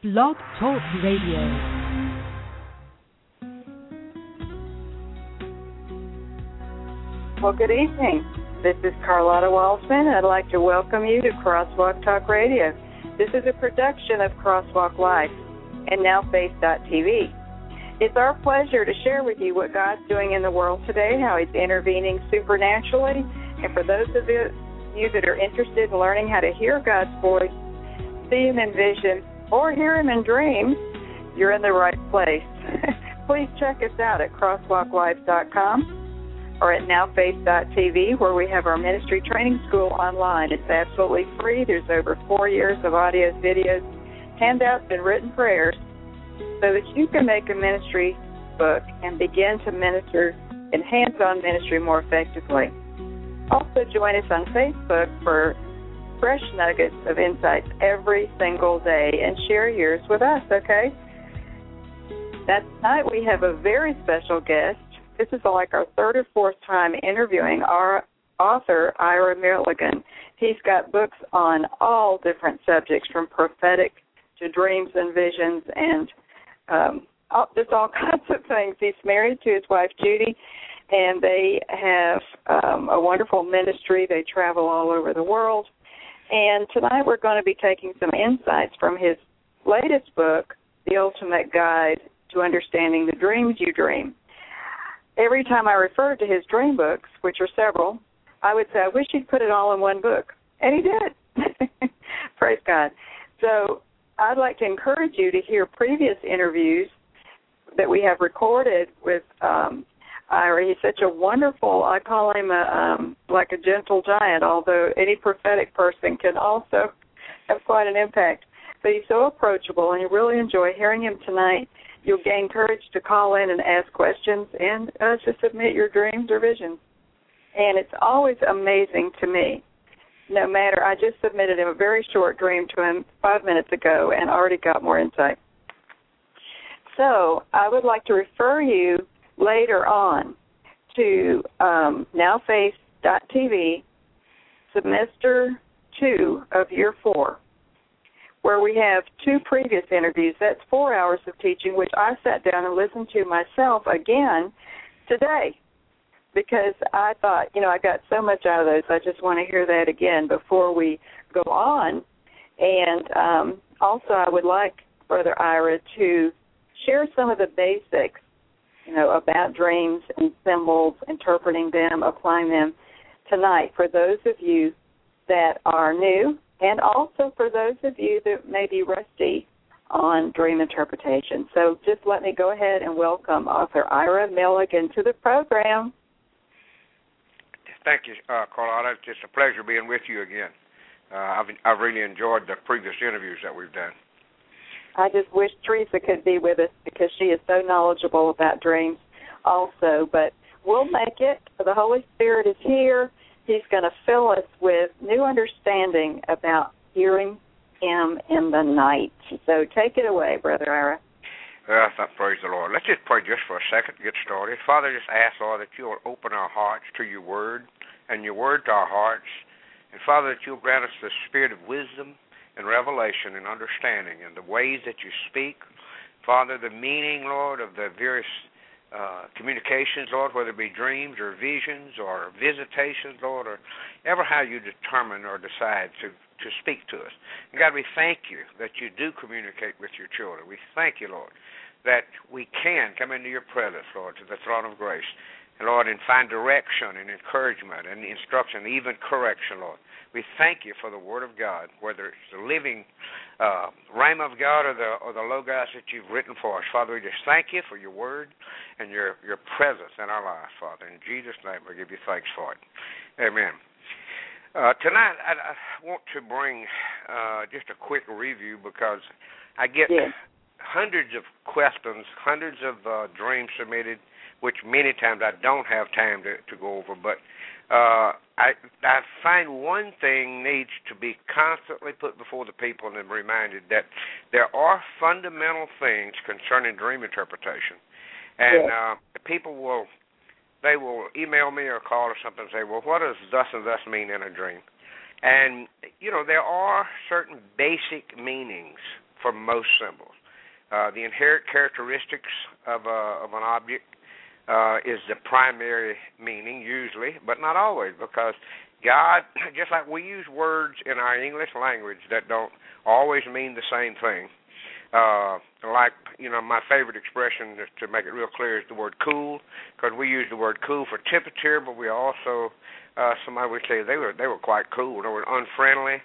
Blog Talk Radio. Well, good evening. This is Carlotta Walsman. I'd like to welcome you to Crosswalk Talk Radio. This is a production of Crosswalk Life and NowFaith.tv. It's our pleasure to share with you what God's doing in the world today, how He's intervening supernaturally, and for those of you that are interested in learning how to hear God's voice, see Him in vision, or hear Him in dreams, you're in the right place. Please check us out at crosswalklife.com. or at NowFaith.tv, where we have our ministry training school online. It's absolutely free. There's over 4 years of audios, videos, handouts, and written prayers so that you can make a ministry book and begin to minister in hands-on ministry more effectively. Also join us on Facebook for fresh nuggets of insights every single day and share yours with us, okay? That night we have a very special guest. This is like our third or fourth time interviewing our author, Ira Milligan. He's got books on all different subjects, from prophetic to dreams and visions and just all kinds of things. He's married to his wife, Judy, and they have a wonderful ministry. They travel all over the world. And tonight we're going to be taking some insights from his latest book, The Ultimate Guide to Understanding the Dreams You Dream. Every time I refer to his dream books, which are several, I would say, I wish he'd put it all in one book. And he did. Praise God. So I'd like to encourage you to hear previous interviews that we have recorded with Ira. He's such a wonderful, I call him like a gentle giant, although any prophetic person can also have quite an impact. But he's so approachable, and you really enjoy hearing him tonight. You'll gain courage to call in and ask questions and to submit your dreams or visions. And it's always amazing to me. No matter, I just submitted him a very short dream to him 5 minutes ago and already got more insight. So I would like to refer you later on to NowFaith.tv, semester 2 of year 4. Where we have 2 previous interviews. That's 4 hours of teaching, which I sat down and listened to myself again today because I thought, I got so much out of those. I just want to hear that again before we go on. And also I would like Brother Ira to share some of the basics, about dreams and symbols, interpreting them, applying them tonight for those of you that are new, and also for those of you that may be rusty on dream interpretation. So just let me go ahead and welcome author Ira Milligan to the program. Thank you, Carlotta. It's just a pleasure being with you again. I've really enjoyed the previous interviews that we've done. I just wish Teresa could be with us because she is so knowledgeable about dreams also. But we'll make it. The Holy Spirit is here. He's going to fill us with new understanding about hearing Him in the night. So take it away, Brother Ira. Well, praise the Lord. Let's just pray just for a second to get started. Father, just ask, Lord, that you will open our hearts to your word and your word to our hearts. And, Father, that you'll grant us the spirit of wisdom and revelation and understanding in the ways that you speak. Father, the meaning, Lord, of the various communications, Lord, whether it be dreams or visions or visitations, Lord, or ever how you determine or decide to speak to us. And God, we thank you that you do communicate with your children. We thank you, Lord, that we can come into your presence, Lord, to the throne of grace, and, Lord, and find direction and encouragement and instruction, even correction, Lord. We thank you for the Word of God, whether it's the living rhema of God or the logos that you've written for us. Father, we just thank you for your Word and your presence in our lives, Father. In Jesus' name, we give you thanks for it. Amen. Tonight, I want to bring just a quick review because I get hundreds of questions, hundreds of dreams submitted, which many times I don't have time to go over, but I find one thing needs to be constantly put before the people and reminded that there are fundamental things concerning dream interpretation. And people will email me or call or something and say, well, what does thus and thus mean in a dream? And, there are certain basic meanings for most symbols. The inherent characteristics of an object is the primary meaning, usually, but not always, because God, just like we use words in our English language that don't always mean the same thing. Like, my favorite expression, just to make it real clear, is the word cool, because we use the word cool for temperature, but we also, somebody would say they were quite cool, they were unfriendly.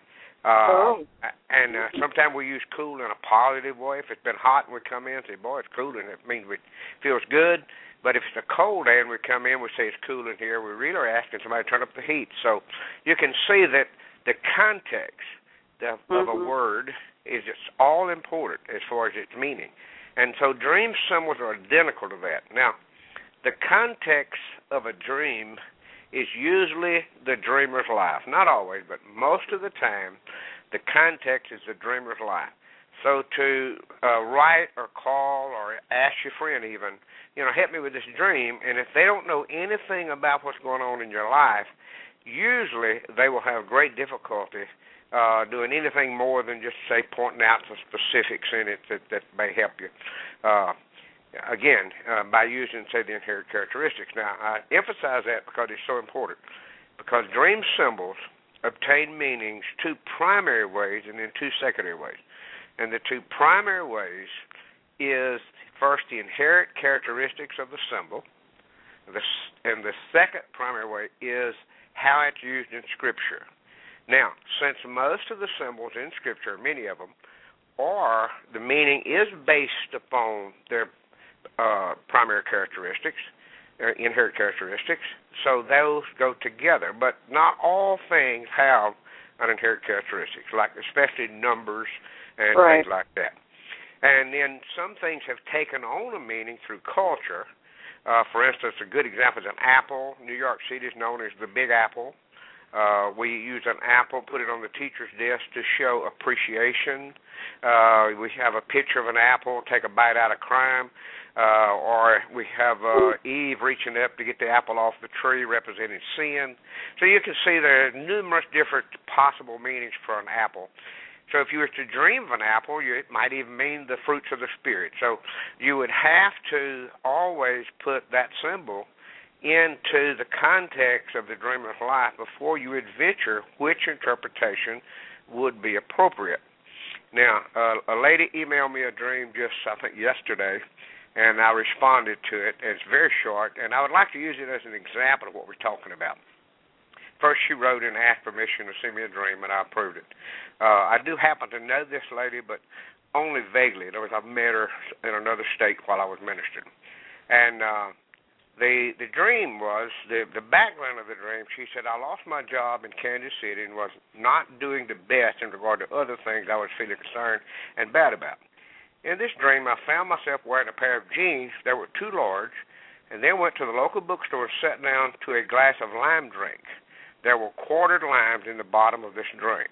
And sometimes we use cool in a positive way. If it's been hot and we come in and say, boy, it's cooling, it means it feels good. But if it's a cold day and we come in, we say it's cool in here, we really are asking somebody to turn up the heat. So you can see that the context of a word is just all important as far as its meaning. And so dream symbols are identical to that. Now, the context of a dream is usually the dreamer's life. Not always, but most of the time, the context is the dreamer's life. So to write or call or ask your friend even, help me with this dream, and if they don't know anything about what's going on in your life, usually they will have great difficulty doing anything more than just, say, pointing out some specifics in it that may help you. Again, by using, say, the inherent characteristics. Now, I emphasize that because it's so important, because dream symbols obtain meanings two primary ways and then two secondary ways. And the two primary ways is, first, the inherent characteristics of the symbol, and the second primary way is how it's used in Scripture. Now, since most of the symbols in Scripture, many of them, the meaning is based upon their primary characteristics, inherent characteristics, so those go together. But not all things have an inherent characteristics, like especially numbers and things like that. And then some things have taken on a meaning through culture. For instance, a good example is an apple. New York City is known as the Big Apple. We use an apple, put it on the teacher's desk to show appreciation. We have a picture of an apple, take a bite out of crime. Or we have Eve reaching up to get the apple off the tree, representing sin. So you can see there are numerous different possible meanings for an apple. So if you were to dream of an apple, it might even mean the fruits of the Spirit. So you would have to always put that symbol into the context of the dreamer's life before you would venture which interpretation would be appropriate. Now, a lady emailed me a dream just, I think, yesterday, and I responded to it. It's very short, and I would like to use it as an example of what we're talking about. First, she wrote and asked permission to send me a dream, and I approved it. I do happen to know this lady, but only vaguely. In other words, I've met her in another state while I was ministering. And the dream was, the background of the dream, she said, I lost my job in Kansas City and was not doing the best in regard to other things I was feeling concerned and bad about. In this dream, I found myself wearing a pair of jeans that were too large, and then went to the local bookstore and sat down to a glass of lime drink. There were quartered limes in the bottom of this drink.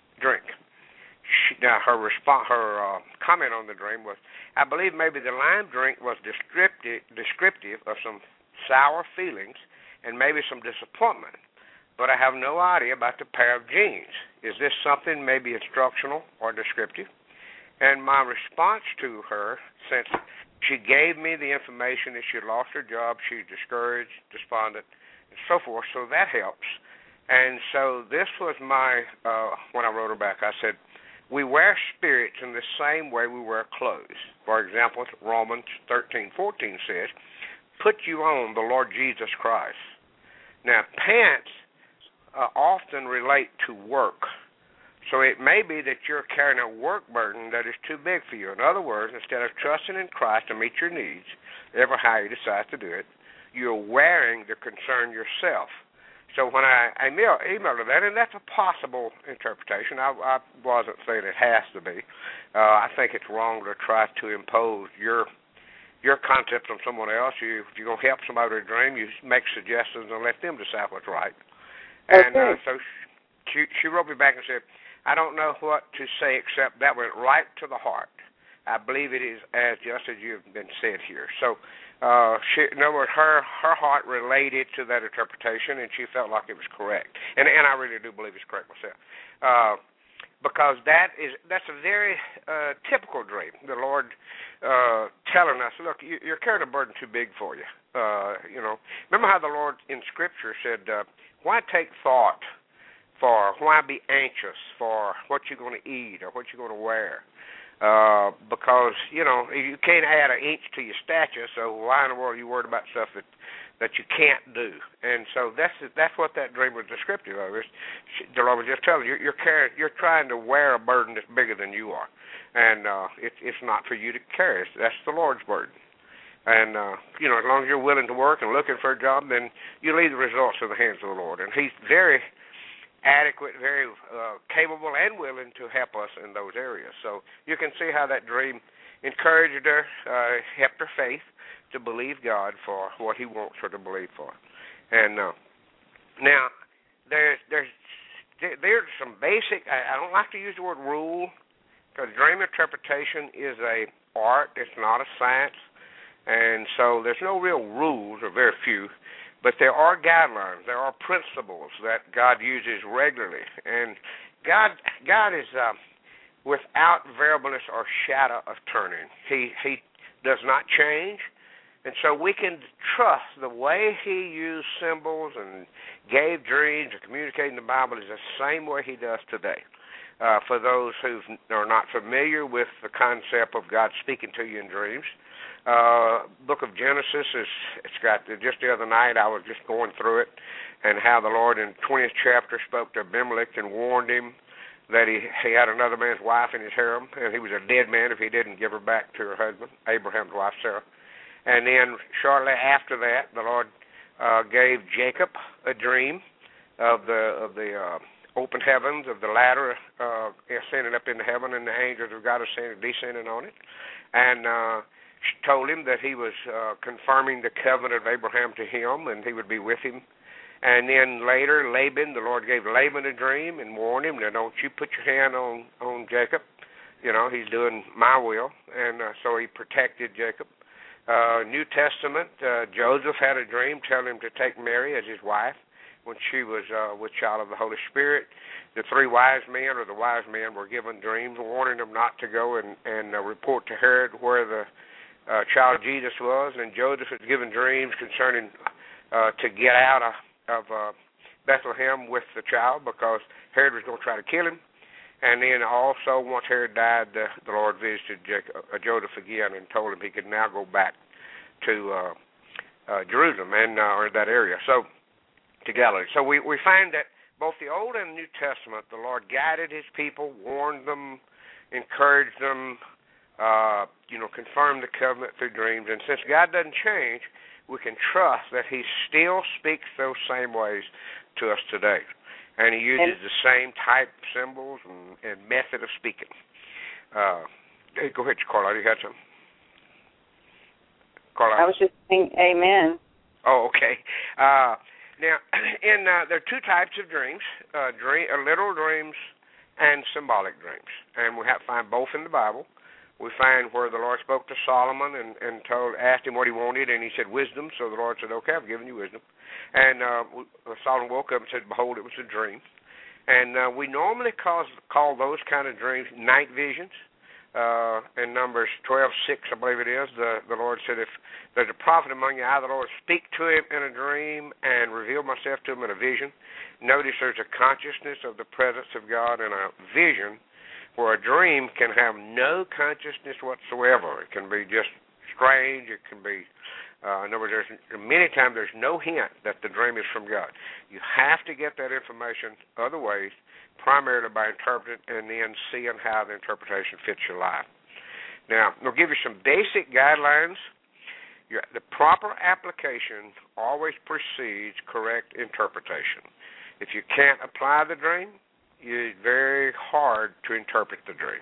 Now, her comment on the dream was, I believe maybe the lime drink was descriptive of some sour feelings and maybe some disappointment, but I have no idea about the pair of jeans. Is this something maybe instructional or descriptive? And my response to her, since she gave me the information that she had lost her job, she's discouraged, despondent, and so forth, so that helps. And so this was my, when I wrote her back, I said, we wear spirits in the same way we wear clothes. For example, Romans 13:14 says, put you on the Lord Jesus Christ. Now, pants often relate to work. So it may be that you're carrying a work burden that is too big for you. In other words, instead of trusting in Christ to meet your needs, ever how you decide to do it, you're wearing the concern yourself. So when I emailed her that, and that's a possible interpretation. I wasn't saying it has to be. I think it's wrong to try to impose your concept on someone else. If you're going to help somebody with a dream, you make suggestions and let them decide what's right. And so she wrote me back and said, I don't know what to say except that went right to the heart. I believe it is just as you've been said here. So, in other words, her heart related to that interpretation, and she felt like it was correct. And I really do believe it's correct myself. because that's a very typical dream. The Lord telling us, look, you're carrying a burden too big for you. Remember how the Lord in Scripture said, why take thought for, why be anxious for what you're going to eat or what you're going to wear? Because, you can't add an inch to your stature, so why in the world are you worried about stuff that you can't do? And so that's what that dream was descriptive of. The Lord was just telling you, you're trying to wear a burden that's bigger than you are. And it's not for you to carry. That's the Lord's burden. And, as long as you're willing to work and looking for a job, then you leave the results in the hands of the Lord. And He's very adequate, very capable and willing to help us in those areas. So you can see how that dream encouraged her, helped her faith to believe God for what He wants her to believe for. And now, there's some basic, I don't like to use the word rule, because dream interpretation is a art, it's not a science. And so there's no real rules, or very few, but there are guidelines, there are principles that God uses regularly. And God is without variableness or shadow of turning. He does not change. And so we can trust the way He used symbols and gave dreams and communicated in the Bible is the same way He does today. For those who are not familiar with the concept of God speaking to you in dreams, Book of Genesis it's got, just the other night I was just going through it, and how the Lord in the 20th chapter spoke to Abimelech and warned him that he had another man's wife in his harem, and he was a dead man if he didn't give her back to her husband, Abraham's wife Sarah. And then shortly after that, the Lord gave Jacob a dream of the open heavens, of the ladder ascending up into heaven, and the angels of God descending on it. And told him that He was confirming the covenant of Abraham to him, and He would be with him. And then later, Laban, the Lord gave Laban a dream and warned him that don't you put your hand on Jacob. He's doing my will. And so He protected Jacob. New Testament, Joseph had a dream telling him to take Mary as his wife when she was with child of the Holy Spirit. The three wise men, or the wise men, were given dreams warning them not to go and report to Herod where the child Jesus was, and Joseph was given dreams concerning to get out of Bethlehem with the child because Herod was going to try to kill him. And then also, once Herod died, the Lord visited Joseph again and told him he could now go back to Jerusalem or that area, so to Galilee. So we find that both the Old and New Testament, the Lord guided His people, warned them, encouraged them, confirm the covenant through dreams. And since God doesn't change, we can trust that He still speaks those same ways to us today. And He uses the same type symbols and method of speaking. Go ahead, Carla. You had something? Carla? I was just saying amen. Oh, okay. Now, there are two types of dreams, literal dreams and symbolic dreams. And we have to find both in the Bible. We find where the Lord spoke to Solomon and asked him what he wanted, and he said wisdom. So the Lord said, okay, I've given you wisdom. And Solomon woke up and said, behold, it was a dream. And we normally call those kind of dreams night visions. In Numbers 12:6, I believe it is, the Lord said, if there's a prophet among you, I, the Lord, speak to him in a dream and reveal myself to him in a vision. Notice there's a consciousness of the presence of God in a vision, where a dream can have no consciousness whatsoever. It can be just strange. It can be, in other words, many times there's no hint that the dream is from God. You have to get that information other ways, primarily by interpreting and then seeing how the interpretation fits your life. Now, I'll give you some basic guidelines. The proper application always precedes correct interpretation. If you can't apply the dream, it's very hard to interpret the dream.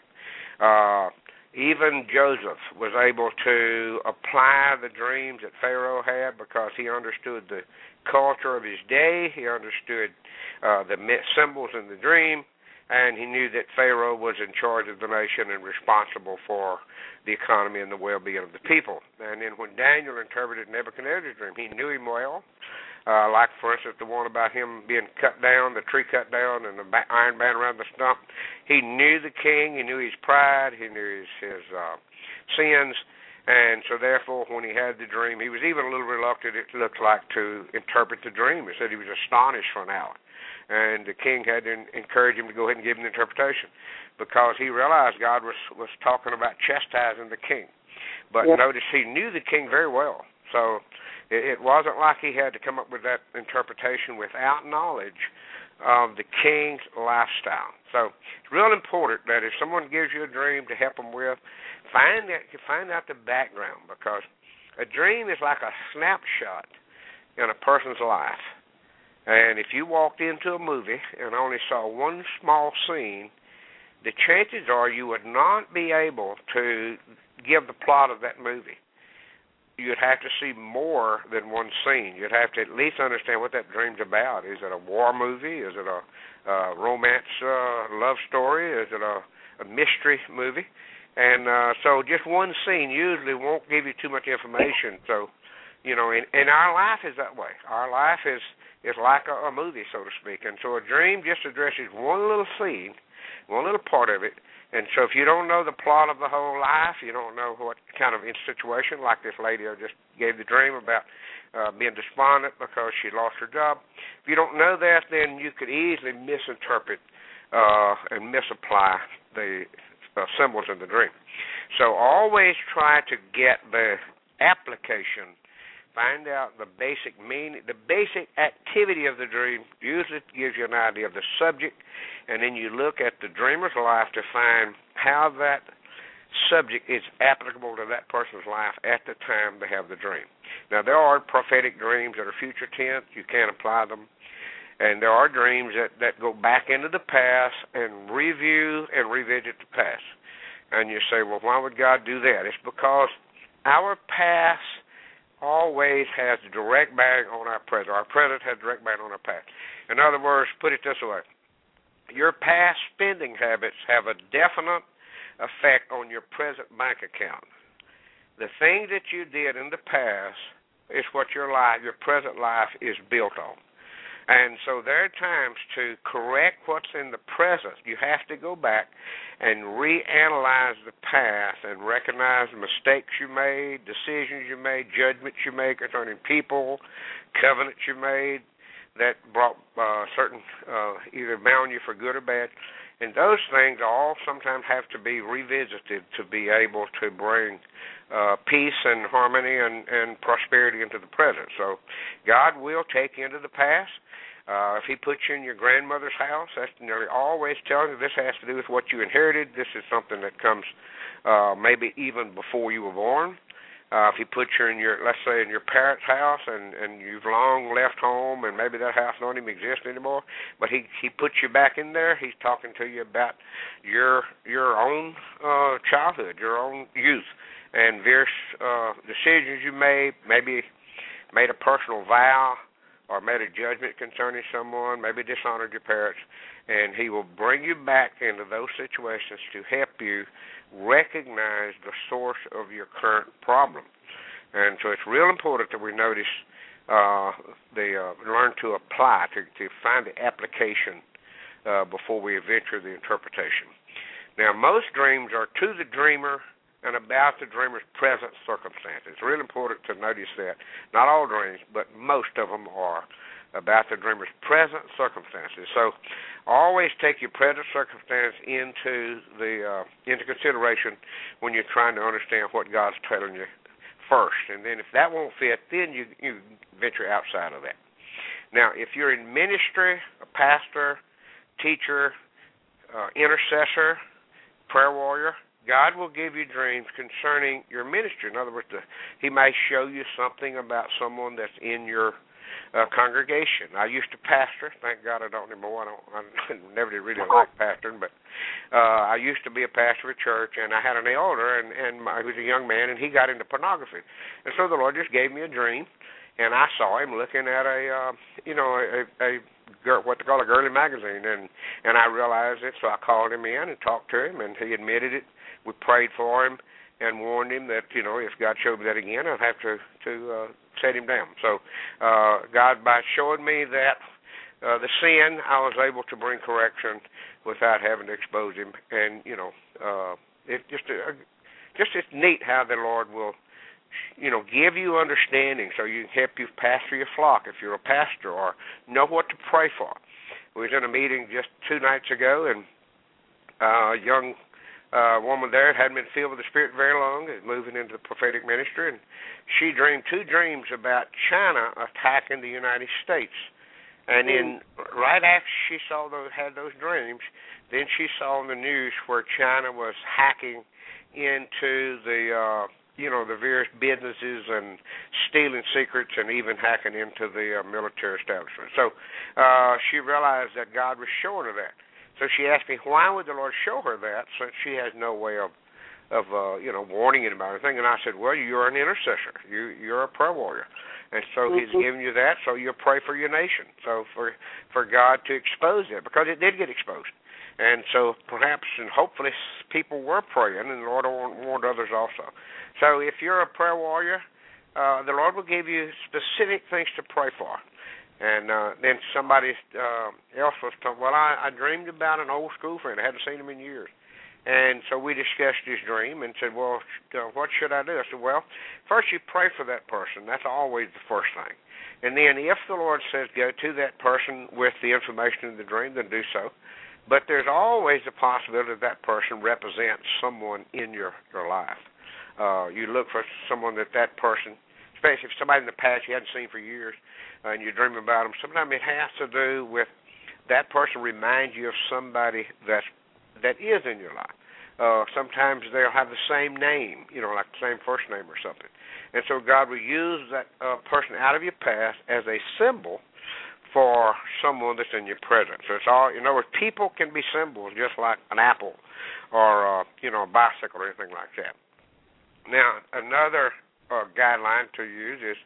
Even Joseph was able to apply the dreams that Pharaoh had because he understood the culture of his day. He understood the symbols in the dream, and he knew that Pharaoh was in charge of the nation and responsible for the economy and the well-being of the people. And then when Daniel interpreted Nebuchadnezzar's dream, he knew him well. Like, for instance, the one about him being cut down, the tree cut down, and the iron band around the stump. He knew the king. He knew his pride. He knew his sins. And so, therefore, when he had the dream, he was even a little reluctant, it looked like, to interpret the dream. He said he was astonished for an hour. And the king had to encourage him to go ahead and give him the interpretation because he realized God was talking about chastising the king. But notice he knew the king very well. So it wasn't like he had to come up with that interpretation without knowledge of the king's lifestyle. So it's real important that if someone gives you a dream to help them with, find out the background, because a dream is like a snapshot in a person's life. And if you walked into a movie and only saw one small scene, the chances are you would not be able to give the plot of that movie. You'd have to see more than one scene. You'd have to at least understand what that dream's about. Is it a war movie? Is it a romance love story? Is it a mystery movie? And so just one scene usually won't give you too much information. So, and our life is that way. Our life is like a movie, so to speak. And so a dream just addresses one little scene, one little part of it. And so if you don't know the plot of the whole life, you don't know what kind of situation, like this lady I just gave the dream about being despondent because she lost her job. If you don't know that, then you could easily misinterpret and misapply the symbols in the dream. So always try to get the application. Find out the basic meaning, the basic activity of the dream. Usually gives you an idea of the subject, and then you look at the dreamer's life to find how that subject is applicable to that person's life at the time they have the dream. Now, there are prophetic dreams that are future tense. You can apply them. And there are dreams that go back into the past and review and revisit the past. And you say, well, why would God do that? It's because our past always has direct bearing on our present. Our present has direct bearing on our past. In other words, put it this way. Your past spending habits have a definite effect on your present bank account. The things that you did in the past is what your present life is built on. And so there are times to correct what's in the present. You have to go back and reanalyze the past and recognize the mistakes you made, decisions you made, judgments you made concerning people, covenants you made that brought certain, either bound you for good or bad. And those things all sometimes have to be revisited to be able to bring peace and harmony and prosperity into the present. So God will take you into the past. If he puts you in your grandmother's house, that's nearly always telling you this has to do with what you inherited. This is something that comes maybe even before you were born. If he puts you in let's say in your parents' house and you've long left home and maybe that house don't even exist anymore, but he puts you back in there, he's talking to you about your own childhood, your own youth, and various decisions you made, maybe made a personal vow, or made a judgment concerning someone, maybe dishonored your parents, and he will bring you back into those situations to help you recognize the source of your current problem. And so it's real important that we notice learn to apply, to find the application before we venture the interpretation. Now, most dreams are to the dreamer and about the dreamer's present circumstances. It's really important to notice that. Not all dreams, but most of them are about the dreamer's present circumstances. So always take your present circumstance into consideration when you're trying to understand what God's telling you first. And then if that won't fit, then you venture outside of that. Now, if you're in ministry, a pastor, teacher, intercessor, prayer warrior, God will give you dreams concerning your ministry. In other words, he may show you something about someone that's in your congregation. I used to pastor. Thank God I don't anymore. I never did really like pastoring, but I used to be a pastor of a church, and I had an elder, and he was a young man, and he got into pornography. And so the Lord just gave me a dream, and I saw him looking at what they call a girly magazine, and I realized it, so I called him in and talked to him, and he admitted it. We prayed for him, and warned him that, if God showed me that again, I'd have to set him down. So God, by showing me that the sin, I was able to bring correction without having to expose him. And, it's it's neat how the Lord will, give you understanding so you can help you pastor your flock if you're a pastor, or know what to pray for. We was in a meeting just 2 nights ago, and a young woman there hadn't been filled with the Spirit very long, is moving into the prophetic ministry, and she dreamed 2 dreams about China attacking the United States. And then right after she had those dreams, then she saw in the news where China was hacking into the the various businesses and stealing secrets and even hacking into the military establishment. So she realized that God was showing her that. So she asked me, why would the Lord show her that, since she has no way of warning anybody or anything? And I said, well, you're an intercessor. You're a prayer warrior. And so He's given you that, so you pray for your nation. So for God to expose it, because it did get exposed. And so perhaps and hopefully people were praying, and the Lord warned others also. So if you're a prayer warrior, the Lord will give you specific things to pray for. And then somebody else was talking, well, I dreamed about an old school friend. I hadn't seen him in years. And so we discussed his dream and said, well, what should I do? I said, well, first you pray for that person. That's always the first thing. And then if the Lord says go to that person with the information in the dream, then do so. But there's always the possibility that person represents someone in your life. You look for someone that person, especially if somebody in the past you hadn't seen for years, and you dream about them, sometimes it has to do with that person reminds you of somebody that is in your life. Sometimes they'll have the same name, like the same first name or something. And so God will use that person out of your past as a symbol for someone that's in your present. So it's all, people can be symbols just like an apple or, a bicycle or anything like that. Now, another guideline to use is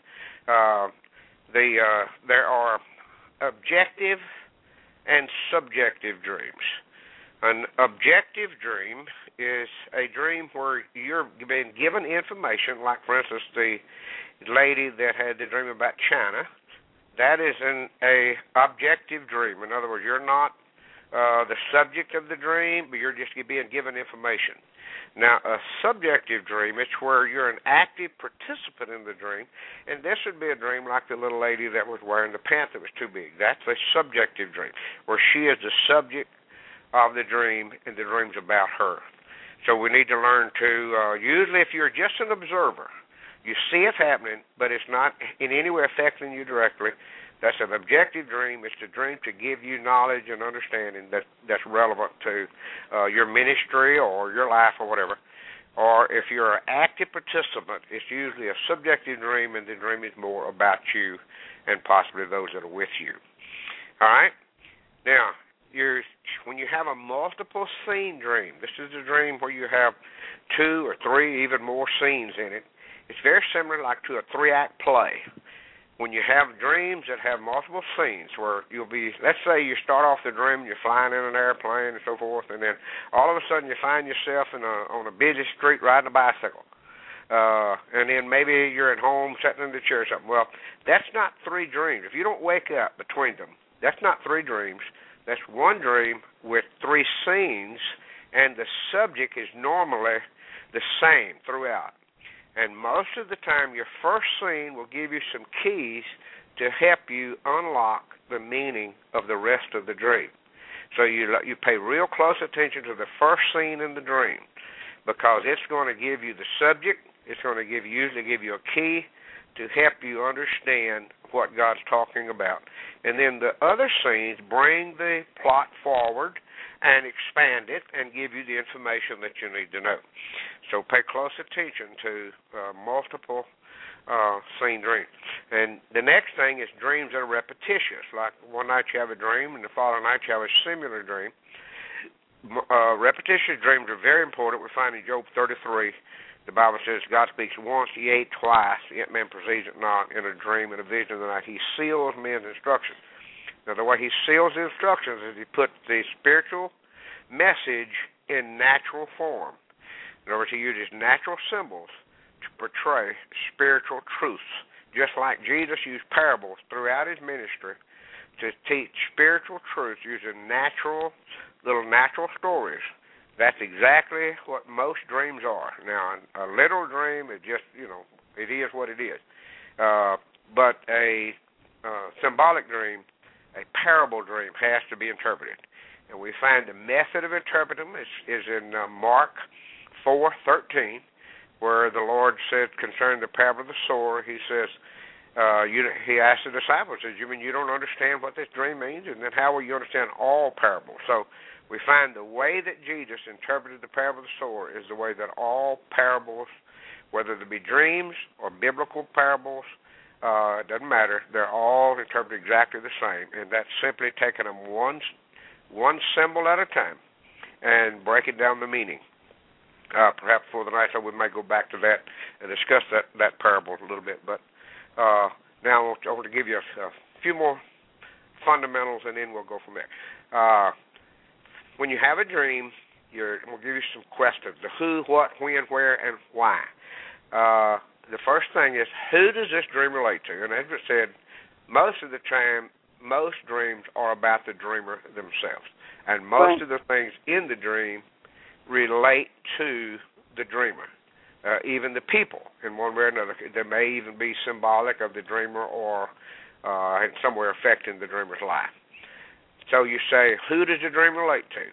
there are objective and subjective dreams. An objective dream is a dream where you're being given information, like, for instance, the lady that had the dream about China. That is an objective dream. In other words, you're not the subject of the dream, but you're just being given information. Now, a subjective dream, it's where you're an active participant in the dream, and this would be a dream like the little lady that was wearing the pants that was too big. That's a subjective dream, where she is the subject of the dream, and the dream's about her. So we need to learn to, usually if you're just an observer, you see it happening, but it's not in any way affecting you directly, that's an objective dream. It's a dream to give you knowledge and understanding that's relevant to your ministry or your life or whatever. Or if you're an active participant, it's usually a subjective dream, and the dream is more about you and possibly those that are with you. All right? Now, when you have a multiple scene dream, this is a dream where you have 2 or 3, even more scenes in it. It's very similar like to a 3-act play. When you have dreams that have multiple scenes where you'll be, let's say you start off the dream, you're flying in an airplane and so forth, and then all of a sudden you find yourself on a busy street riding a bicycle. And then maybe you're at home sitting in the chair or something. Well, that's not 3 dreams. If you don't wake up between them, that's not 3 dreams. That's 1 dream with 3 scenes, and the subject is normally the same throughout. And most of the time, your first scene will give you some keys to help you unlock the meaning of the rest of the dream. So you pay real close attention to the first scene in the dream, because it's going to give you the subject. It's going to usually give you a key to help you understand what God's talking about. And then the other scenes bring the plot forward and expand it and give you the information that you need to know. So pay close attention to multiple scene dreams. And the next thing is dreams that are repetitious. Like one night you have a dream, and the following night you have a similar dream. Repetitious dreams are very important. We find in Job 33, the Bible says God speaks once, yea, twice, yet man perceives it not, in a dream, in a vision of the night. He seals men's instructions. Now, the way he seals the instructions is he puts the spiritual message in natural form. In other words, he uses natural symbols to portray spiritual truths, just like Jesus used parables throughout his ministry to teach spiritual truths using little natural stories. That's exactly what most dreams are. Now, a literal dream is just, it is what it is. But a symbolic dream, a parable dream, has to be interpreted. And we find the method of interpreting them is in Mark 4:13, where the Lord said concerning the parable of the sower, he says, he asked the disciples, says, you mean you don't understand what this dream means? And then how will you understand all parables? So we find the way that Jesus interpreted the parable of the sower is the way that all parables, whether they be dreams or biblical parables, it doesn't matter. They're all interpreted exactly the same, and that's simply taking them one symbol at a time and breaking down the meaning. Perhaps for the night, so we may go back to that and discuss that parable a little bit. But now I want to give you a few more fundamentals, and then we'll go from there. When you have a dream, we'll give you some questions: the who, what, when, where, and why. The first thing is, who does this dream relate to? And as I said, most of the time, most dreams are about the dreamer themselves. And most of the things in the dream relate to the dreamer, even the people in one way or another. They may even be symbolic of the dreamer or in some way affecting the dreamer's life. So you say, who does the dream relate to?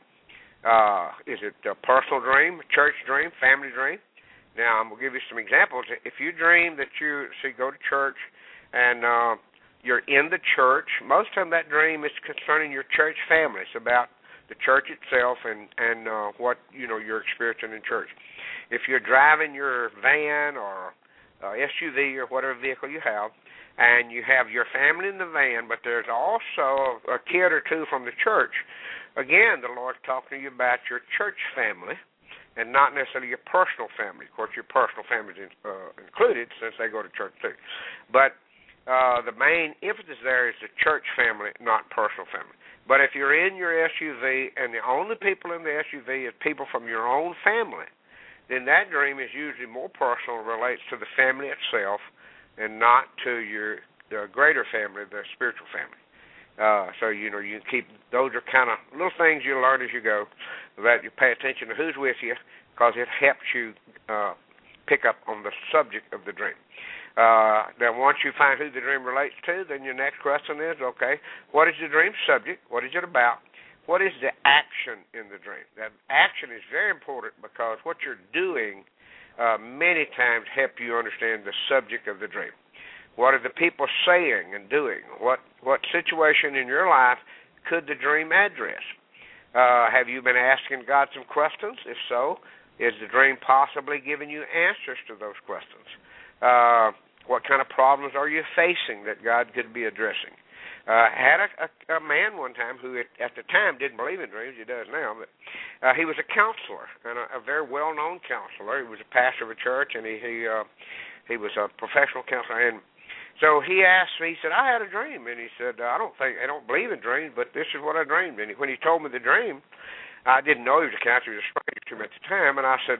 Is it a personal dream, a church dream, family dream? Now, I'm going to give you some examples. If you dream that you go to church and you're in the church, most of the time that dream is concerning your church family. It's about the church itself and what you're experiencing in church. If you're driving your van or SUV or whatever vehicle you have, and you have your family in the van, but there's also a kid or two from the church, again, the Lord's talking to you about your church family and not necessarily your personal family. Of course, your personal family is included since they go to church too. But the main emphasis there is the church family, not personal family. But if you're in your SUV and the only people in the SUV is people from your own family, then that dream is usually more personal, relates to the family itself and not to the greater family, the spiritual family. So, you keep, those are kind of little things you learn as you go, that you pay attention to who's with you, because it helps you pick up on the subject of the dream. Then once you find who the dream relates to, then your next question is, okay, what is the dream subject? What is it about? What is the action in the dream? That action is very important because what you're doing many times help you understand the subject of the dream. What are the people saying and doing? What situation in your life could the dream address? Have you been asking God some questions? If so, is the dream possibly giving you answers to those questions? What kind of problems are you facing that God could be addressing? I had a man one time who at the time didn't believe in dreams. He does now, but he was a counselor, and a very well-known counselor. He was a pastor of a church, and he was a professional counselor. And so he asked me, he said, I had a dream. And he said, I don't believe in dreams, but this is what I dreamed. And when he told me the dream, I didn't know he was a counselor. He was a stranger to me at the time. And I said,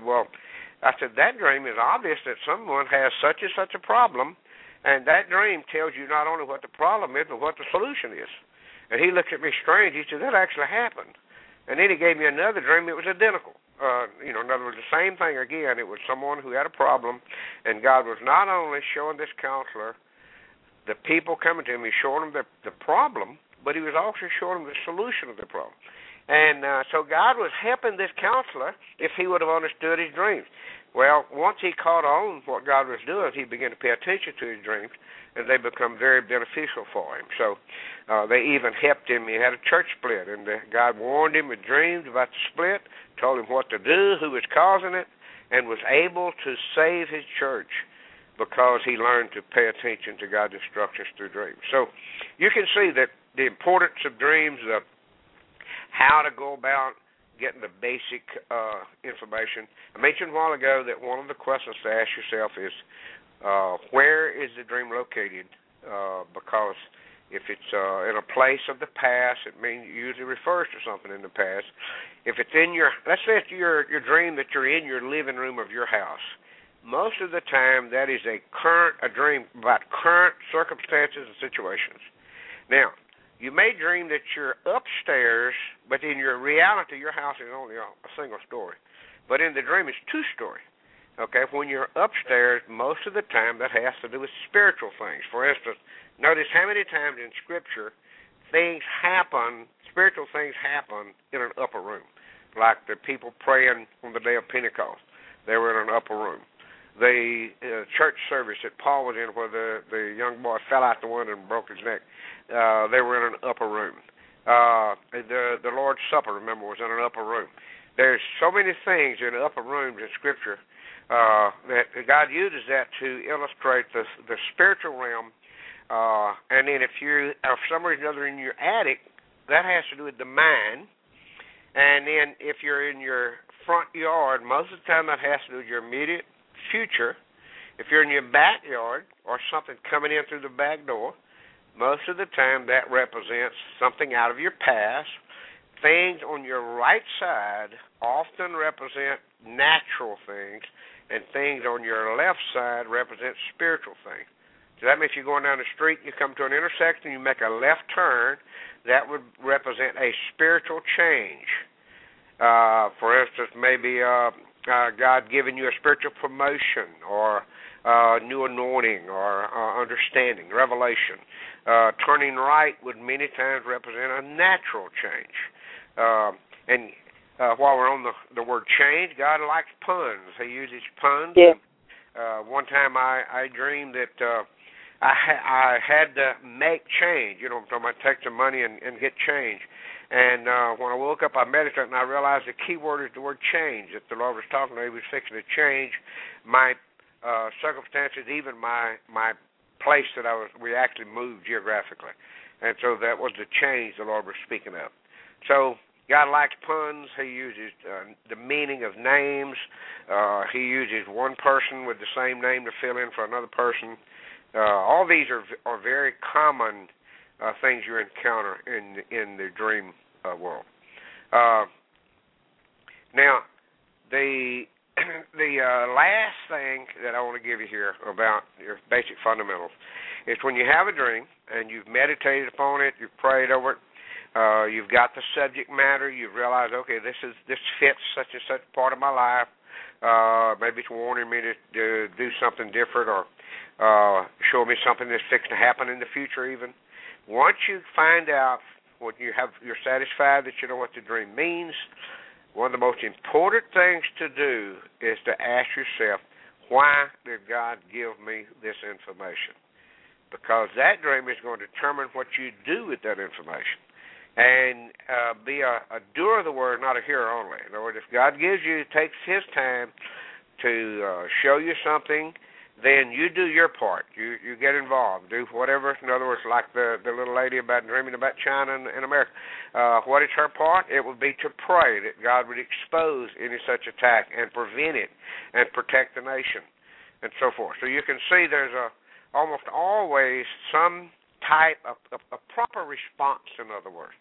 that dream is obvious that someone has such and such a problem, and that dream tells you not only what the problem is, but what the solution is. And he looked at me strange. He said, that actually happened. And then he gave me another dream that was identical. In other words, the same thing again. It was someone who had a problem, and God was not only showing this counselor the people coming to him, he showed them the problem, but he was also showing them the solution of the problem. And so God was helping this counselor if he would have understood his dreams. Well, once he caught on what God was doing, he began to pay attention to his dreams, and they become very beneficial for him. So they even helped him. He had a church split, and God warned him with dreams about the split, told him what to do, who was causing it, and was able to save his church because he learned to pay attention to God's instructions through dreams. So you can see that the importance of dreams, how to go about getting the basic information. I mentioned a while ago that one of the questions to ask yourself is, where is the dream located? Because If it's in a place of the past, it usually refers to something in the past. If it's in let's say it's your dream that you're in your living room of your house. Most of the time, that is a dream about current circumstances and situations. Now, you may dream that you're upstairs, but in your reality, your house is only a single story. But in the dream, it's two-story. Okay, when you're upstairs, most of the time that has to do with spiritual things. For instance, notice how many times in Scripture spiritual things happen in an upper room, like the people praying on the day of Pentecost. They were in an upper room. The church service that Paul was in where the young boy fell out the window and broke his neck, they were in an upper room. The Lord's Supper, remember, was in an upper room. There's so many things in upper rooms in Scripture that God uses that to illustrate the spiritual realm. And then if you're, for some reason or other, in your attic, that has to do with the mind. And then if you're in your front yard, most of the time that has to do with your immediate future. If you're in your backyard or something coming in through the back door, most of the time that represents something out of your past. Things on your right side often represent natural things, and things on your left side represent spiritual things. So that means you're going down the street, you come to an intersection, you make a left turn, that would represent a spiritual change. For instance, maybe God giving you a spiritual promotion or new anointing or understanding, revelation. Turning right would many times represent a natural change. And while we're on the word change, God likes puns. He uses puns. Yeah. One time I dreamed that I had to make change. You know what I'm talking about, take some money and get change. And when I woke up, I meditated, and I realized the key word is the word change, that the Lord was talking to me. He was fixing to change my circumstances, even my place that we actually moved geographically. And so that was the change the Lord was speaking of. So God likes puns. He uses the meaning of names. He uses one person with the same name to fill in for another person. All these are very common things you encounter in the dream world. Now, the last thing that I want to give you here about your basic fundamentals is when you have a dream and you've meditated upon it, you've prayed over it, you've got the subject matter, you've realized, okay, this fits such and such part of my life. Maybe it's warning me to do something different or show me something that's fixing to happen in the future even. Once you find out you're satisfied that you know what the dream means, one of the most important things to do is to ask yourself, why did God give me this information? Because that dream is going to determine what you do with that information. And be a doer of the word, not a hearer only. In other words, if God takes His time to show you something, then you do your part. You get involved. Do whatever. In other words, like the little lady dreaming about China and America. What is her part? It would be to pray that God would expose any such attack and prevent it and protect the nation and so forth. So you can see there's almost always some type of a proper response, in other words.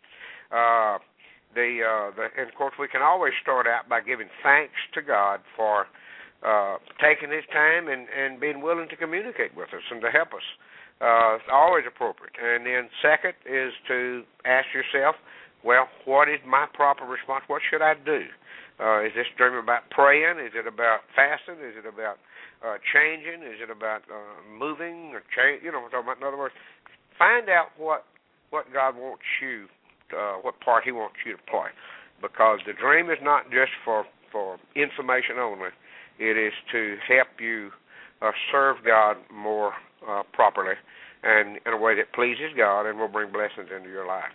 And of course, we can always start out by giving thanks to God for taking His time and being willing to communicate with us and to help us. It's always appropriate. And then second is to ask yourself, well, what is my proper response? What should I do? Is this dream about praying? Is it about fasting? Is it about changing? Is it about moving or change? You know what I'm talking about. In other words, find out what God wants you, what part He wants you to play. Because the dream is not just for information only. It is to help you serve God more properly and in a way that pleases God and will bring blessings into your life.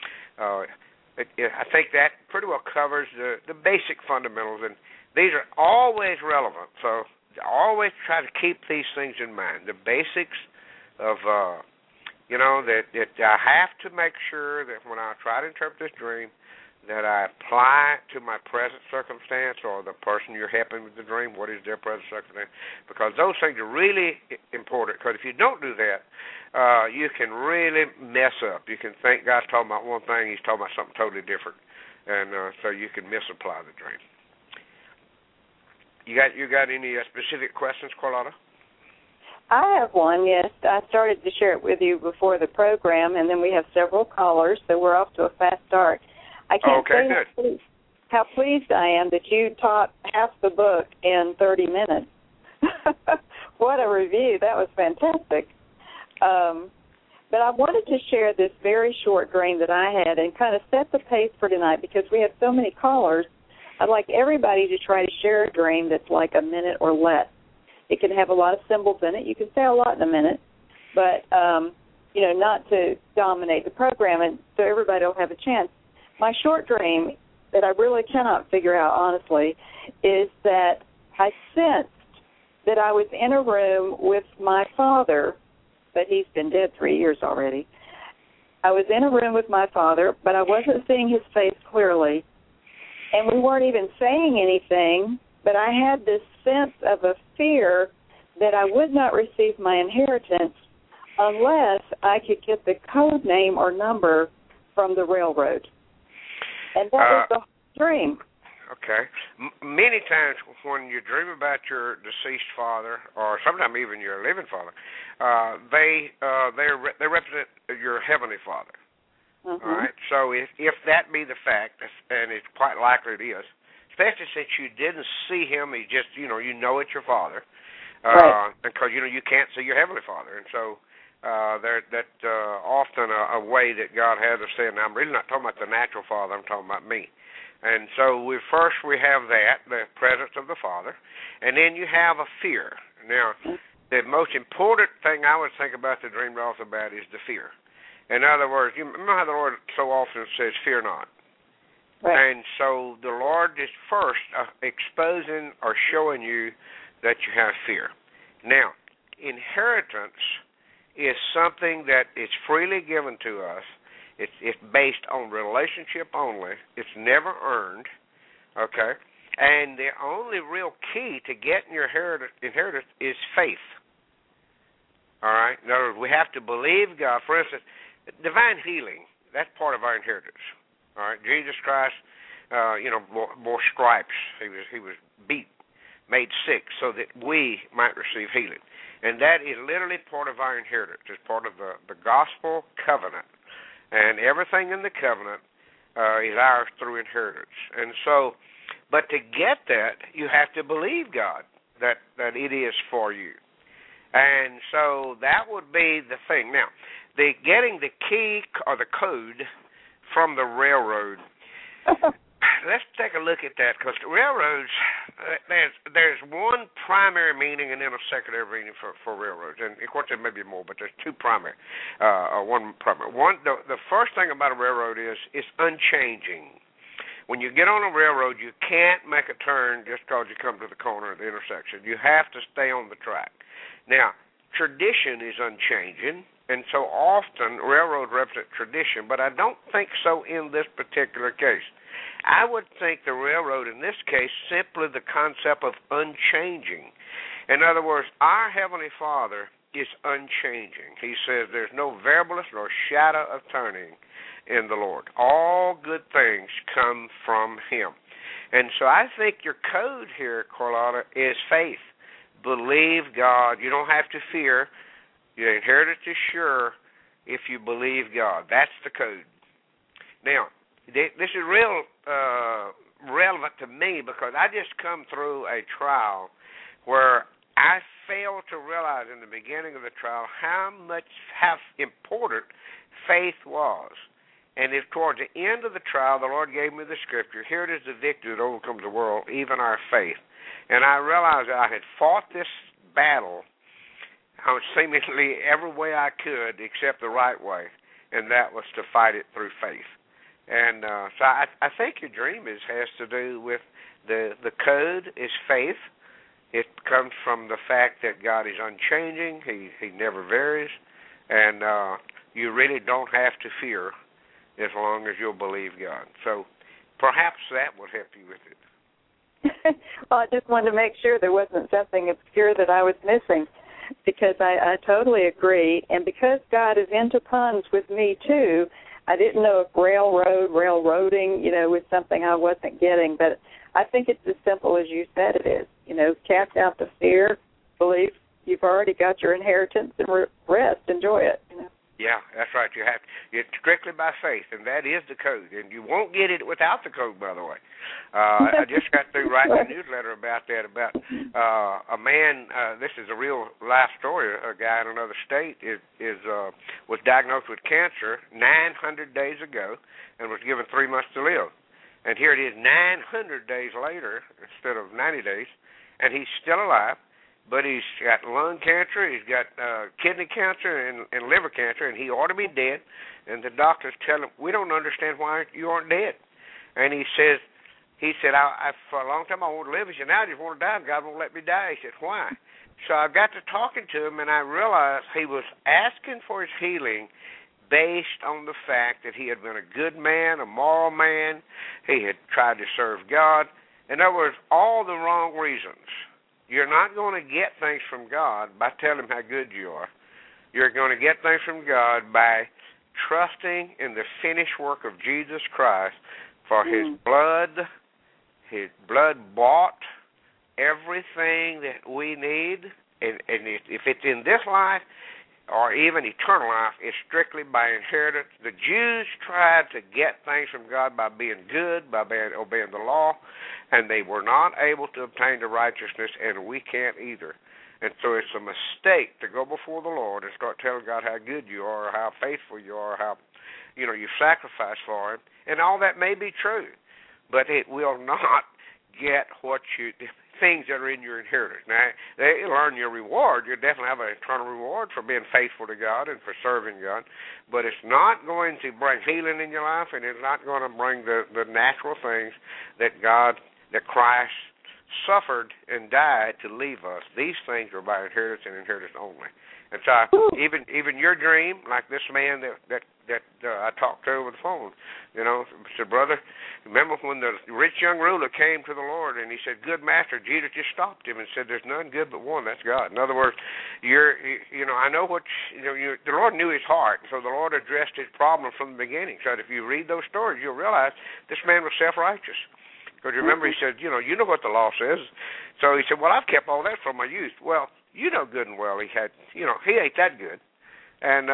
I think that pretty well covers the basic fundamentals, and these are always relevant. So always try to keep these things in mind. The basics of, that I have to make sure that when I try to interpret this dream, that I apply to my present circumstance or the person you're helping with the dream. What is their present circumstance? Because those things are really important. Because if you don't do that, you can really mess up. You can think God's talking about one thing, He's talking about something totally different, and so you can misapply the dream. You got any specific questions, Carlotta? I have one, yes. I started to share it with you before the program, and then we have several callers, so we're off to a fast start. I can't say how pleased I am that you taught half the book in 30 minutes. What a review. That was fantastic. But I wanted to share this very short dream that I had and kind of set the pace for tonight because we have so many callers. I'd like everybody to try to share a dream that's like a minute or less. It can have a lot of symbols in it. You can say a lot in a minute, but, not to dominate the program, and so everybody will have a chance. My short dream that I really cannot figure out, honestly, is that I sensed that I was in a room with my father, but he's been dead 3 years already. I was in a room with my father, but I wasn't seeing his face clearly, and we weren't even saying anything, but I had this sense of a fear that I would not receive my inheritance unless I could get the code name or number from the railroad. And that was the dream. Okay. Many times when you dream about your deceased father, or sometimes even your living father, they represent your heavenly Father. Mm-hmm. All right. So if that be the fact, and it's quite likely it is, especially since you didn't see him, he just you know it's your father, right. Because you can't see your heavenly Father, and so. That's often a way that God has us say, now I'm really not talking about the natural Father, I'm talking about me. And so we have that, the presence of the Father, and then you have a fear. Now, the most important thing I would think about the dream also about is the fear. In other words, you remember how the Lord so often says, fear not. Right. And so the Lord is first exposing or showing you that you have fear. Now, inheritance is something that is freely given to us. It's based on relationship only. It's never earned, okay? And the only real key to getting your inheritance is faith, all right? In other words, we have to believe God. For instance, divine healing, that's part of our inheritance, all right? Jesus Christ, bore stripes. He was beat, made sick, so that we might receive healing. And that is literally part of our inheritance. It's part of the gospel covenant. And everything in the covenant is ours through inheritance. And so, but to get that, you have to believe God that it is for you. And so that would be the thing. Now, getting the key or the code from the railroad. Let's take a look at that, because the railroads, there's one primary meaning and then a secondary meaning for railroads. And, of course, there may be more, but there's two primary, one primary. The first thing about a railroad is it's unchanging. When you get on a railroad, you can't make a turn just because you come to the corner of the intersection. You have to stay on the track. Now, tradition is unchanging, and so often railroads represent tradition, but I don't think so in this particular case. I would think the railroad in this case simply the concept of unchanging. In other words, our Heavenly Father is unchanging. He says there's no variableness nor shadow of turning in the Lord. All good things come from Him. And so I think your code here, Carlotta, is faith. Believe God. You don't have to fear. Your inheritance is sure if you believe God. That's the code. Now, this is real relevant to me because I just come through a trial where I failed to realize in the beginning of the trial how important faith was. And if towards the end of the trial the Lord gave me the scripture, here it is the victory that overcomes the world, even our faith. And I realized that I had fought this battle seemingly every way I could except the right way, and that was to fight it through faith. And so I think your dream has to do with the code is faith. It comes from the fact that God is unchanging. He never varies. And you really don't have to fear as long as you'll believe God. So perhaps that would help you with it. Well, I just wanted to make sure there wasn't something obscure that I was missing, because I totally agree. And because God is into puns with me, too, I didn't know if railroading, was something I wasn't getting. But I think it's as simple as you said it is. Cast out the fear, believe you've already got your inheritance, and rest, enjoy it. Yeah, that's right. It's strictly by faith, and that is the code. And you won't get it without the code, by the way. I just got through writing a newsletter about that, about a man, this is a real life story, a guy in another state was diagnosed with cancer 900 days ago and was given 3 months to live. And here it is 900 days later instead of 90 days, and he's still alive. But he's got lung cancer, he's got kidney cancer and liver cancer, and he ought to be dead. And the doctors tell him, we don't understand why you aren't dead. And he said, I for a long time I wanted to live. He said, now I just want to die, and God won't let me die. He said, why? So I got to talking to him, and I realized he was asking for his healing based on the fact that he had been a good man, a moral man. He had tried to serve God. In other words, all the wrong reasons. You're not going to get things from God by telling him how good you are. You're going to get things from God by trusting in the finished work of Jesus Christ for his blood bought everything that we need. And if it's in this life or even eternal life, it's strictly by inheritance. The Jews tried to get things from God by being good, by obeying the law, and they were not able to obtain the righteousness, and we can't either. And so it's a mistake to go before the Lord and start telling God how good you are, or how faithful you are, or how you sacrifice for him. And all that may be true, but it will not get things that are in your inheritance. Now, they'll earn your reward. You'll definitely have an eternal reward for being faithful to God and for serving God, but it's not going to bring healing in your life, and it's not going to bring the natural things that Christ suffered and died to leave us. These things are by inheritance and inheritance only. And so even your dream, like this man that I talked to over the phone, said, brother, remember when the rich young ruler came to the Lord and he said, good master, Jesus just stopped him and said, there's none good but one, that's God. In other words, I know the Lord knew his heart, so the Lord addressed his problem from the beginning. So if you read those stories, you'll realize this man was self-righteous. Because remember, he said, you know what the law says. So he said, well, I've kept all that from my youth. Well, you know good and well he ain't that good. And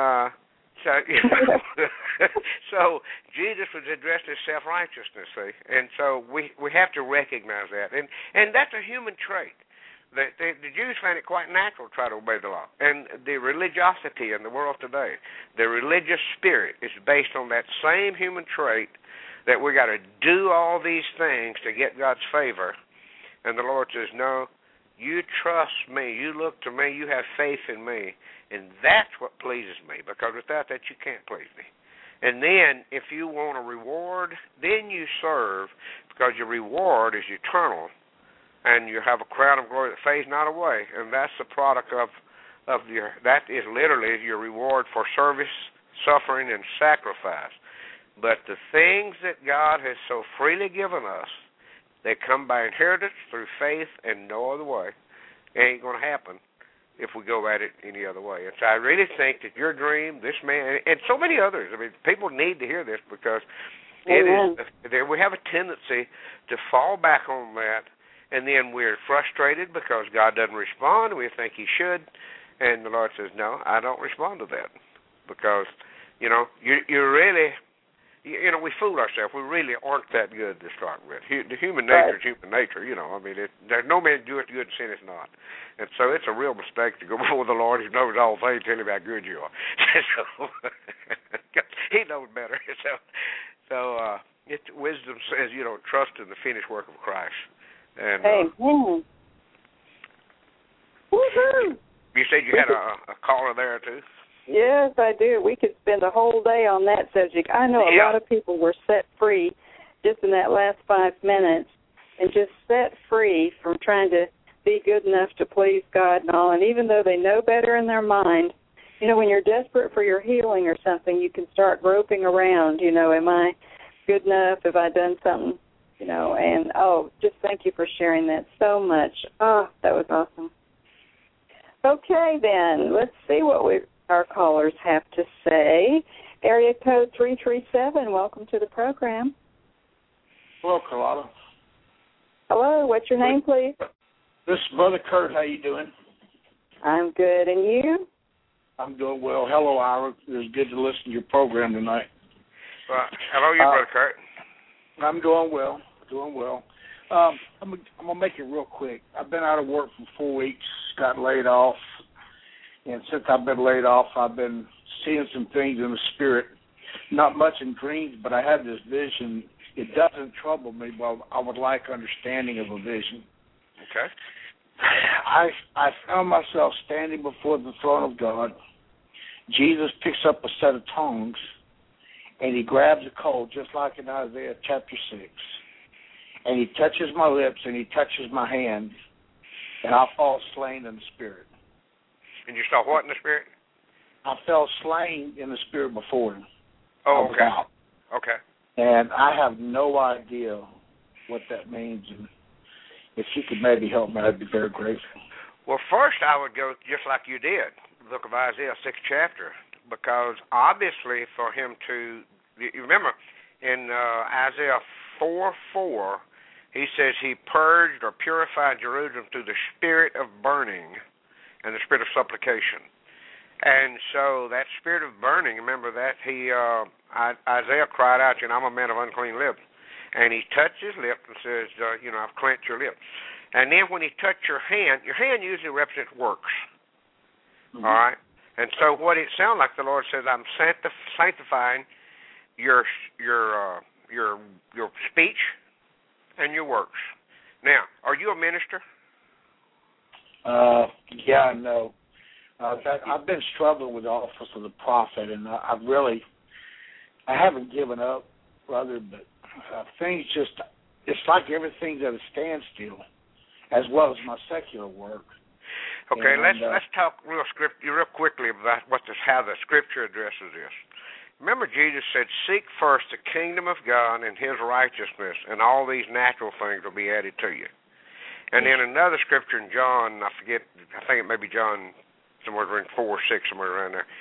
so Jesus was addressed as self-righteousness, see? And so we have to recognize that. And that's a human trait. The Jews find it quite natural to try to obey the law. And the religiosity in the world today, the religious spirit is based on that same human trait, that we got to do all these things to get God's favor. And the Lord says, no, you trust me, you look to me, you have faith in me, and that's what pleases me, because without that you can't please me. And then if you want a reward, then you serve, because your reward is eternal, and you have a crown of glory that fades not away, and that's the product that is literally your reward for service, suffering, and sacrifice. But the things that God has so freely given us, they come by inheritance through faith and no other way. It ain't going to happen if we go at it any other way. And so I really think that your dream, this man, and so many others, people need to hear this, because we have a tendency to fall back on that, and then we're frustrated because God doesn't respond. We think he should, and the Lord says, no, I don't respond to that, because, you're really... we fool ourselves. We really aren't that good to start with. The human nature is human nature, there's no man doeth good and sin is not. And so it's a real mistake to go before the Lord who knows all things, tell him how good you are. So he knows better. So wisdom says, trust in the finished work of Christ. And Amen. Woohoo! You said you had a caller there, too? Yes, I do. We could spend a whole day on that subject. I know a lot of people were set free just in that last 5 minutes, and just set free from trying to be good enough to please God and all. And even though they know better in their mind, when you're desperate for your healing or something, you can start groping around, am I good enough? Have I done something? You know, and, just thank you for sharing that so much. Oh, that was awesome. Okay, then, let's see what our callers have to say. Area code 337, welcome to the program. Hello, Carlotta. Hello, what's your name, please? This is Brother Kurt. How you doing? I'm good, and you? I'm doing well. Hello, Ira. It was good to listen to your program tonight. Well, hello, Brother Kurt. I'm doing well. I'm going to make it real quick. I've been out of work for 4 weeks, got laid off, and since I've been laid off, I've been seeing some things in the spirit, not much in dreams, but I had this vision. It doesn't trouble me, but I would like understanding of a vision. Okay. I found myself standing before the throne of God. Jesus picks up a set of tongs, and he grabs a coal, just like in Isaiah chapter 6. And he touches my lips, and he touches my hands, and I fall slain in the spirit. And you saw what in the spirit? I fell slain in the spirit before him. Oh, okay. Okay. And I have no idea what that means. And if you could maybe help me, I'd be very grateful. Well, first I would go just like you did, the book of Isaiah, 6th chapter, because obviously for him to, you remember in Isaiah 4:4, he says he purged or purified Jerusalem through the spirit of burning and the spirit of supplication. And so that spirit of burning, remember that Isaiah cried out, I'm a man of unclean lips. And he touched his lips and says, I've cleansed your lips. And then when he touched your hand usually represents works. Mm-hmm. All right? And so what it sounds like, the Lord says, I'm sanctifying your speech and your works. Now, are you a minister? Yeah, no. I've been struggling with the office of the prophet, and I haven't given up, brother, but things it's like everything's at a standstill, as well as my secular work. Okay, let's talk real quickly about how the Scripture addresses this. Remember, Jesus said, "Seek first the kingdom of God and His righteousness, and all these natural things will be added to you." And then another Scripture in John, I think it may be John, somewhere around 4 or 6, somewhere around there.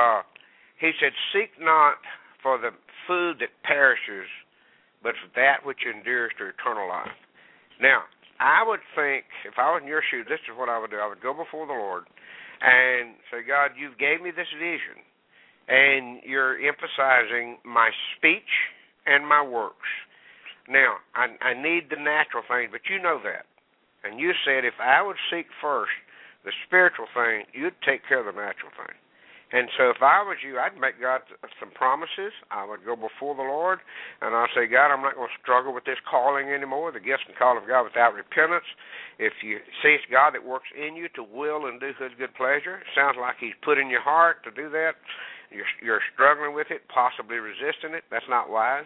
He said, "Seek not for the food that perishes, but for that which endures to eternal life." Now, I would think, if I was in your shoes, this is what I would do. I would go before the Lord and say, "God, you've gave me this vision, and you're emphasizing my speech and my works. Now, I need the natural things, but you know that. And you said if I would seek first the spiritual thing, you'd take care of the natural thing. And so if I was you, I'd make God some promises. I would go before the Lord, and I'd say, God, I'm not going to struggle with this calling anymore, the gifts and call of God without repentance. If you see it's God that works in you to will and do His good pleasure, it sounds like He's put in your heart to do that. You're struggling with it, possibly resisting it. That's not wise.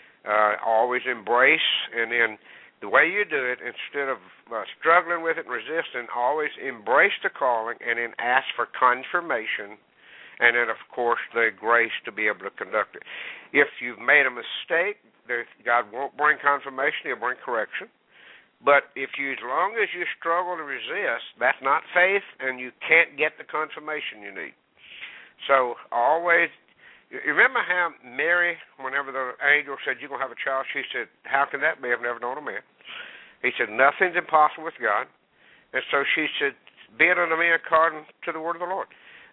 Always embrace, and then the way you do it, instead of struggling with it and resisting, always embrace the calling and then ask for confirmation, and then, of course, the grace to be able to conduct it. If you've made a mistake, God won't bring confirmation, He'll bring correction. But as long as you struggle to resist, that's not faith, and you can't get the confirmation you need. So always, you remember how Mary, whenever the angel said, you're going to have a child, she said, how can that be? I've never known a man. He said, nothing's impossible with God. And so she said, be it unto me according to the word of the Lord.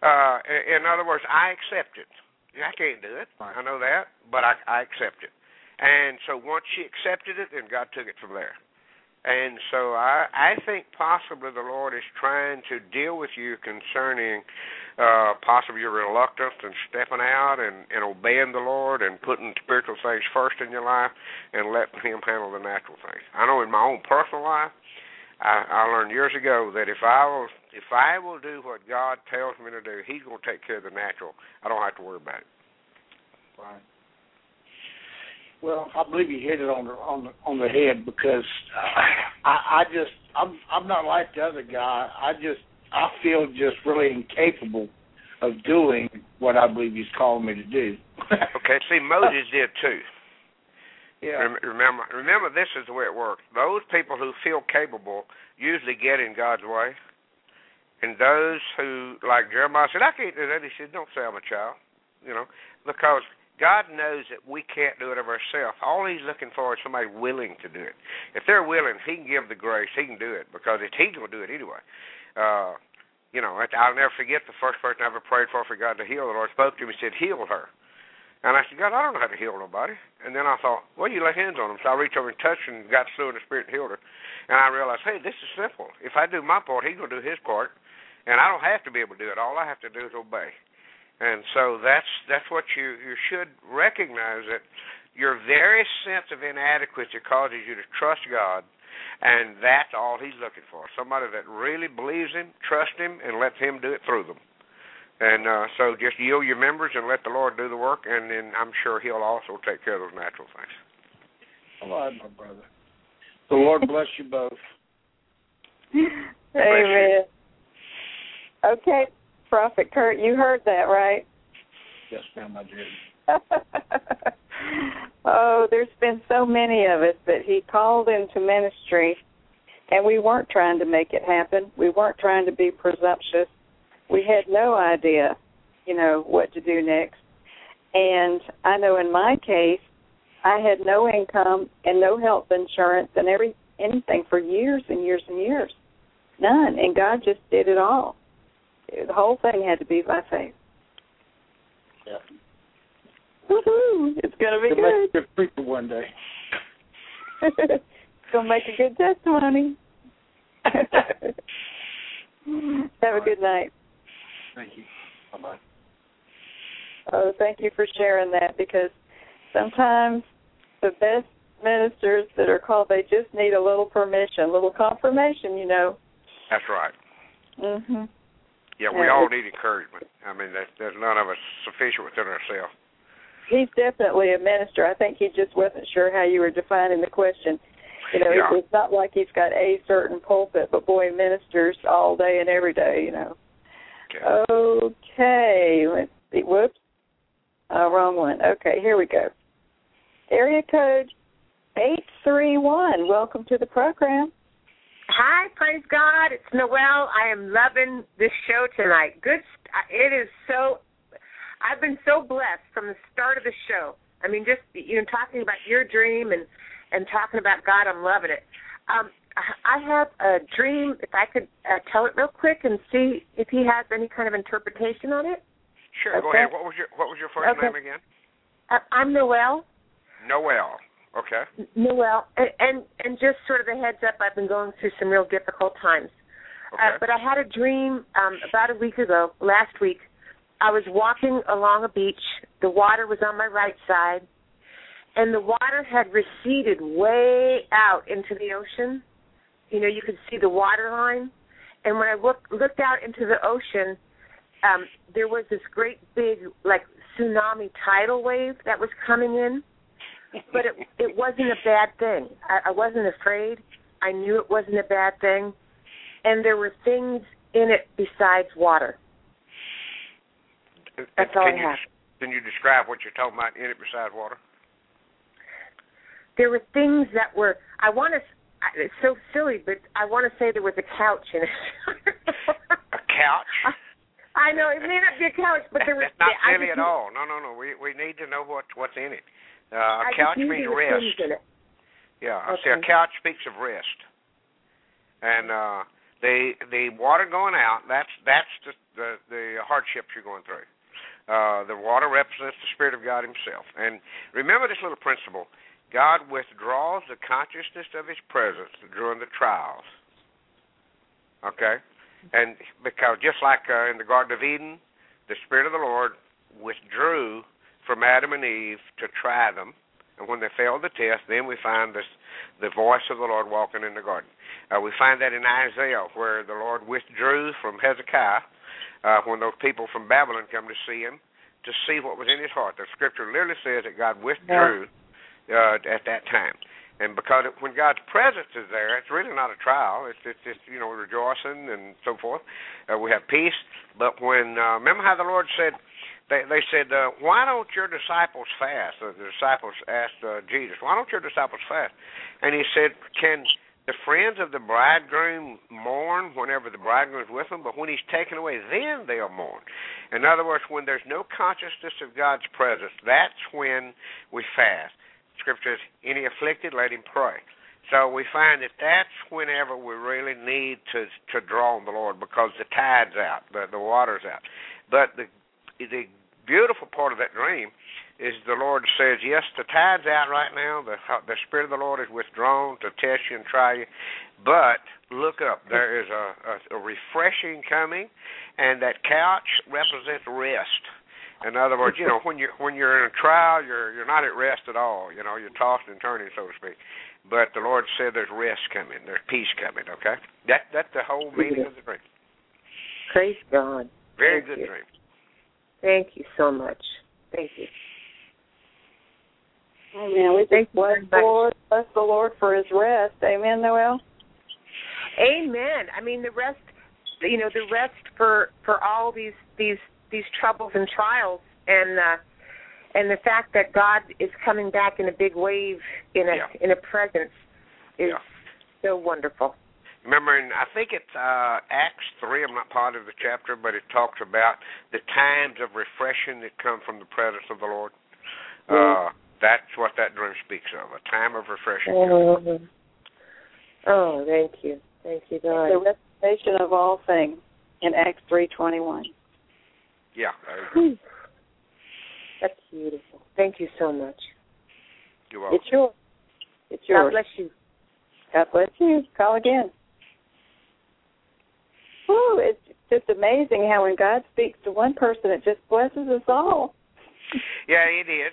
In other words, I accept it. I can't do it. I know that, but I accept it. And so once she accepted it, then God took it from there. And so I think possibly the Lord is trying to deal with you concerning possibly your reluctance and stepping out and obeying the Lord and putting spiritual things first in your life and letting Him handle the natural things. I know in my own personal life, I learned years ago that if I will do what God tells me to do, He's going to take care of the natural. I don't have to worry about it. Right. Well, I believe you hit it on the head, because I'm not like the other guy. I feel just really incapable of doing what I believe He's calling me to do. Okay, see, Moses did too. Yeah. Remember, this is the way it works. Those people who feel capable usually get in God's way. And those who, like Jeremiah said, I can't do that. He said, don't say I'm a child, because God knows that we can't do it of ourselves. All he's looking for is somebody willing to do it. If they're willing, he can give the grace. He can do it because he's going to do it anyway. I'll never forget the first person I ever prayed for God to heal. The Lord spoke to me and said, heal her. And I said, God, I don't know how to heal nobody. And then I thought, well, you lay hands on them. So I reached over and touched her and got through in the Spirit and healed her. And I realized, hey, this is simple. If I do my part, he's going to do his part. And I don't have to be able to do it. All I have to do is obey. And so that's what you should recognize, that your very sense of inadequacy causes you to trust God, and that's all he's looking for. Somebody that really believes him, trusts him, and lets him do it through them. And so just yield your members and let the Lord do the work, and then I'm sure he'll also take care of those natural things. All right, my brother. The Lord bless you both. Amen. Okay, Prophet Kurt, you heard that, right? Yes, ma'am, I did. Oh, there's been so many of us that he called into ministry, and we weren't trying to make it happen. We weren't trying to be presumptuous. We had no idea, what to do next. And I know in my case, I had no income and no health insurance and anything for years and years and years. None. And God just did it all. The whole thing had to be by faith. Yeah. Woohoo! It's going to be good. Make a good preacher one day. It's going to make a good testimony. Have a good night. Thank you. Bye-bye. Oh, thank you for sharing that, because sometimes the best ministers that are called, they just need a little permission, a little confirmation, That's right. Mhm. Yeah, we all need encouragement. I mean, there's none of us sufficient within ourselves. He's definitely a minister. I think he just wasn't sure how you were defining the question. Yeah. It's not like he's got a certain pulpit, but boy, he ministers all day and every day, Okay. Okay, let's see. Whoops. Wrong one. Okay, here we go. Area code 831. Welcome to the program. Hi, praise God. It's Noelle. I am loving this show tonight. It is so, I've been so blessed from the start of the show. I mean, just, talking about your dream and talking about God, I'm loving it. I have a dream, if I could tell it real quick and see if he has any kind of interpretation on it. Sure, okay. Go ahead. What was your first name again? I'm Noelle. Noelle. Okay. Noelle, and just sort of a heads up, I've been going through some real difficult times. Okay. But I had a dream about a week ago, last week. I was walking along a beach. The water was on my right side, and the water had receded way out into the ocean. You could see the water line. And when I looked out into the ocean, there was this great big, tsunami tidal wave that was coming in. But it wasn't a bad thing. I wasn't afraid. I knew it wasn't a bad thing. And there were things in it besides water. That's all I have. Can you describe what you're talking about in it besides water? There were things that were, it's so silly, but I want to say there was a couch in it. A couch? I know, it may not be a couch, but there was... It's not silly at all. No. We need to know what's in it. A couch means rest. Yeah, I say a couch speaks of rest. And the water going out, that's the hardships you're going through. The water represents the Spirit of God himself. And remember this little principle. God withdraws the consciousness of his presence during the trials. Okay? And because just like in the Garden of Eden, the Spirit of the Lord withdrew from Adam and Eve to try them. And when they failed the test, then we find the voice of the Lord walking in the garden. We find that in Isaiah, where the Lord withdrew from Hezekiah when those people from Babylon come to see him, to see what was in his heart. The Scripture literally says that God withdrew at that time. And because when God's presence is there, it's really not a trial. It's just, rejoicing and so forth. We have peace. But when, remember how the Lord said, they said, why don't your disciples fast? The disciples asked Jesus, why don't your disciples fast? And he said, can the friends of the bridegroom mourn whenever the bridegroom is with them? But when he's taken away, then they'll mourn. In other words, when there's no consciousness of God's presence, that's when we fast. Scripture says, any afflicted, let him pray. So we find that that's whenever we really need to draw on the Lord, because the tide's out, the water's out. But the beautiful part of that dream is the Lord says, yes, the tide's out right now. The Spirit of the Lord is withdrawn to test you and try you. But look up. There is a refreshing coming, and that couch represents rest. In other words, when you're in a trial, you're not at rest at all. You're tossing and turning, so to speak. But the Lord said there's rest coming. There's peace coming, okay? That's the whole meaning of the dream. Praise God. Very good dream. Thank you so much. Thank you. Amen. We just bless the Lord for his rest. Amen, Noelle? Amen. I mean, the rest for all these troubles and trials, and the fact that God is coming back in a big wave in a presence is so wonderful. Remember, I think it's Acts 3, I'm not part of the chapter, but it talks about the times of refreshing that come from the presence of the Lord. That's what that dream speaks of, a time of refreshing. Oh, thank you. Thank you, God. The restoration of all things in Acts 3:21. Yeah, I agree. That's beautiful. Thank you so much. You're welcome. It's yours. It's yours. God bless you. God bless you. Call again. Woo, it's just amazing how when God speaks to one person, it just blesses us all. Yeah, it is.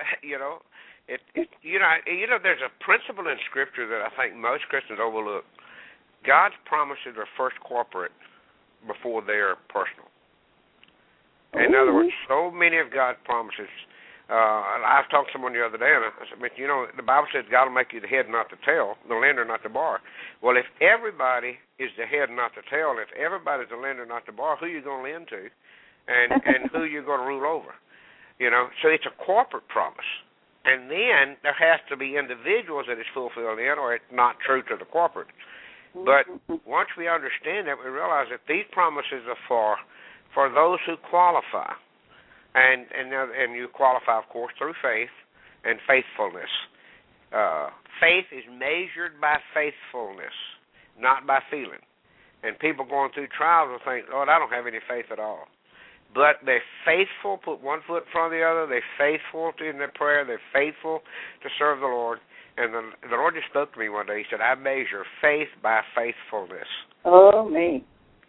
There's a principle in Scripture that I think most Christians overlook. God's promises are first corporate before they are personal. In other words, so many of God's promises. I talked to someone the other day, and I said, the Bible says God will make you the head, not the tail, the lender, not the borrower. Well, if everybody is the head, not the tail, and if everybody's the lender, not the borrower, who are you going to lend to, and who are you going to rule over? So it's a corporate promise. And then there has to be individuals that it's fulfilled in, or it's not true to the corporate. But once we understand that, we realize that these promises are for those who qualify. And you qualify, of course, through faith and faithfulness. Faith is measured by faithfulness, not by feeling. And people going through trials will think, Lord, I don't have any faith at all. But they're faithful, put one foot in front of the other. They're faithful in their prayer. They're faithful to serve the Lord. And the Lord just spoke to me one day. He said, I measure faith by faithfulness. Oh, me.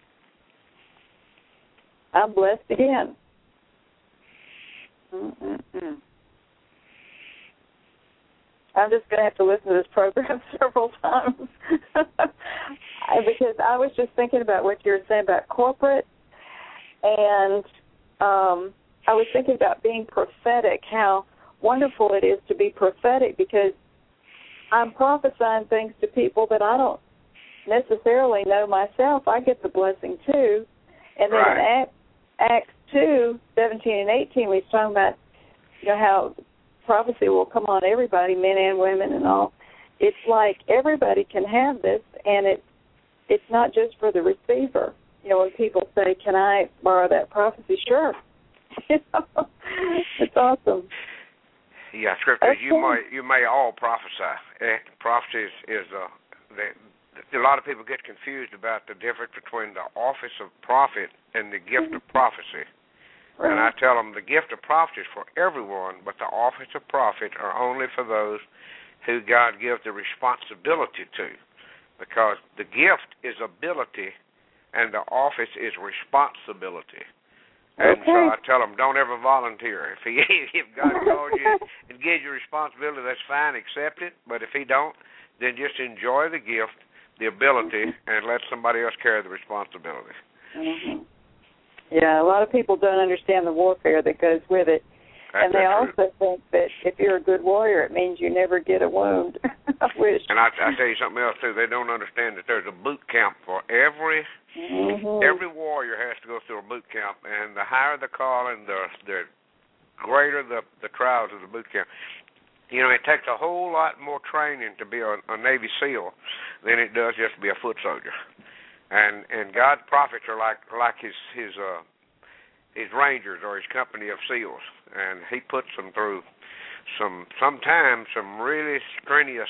I'm blessed again. I'm just going to have to listen to this program several times. Because I was just thinking about what you were saying about corporate. And I was thinking about being prophetic, how wonderful it is to be prophetic, because I'm prophesying things to people that I don't necessarily know myself. I get the blessing too. And then in Acts 2, 17 and 18, we was talking about how prophecy will come on everybody, men and women and all. It's like everybody can have this, and it's not just for the receiver. When people say, can I borrow that prophecy? Sure. It's awesome. Yeah, Scripture, you may all prophesy. Prophecy is a lot of people get confused about the difference between the office of prophet and the gift of prophecy. Right. And I tell them the gift of prophecy is for everyone, but the office of prophet are only for those who God gives the responsibility to, because the gift is ability and the office is responsibility. And so I tell them, don't ever volunteer. If God calls you and gives you responsibility, that's fine, accept it. But if he don't, then just enjoy the gift, the ability, and let somebody else carry the responsibility. Mm-hmm. Yeah, a lot of people don't understand the warfare that goes with it. And they also think that if you're a good warrior, it means you never get a wound. I wish. And I tell you something else, too. They don't understand that there's a boot camp for every Mm-hmm. Every warrior has to go through a boot camp, and the higher the calling, the greater the trials of the boot camp. You know, it takes a whole lot more training to be a Navy SEAL than it does just to be a foot soldier. And God's prophets are like his rangers or his company of SEALs, and he puts them through sometimes some really strenuous,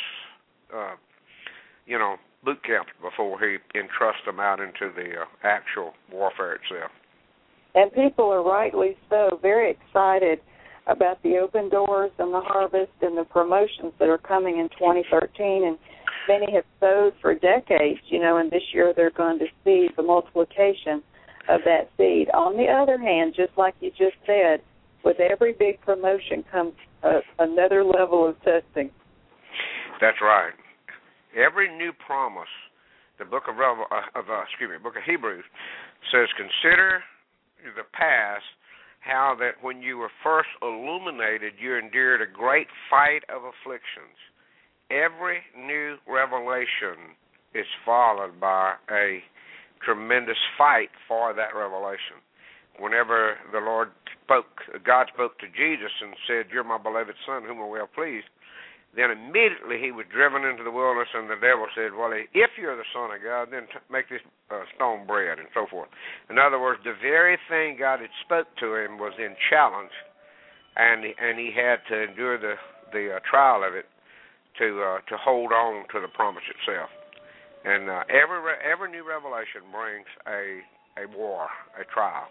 boot camps before he entrusts them out into the actual warfare itself. And people are rightly so very excited about the open doors and the harvest and the promotions that are coming in 2013, and many have sowed for decades, and this year they're going to see the multiplication of that seed. On the other hand, just like you just said, with every big promotion comes another level of testing. That's right. Every new promise, the book of Hebrews says, consider the past, how that when you were first illuminated, you endured a great fight of afflictions. Every new revelation is followed by a tremendous fight for that revelation. Whenever God spoke to Jesus and said, "You're my beloved Son, whom I'm well pleased," then immediately he was driven into the wilderness, and the devil said, "Well, if you're the Son of God, then make this stone bread," and so forth. In other words, the very thing God had spoke to him was in challenge, and he had to endure the trial of it to hold on to the promise itself. And every new revelation brings a war, a trial.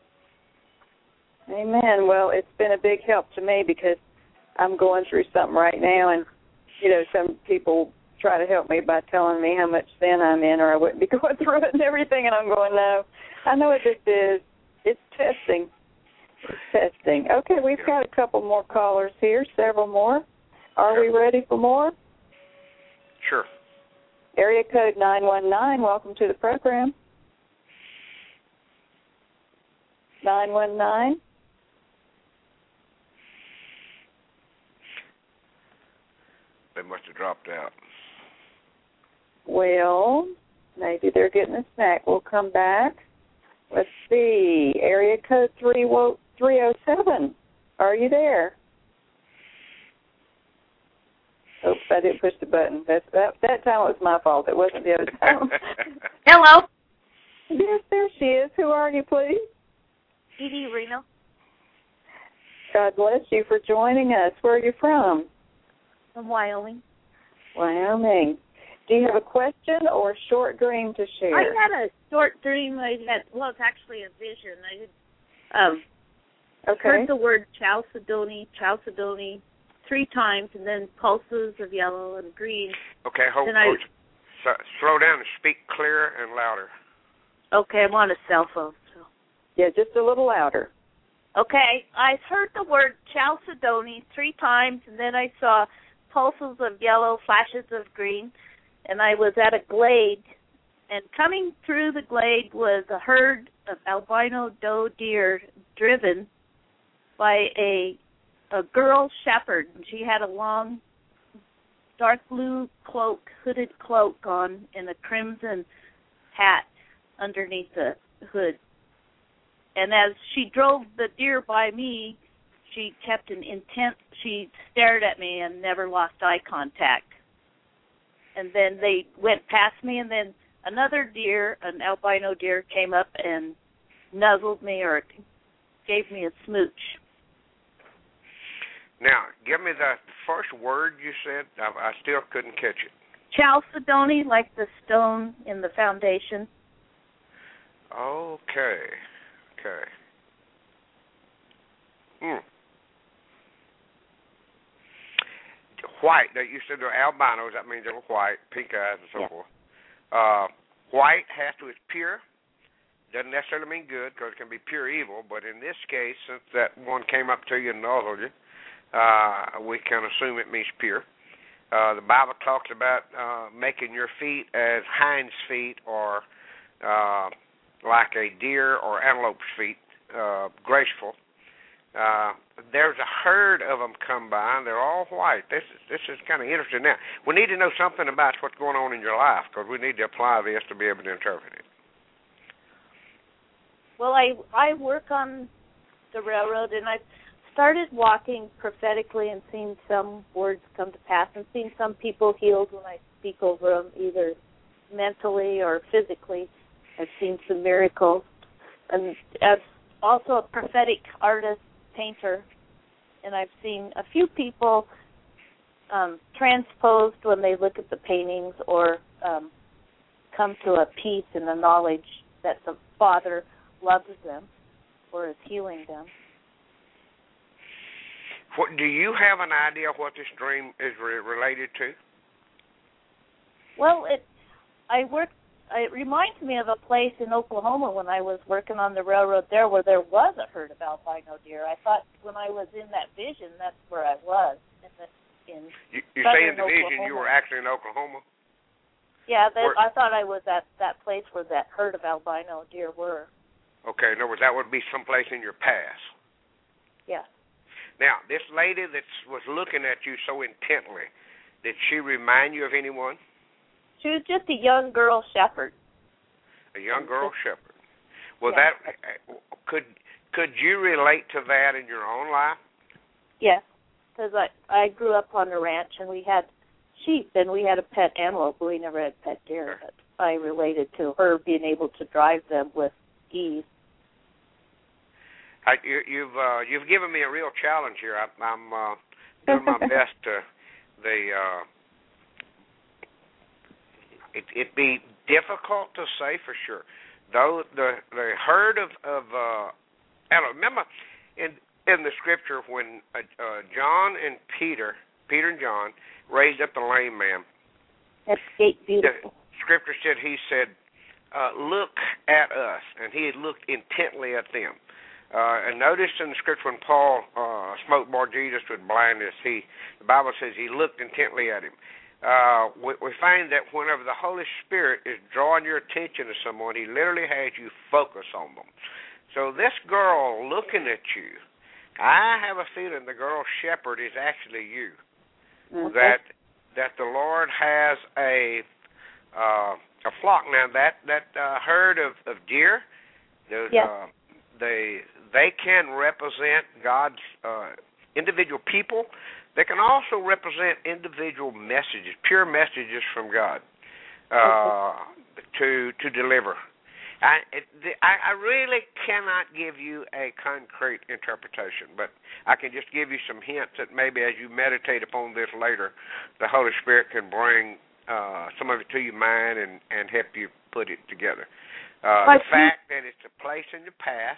Amen. Well, it's been a big help to me because I'm going through something right now, and, some people try to help me by telling me how much sin I'm in or I wouldn't be going through it and everything, and I'm going, no, I know what this is. It's testing. It's testing. Okay, we've got a couple more callers here, several more. Are we ready for more? Sure. Area code 919, welcome to the program. 919. They must have dropped out. Well, maybe they're getting a snack. We'll come back. Let's see. Area code 307. Are you there? Oops, I didn't push the button. That time it was my fault. It wasn't the other time. Hello. Yes, there she is. Who are you, please? Edie Reno. God bless you for joining us. Where are you from? From Wyoming. Wyoming. Do you have a question or a short dream to share? I had a short dream. It's actually a vision. I heard the word Chalcedony 3 times, and then pulses of yellow and green. Okay, hold. Slow down and speak clearer and louder. Okay, I'm on a cell phone. So. Yeah, just a little louder. Okay, I heard the word Chalcedony 3 times, and then I saw pulses of yellow, flashes of green, and I was at a glade, and coming through the glade was a herd of albino doe deer driven by a girl shepherd. She had a long, dark blue cloak, hooded cloak on, and a crimson hat underneath the hood. And as she drove the deer by me, she stared at me and never lost eye contact. And then they went past me, and then another deer, an albino deer, came up and nuzzled me or gave me a smooch. Now, give me the first word you said. I still couldn't catch it. Chalcedony, like the stone in the foundation. Okay. White. You said they're albinos. That means they're white, pink eyes, and so forth. White has to be pure. Doesn't necessarily mean good, because it can be pure evil. But in this case, since that one came up to you and nuzzled you, we can assume it means pure. The Bible talks about making your feet as hinds feet, or like a deer or antelope's feet, graceful. There's a herd of them come by, and they're all white. This is kind of interesting. Now, we need to know something about what's going on in your life, because we need to apply this to be able to interpret it. Well, I work on the railroad, and I've started walking prophetically and seen some words come to pass, and seen some people healed when I speak over them, either mentally or physically. I've seen some miracles. And as also a prophetic artist, painter, and I've seen a few people transposed when they look at the paintings, or come to a peace and a knowledge that the Father loves them or is healing them. What, do you have an idea what this dream is related to? Well, it reminds me of a place in Oklahoma when I was working on the railroad there, where there was a herd of albino deer. I thought when I was in that vision, that's where I was. You say in the vision you were actually in Oklahoma? Yeah, I thought I was at that place where that herd of albino deer were. Okay, in other words, that would be someplace in your past. Yeah. Now, this lady that was looking at you so intently, did she remind you of anyone? She was just a young girl shepherd. A young girl shepherd. Well, yeah. That could you relate to that in your own life? Yes, because I grew up on a ranch, and we had sheep, and we had a pet antelope. We never had pet deer, but I related to her being able to drive them with ease. You've given me a real challenge here. I'm doing my best to It'd be difficult to say for sure. Though the herd of remember in the scripture when John and Peter and John raised up the lame man. That's beautiful. The scripture said he said, "Look at us," and he had looked intently at them. And notice in the scripture when Paul smote Bar-Jesus with blindness, the Bible says he looked intently at him. We find that whenever the Holy Spirit is drawing your attention to someone, he literally has you focus on them. So this girl looking at you, I have a feeling the girl shepherd is actually you. Okay. That the Lord has a flock. Now that herd of deer, those, they can represent God's individual people. They can also represent individual messages, pure messages from God to deliver. I really cannot give you a concrete interpretation, but I can just give you some hints that maybe as you meditate upon this later, the Holy Spirit can bring some of it to your mind and help you put it together. The fact that it's a place in the past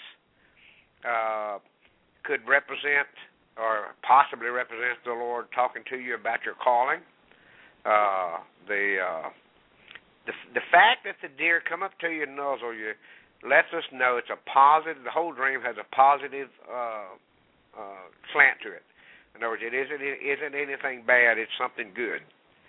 could represent or possibly represents the Lord talking to you about your calling. The fact that the deer come up to you and nuzzle you lets us know it's a positive. The whole dream has a positive slant to it. In other words, it isn't anything bad. It's something good.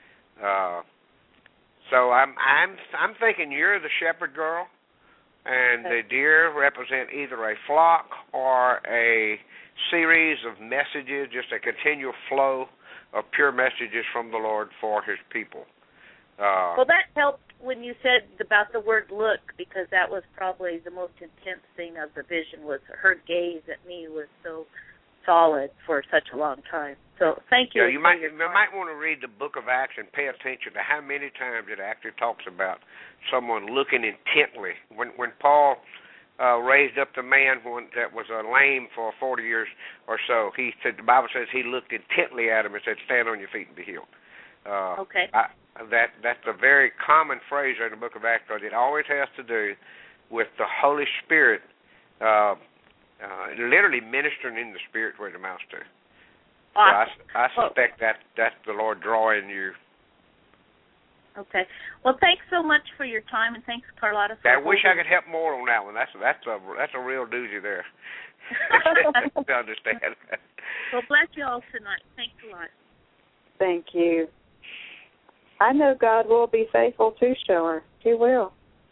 So I'm thinking you're the shepherd girl, and the deer represent either a flock or a series of messages, just a continual flow of pure messages from the Lord for his people. Well, that helped when you said about the word look, because that was probably the most intense thing of the vision, was her gaze at me was so solid for such a long time. So thank you. Yeah, you might want to read the book of Acts and pay attention to how many times it actually talks about someone looking intently. When Paul raised up the man that was lame for 40 years or so, he said, the Bible says he looked intently at him and said, "Stand on your feet and be healed." Okay. That's a very common phrase in the book of Acts, because it always has to do with the Holy Spirit literally ministering in the Spirit where it amounts to. Awesome. So I suspect that's the Lord drawing you. Okay. Well, thanks so much for your time, and thanks, Carlotta. I wish I could help more on that one. That's a real doozy there. To understand. Well, bless you all tonight. Thanks a lot. Thank you. I know God will be faithful to show her. He will.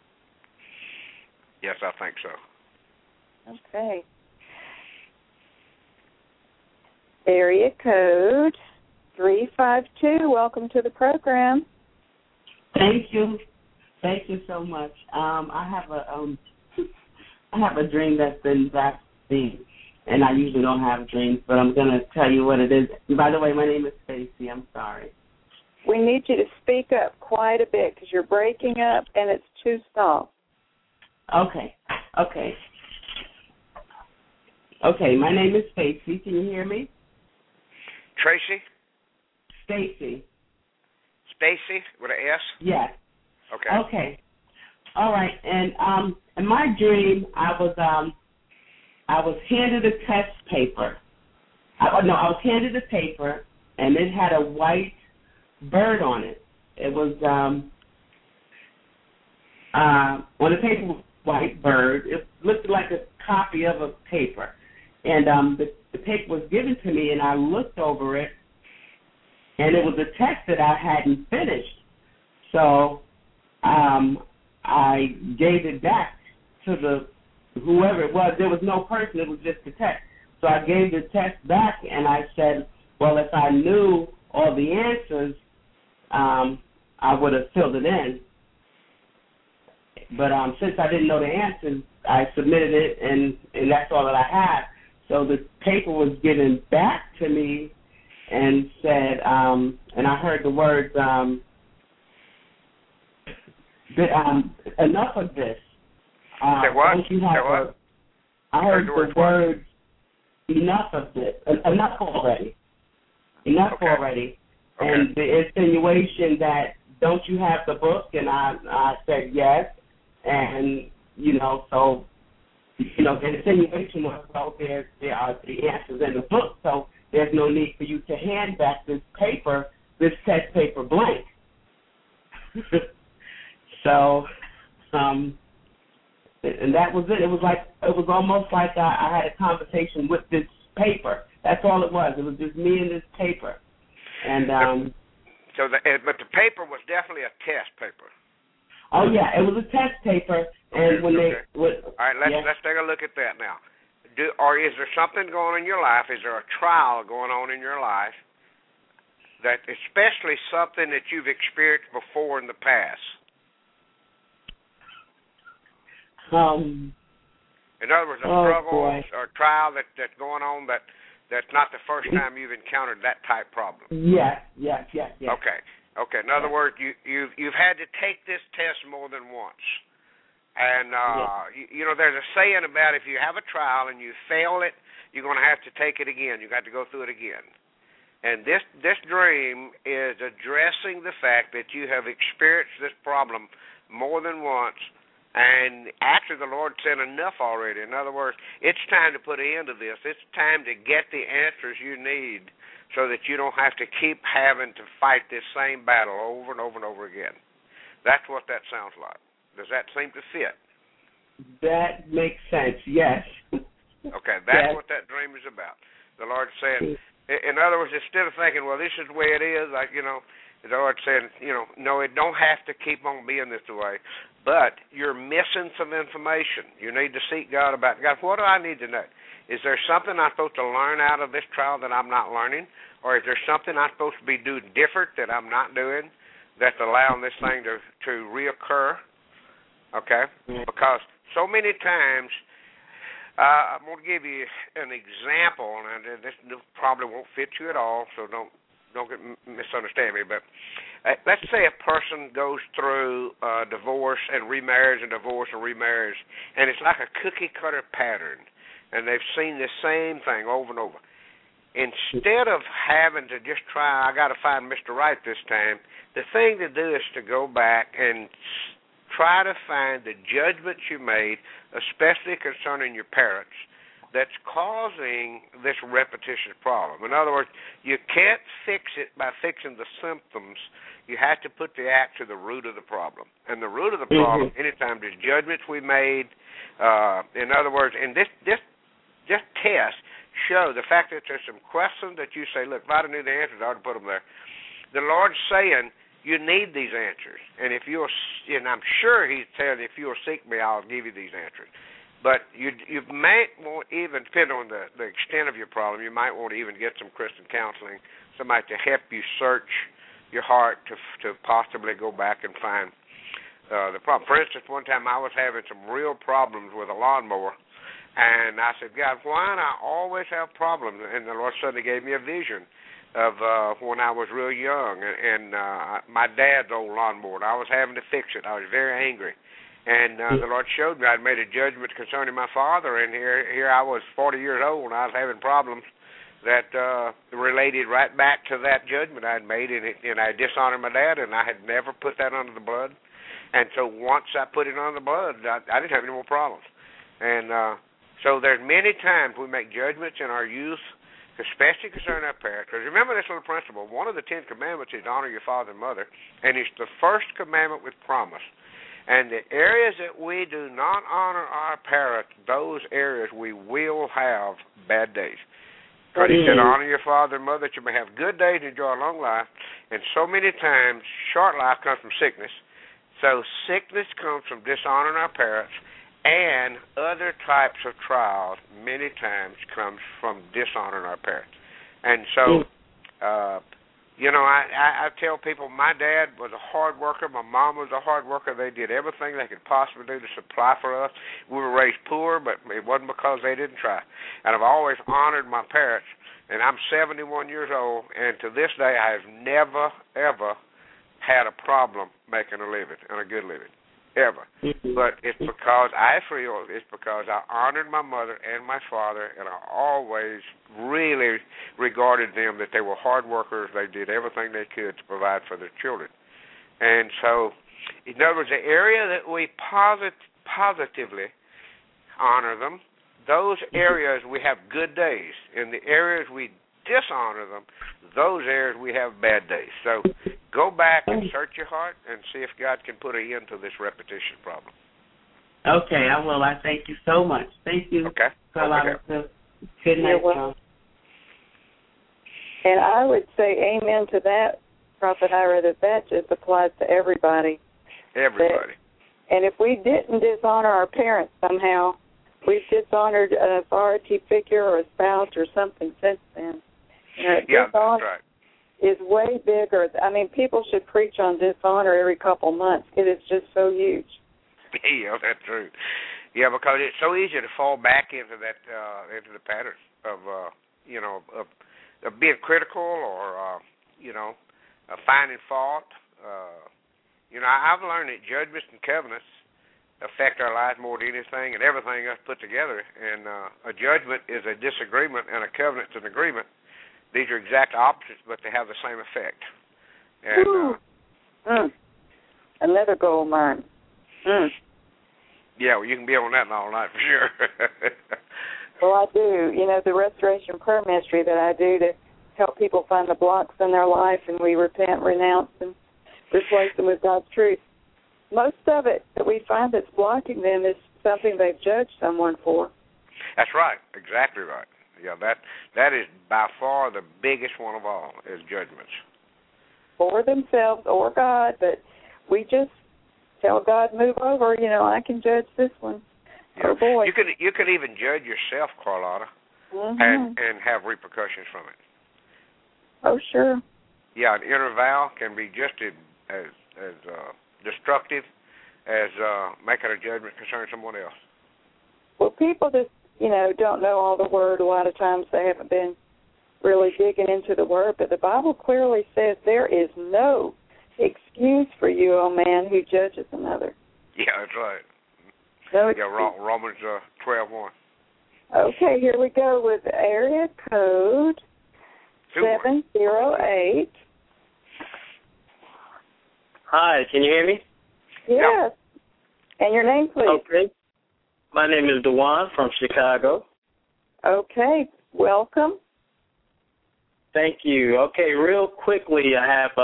Yes, I think so. Okay. Area code 352. Welcome to the program. Thank you. Thank you so much. I have a dream that's been vaccine, and I usually don't have dreams, but I'm going to tell you what it is. By the way, my name is Stacy. I'm sorry. We need you to speak up quite a bit because you're breaking up and it's too soft. Okay. Okay, my name is Stacy. Can you hear me? Tracy? Stacy. Stacy with an S? Yes. Okay. All right. And in my dream, I was handed a test paper. I was handed a paper, and it had a white bird on it. It was on the paper was a white bird. It looked like a copy of a paper, and the paper was given to me, and I looked over it, and it was a test that I hadn't finished. So I gave it back to whoever it was. There was no person. It was just a test. So I gave the test back, and I said, well, if I knew all the answers, I would have filled it in. But since I didn't know the answers, I submitted it, and that's all that I had. So the paper was given back to me and said, and I heard the words, enough of this. Say what? I heard the words, enough of this. Enough already. Enough already. Okay. And the insinuation that, don't you have the book? And I said yes. And, so, the insinuation was, well, there are the answers in the book, so there's no need for you to hand back this paper, this test paper blank. So, and that was it. It was almost like I had a conversation with this paper. That's all it was. It was just me and this paper. And but the paper was definitely a test paper. Oh yeah, it was a test paper. And all right, let's take a look at that now. Is there something going on in your life? Is there a trial going on in your life that, especially something that you've experienced before in the past? In other words, a struggle or a trial that's going on that's not the first time you've encountered that type problem. Yes. Okay. In other words, you've had to take this test more than once, and there's a saying about if you have a trial and you fail it, you're going to have to take it again. You got to go through it again. And this dream is addressing the fact that you have experienced this problem more than once. And actually, the Lord said enough already. In other words, it's time to put an end to this. It's time to get the answers you need so that you don't have to keep having to fight this same battle over and over and over again. That's what that sounds like. Does that seem to fit? That makes sense, yes. Okay, that's what that dream is about. The Lord said, in other words, instead of thinking, well, this is the way it is, the Lord said, no, it don't have to keep on being this way. But you're missing some information. You need to seek God about, God, what do I need to know? Is there something I'm supposed to learn out of this trial that I'm not learning? Or is there something I'm supposed to be doing different that I'm not doing that's allowing this thing to reoccur? Okay? Because so many times, I'm going to give you an example, and this probably won't fit you at all, so don't misunderstand me, but let's say a person goes through divorce and remarries and divorce and remarries, and it's like a cookie-cutter pattern, and they've seen the same thing over and over. Instead of having to just try, I got to find Mr. Right this time, the thing to do is to go back and try to find the judgments you made, especially concerning your parents, that's causing this repetitious problem. In other words, you can't fix it by fixing the symptoms. You have to put the axe to the root of the problem. And the root of the problem, anytime there's judgments we made, in other words, and this test show the fact that there's some questions that you say, look, if I knew the answers, I would put them there. The Lord's saying you need these answers. And and I'm sure He's telling you, if you'll seek me, I'll give you these answers. But you might want even, depending on the extent of your problem, you might want to even get some Christian counseling, somebody to help you search your heart to possibly go back and find the problem. For instance, one time I was having some real problems with a lawnmower, and I said, God, why do I always have problems? And the Lord suddenly gave me a vision of when I was real young, and my dad's old lawnmower. I was having to fix it. I was very angry. And the Lord showed me I'd made a judgment concerning my father, and here I was 40 years old, and I was having problems that related right back to that judgment I'd made, and I dishonored my dad, and I had never put that under the blood. And so once I put it under the blood, I didn't have any more problems. And so there's many times we make judgments in our youth, especially concerning our parents. Because remember this little principle, one of the 10 Commandments is honor your father and mother, and it's the first commandment with promise. And the areas that we do not honor our parents, those areas we will have bad days. Because he said, honor your father and mother that you may have good days and enjoy a long life. And so many times, short life comes from sickness. So sickness comes from dishonoring our parents, and other types of trials many times comes from dishonoring our parents. And so, I tell people my dad was a hard worker, my mom was a hard worker. They did everything they could possibly do to supply for us. We were raised poor, but it wasn't because they didn't try. And I've always honored my parents, and I'm 71 years old, and to this day I have never, ever had a problem making a living, and a good living, ever. But it's because I honored my mother and my father, and I always really regarded them that they were hard workers. They did everything they could to provide for their children. And so, in other words, the area that we positively honor them, those areas we have good days. In the areas we dishonor them, those areas we have bad days. So go back and search your heart and see if God can put an end to this repetition problem. Okay, I will. I thank you so much. Thank you. Okay. Carlotta. Good night. Well, and I would say amen to that, Prophet Ira, that just applies to everybody. Everybody. And if we didn't dishonor our parents somehow, we've dishonored an authority figure or a spouse or something since then. Yeah, that's right. Is way bigger. I mean, people should preach on dishonor every couple months. It is just so huge. Yeah, that's true. Yeah, because it's so easy to fall back into that into the pattern of of being critical or finding fault. I've learned that judgments and covenants affect our lives more than anything and everything else put together. And a judgment is a disagreement, and a covenant is an agreement. These are exact opposites, but they have the same effect. And another gold mine. Yeah, well, you can be on that all night for sure. Well, I do. The restoration prayer ministry that I do to help people find the blocks in their life, and we repent, renounce, and replace them with God's truth. Most of it that we find that's blocking them is something they've judged someone for. That's right. Exactly right. Yeah, that is by far the biggest one of all, is judgments. For themselves or God, but we just tell God, move over, I can judge this one. Yeah. Oh, boy. You could even judge yourself, Carlotta, and have repercussions from it. Oh, sure. Yeah, an inner vow can be just as destructive as making a judgment concerning someone else. Well, people just, don't know all the Word. A lot of times they haven't been really digging into the Word, but the Bible clearly says there is no excuse for you, O man, who judges another. Yeah, that's right. No excuse. Yeah, Romans 12:1. Okay, here we go with area code 708. Hi, can you hear me? Yes. Yeah. And your name, please? Okay. My name is Dewan from Chicago. Okay, welcome. Thank you. Okay, real quickly, I have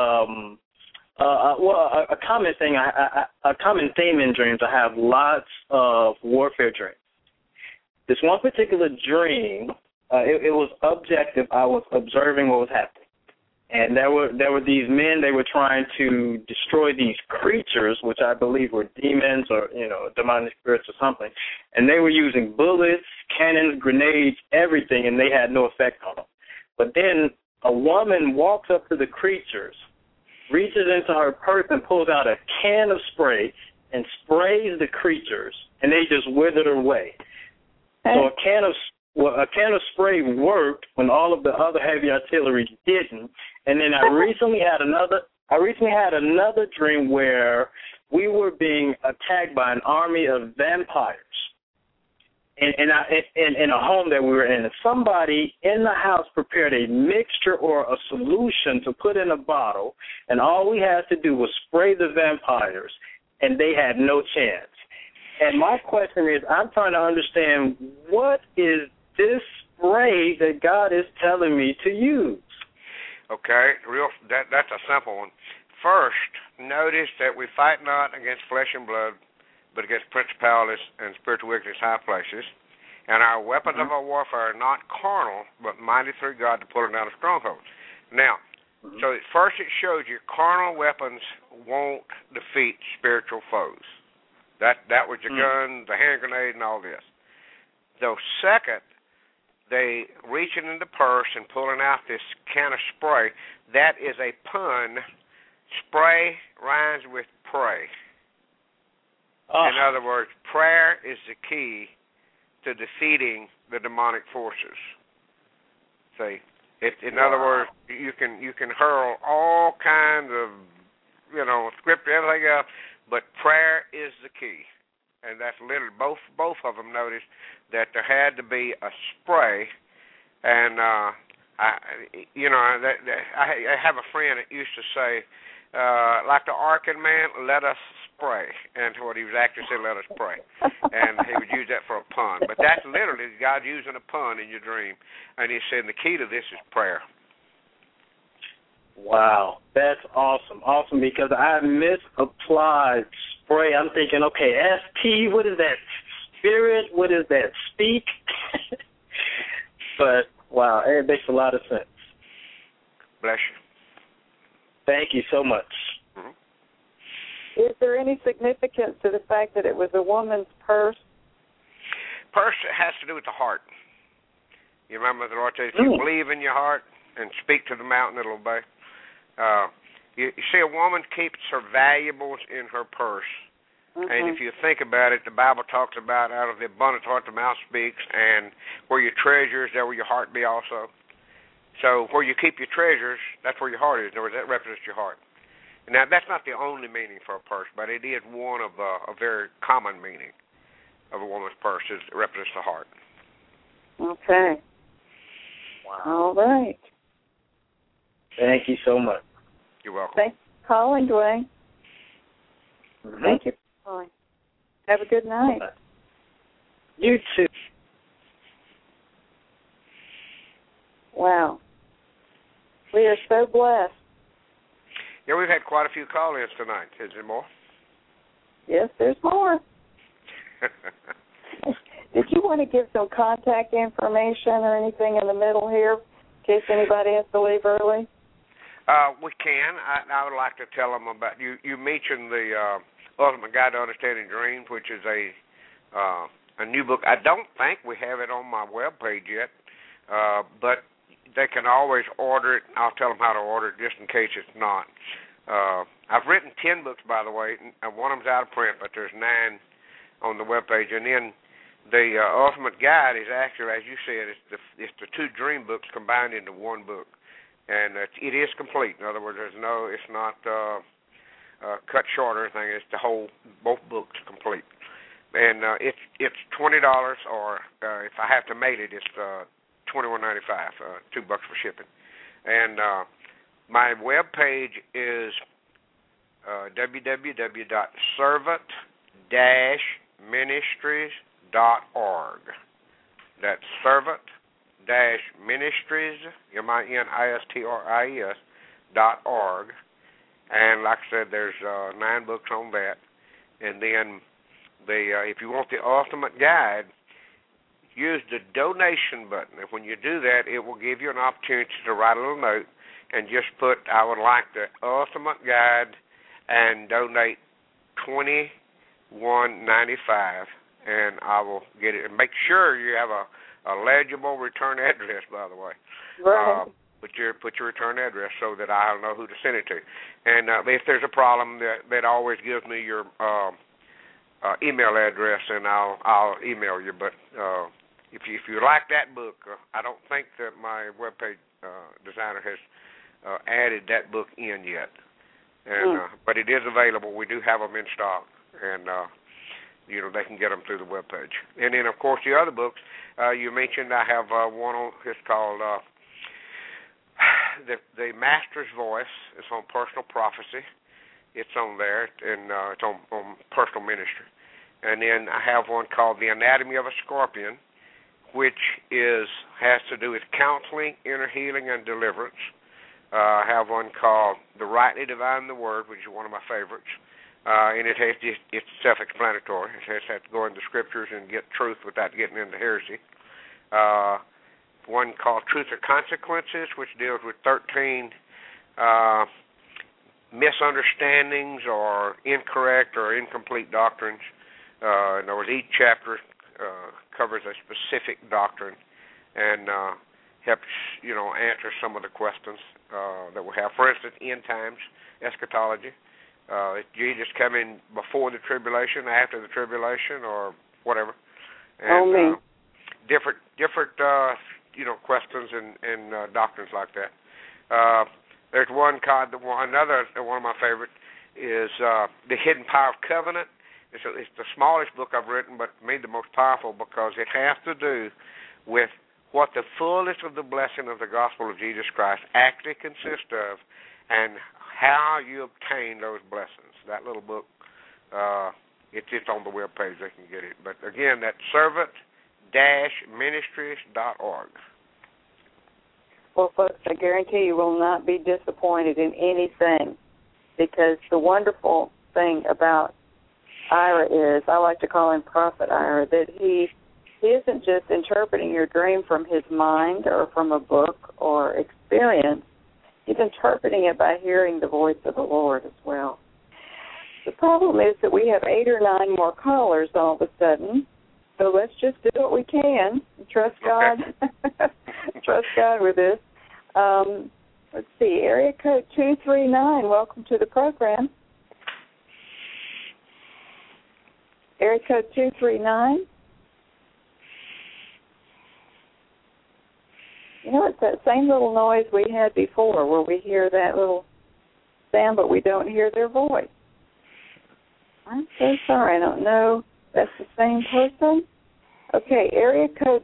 a common thing. A common theme in dreams. I have lots of warfare dreams. This one particular dream, it was objective. I was observing what was happening, and there were these men. They were trying to destroy these creatures, which I believe were demons or demonic spirits or something. And they were using bullets, cannons, grenades, everything, and they had no effect on them. But then a woman walks up to the creatures, reaches into her purse and pulls out a can of spray, and sprays the creatures, and they just withered away. So a can of spray worked when all of the other heavy artillery didn't. And then I recently had another dream where we were being attacked by an army of vampires in a home that we were in. Somebody in the house prepared a mixture or a solution to put in a bottle, and all we had to do was spray the vampires, and they had no chance. And my question is, I'm trying to understand, what is this spray that God is telling me to use? Okay, that's a simple one. First, notice that we fight not against flesh and blood, but against principalities and spiritual wickedness in high places. And our weapons of our warfare are not carnal, but mighty through God to pull down the strongholds. Now, so first it shows you carnal weapons won't defeat spiritual foes. That was your gun, the hand grenade, and all this. So second, they reaching in the purse and pulling out this can of spray. That is a pun. Spray rhymes with pray. In other words, prayer is the key to defeating the demonic forces. See, in other words, you can hurl all kinds of, scripture, everything else, but prayer is the key. And that's literally both of them noticed that there had to be a spray. And I have a friend that used to say, like the Arkin man, let us spray. And what he was actually saying, let us pray. And he would use that for a pun. But that's literally God using a pun in your dream. And he said the key to this is prayer. Wow, that's awesome. Awesome, because I misapplied spray. I'm thinking, okay, ST, what is that? Spirit, what is that? Speak? But, wow, it makes a lot of sense. Bless you. Thank you so much. Is there any significance to the fact that it was a woman's purse? Purse has to do with the heart. You remember the Lord says, if you believe in your heart and speak to the mountain, it'll obey. You see, a woman keeps her valuables in her purse. And if you think about it, the Bible talks about out of the abundance heart the mouth speaks, and where your treasure is, there will your heart be also. So where you keep your treasures, that's where your heart is. In other words, that represents your heart. Now, that's not the only meaning for a purse, but it is one of a very common meaning of a woman's purse. It represents the heart. Okay. Wow. All right. Thank you so much. You're welcome. Thanks for calling, Dwayne. Thank you for calling. Have a good night. You too. Wow. We are so blessed. Yeah, we've had quite a few call-ins tonight. Is there more? Yes, there's more. Did you want to give some contact information or anything in the middle here in case anybody has to leave early? We can. I would like to tell them about, you mentioned the Ultimate Guide to Understanding Dreams, which is a new book. I don't think we have it on my webpage yet, but they can always order it. I'll tell them how to order it just in case it's not. I've written 10 books, by the way. One of them's out of print, but there's 9 on the webpage. And then the Ultimate Guide is actually, as you said, it's the 2 dream books combined into one book. And it is complete. In other words, it's not cut short or anything. It's both books complete. And it's $20, or if I have to mail it, it's $21.95, $2 for shipping. And my webpage is www.servant-ministries.org. That's servant-ministries, MINISTRIES.org. And like I said, there's 9 books on that. And then if you want the Ultimate Guide, use the donation button. And when you do that, it will give you an opportunity to write a little note and just put, I would like the Ultimate Guide, and donate $21.95, and I will get it. And make sure you have a legible return address, by the way. Right. Put your return address so that I'll know who to send it to. And if there's a problem, that always gives me your email address, and I'll email you. But if you like that book, I don't think that my webpage designer has added that book in yet. And but it is available. We do have them in stock, and they can get them through the webpage. And then, of course, the other books you mentioned, I have one on. It's called The Master's Voice. It's on personal prophecy. It's on there, and it's on personal ministry. And then I have one called The Anatomy of a Scorpion, which has to do with counseling, inner healing, and deliverance. I have one called The Rightly Divine the Word, which is one of my favorites. And it's self-explanatory. It has to go into scriptures and get truth without getting into heresy. One called Truth or Consequences, which deals with 13 misunderstandings or incorrect or incomplete doctrines. In other words, each chapter covers a specific doctrine and helps answer some of the questions that we have. For instance, end times, eschatology. Is Jesus coming before the tribulation, after the tribulation, or whatever? And different questions and doctrines like that. There's another one of my favorites is The Hidden Power of Covenant. It's the smallest book I've written, but made the most powerful because it has to do with what the fullness of the blessing of the gospel of Jesus Christ actually consists of, and how you obtain those blessings. That little book, it's on the webpage. They can get it. But again, that's servant-ministries.org. Well, folks, I guarantee you will not be disappointed in anything, because the wonderful thing about Ira is, I like to call him Prophet Ira, that he isn't just interpreting your dream from his mind or from a book or experience. He's interpreting it by hearing the voice of the Lord as well. The problem is that we have 8 or 9 more callers all of a sudden, so let's just do what we can and trust God. Trust God with this. Let's see, area code 239, welcome to the program. Area code 239. It's that same little noise we had before where we hear that little sound, but we don't hear their voice. I'm so sorry. I don't know. That's the same person? Okay, area code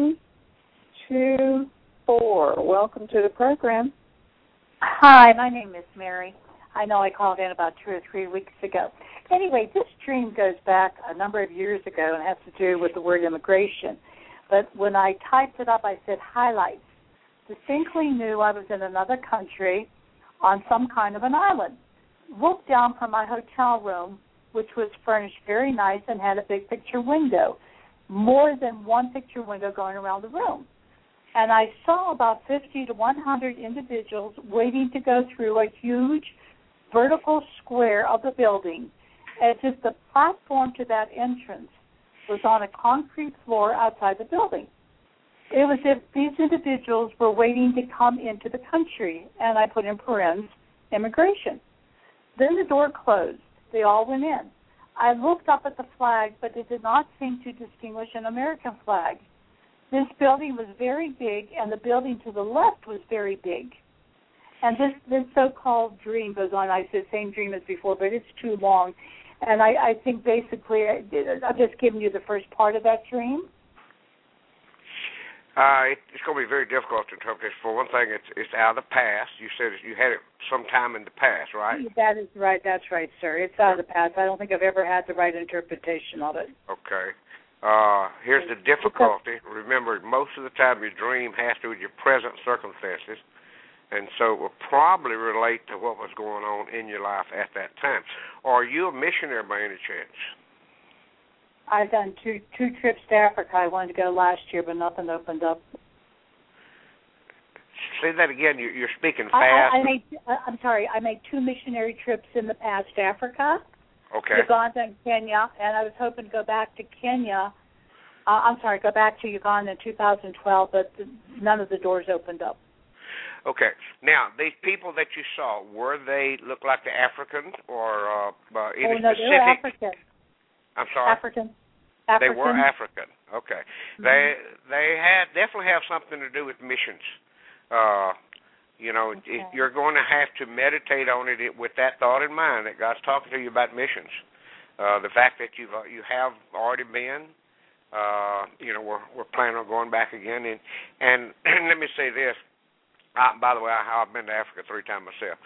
724. Welcome to the program. Hi, my name is Mary. I know I called in about 2 or 3 weeks ago. Anyway, this dream goes back a number of years ago and has to do with the word immigration. But when I typed it up, I said highlights. Distinctly knew I was in another country on some kind of an island. Looked down from my hotel room, which was furnished very nice and had a big picture window, more than one picture window going around the room. And I saw about 50 to 100 individuals waiting to go through a huge vertical square of the building, as if the platform to that entrance was on a concrete floor outside the building. It was as if these individuals were waiting to come into the country, and I put in parentheses, immigration. Then the door closed. They all went in. I looked up at the flag, but it did not seem to distinguish an American flag. This building was very big, and the building to the left was very big. And this so-called dream goes on. I said same dream as before, but it's too long. And I think basically I've just given you the first part of that dream. It's going to be very difficult to interpret this. For one thing, it's out of the past. You said you had it sometime in the past, right? That is right. That's right, sir. It's out of the past. I don't think I've ever had the right interpretation of it. Okay. Here's the difficulty. Remember, most of the time your dream has to do with your present circumstances, and so it will probably relate to what was going on in your life at that time. Are you a missionary by any chance? I've done two trips to Africa. I wanted to go last year, but nothing opened up. Say that again. You're speaking fast. I'm sorry. I made 2 missionary trips in the past to Africa, Uganda and Kenya, and I was hoping to go back to Kenya. Go back to Uganda in 2012, but none of the doors opened up. Okay. Now, these people that you saw, were they look like the Africans or any specific? No, they were African. I'm sorry. African. They were African. Okay. Mm-hmm. They definitely have something to do with missions. You're going to have to meditate on it with that thought in mind that God's talking to you about missions. The fact that you have already been, we're planning on going back again. And let me say this. By the way, I've been to Africa 3 times myself.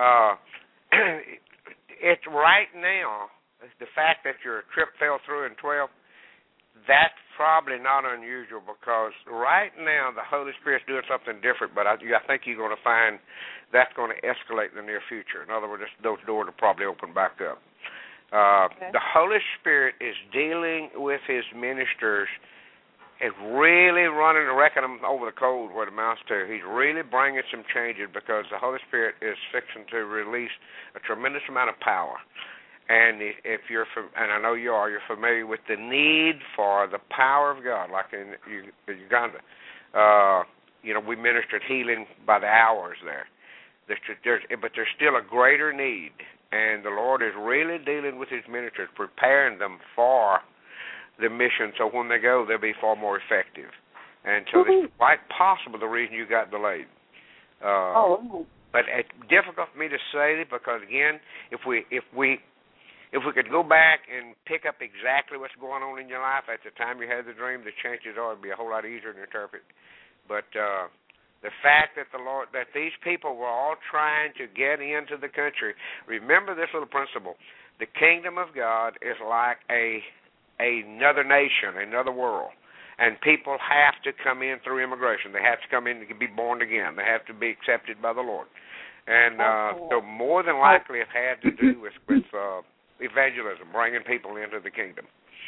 It's right now, the fact that your trip fell through in 12, that's probably not unusual because right now the Holy Spirit's doing something different, but I think you're going to find that's going to escalate in the near future. In other words, those doors will probably open back up. The Holy Spirit is dealing with his ministers and really running and wrecking them over the coals where it amounts to. He's really bringing some changes because the Holy Spirit is fixing to release a tremendous amount of power. And if you're, and I know you are, you're familiar with the need for the power of God, like in Uganda. We ministered healing by the hours there. But there's still a greater need, and the Lord is really dealing with his ministers, preparing them for the mission, so when they go, they'll be far more effective. And so it's quite possible the reason you got delayed. But it's difficult for me to say because, again, if we could go back and pick up exactly what's going on in your life at the time you had the dream, the chances are it'd be a whole lot easier to interpret. But the fact that these people were all trying to get into the country, remember this little principle: the kingdom of God is like another nation, another world, and people have to come in through immigration. They have to come in to be born again. They have to be accepted by the Lord, and so more than likely it had to do with evangelism, bringing people into the kingdom.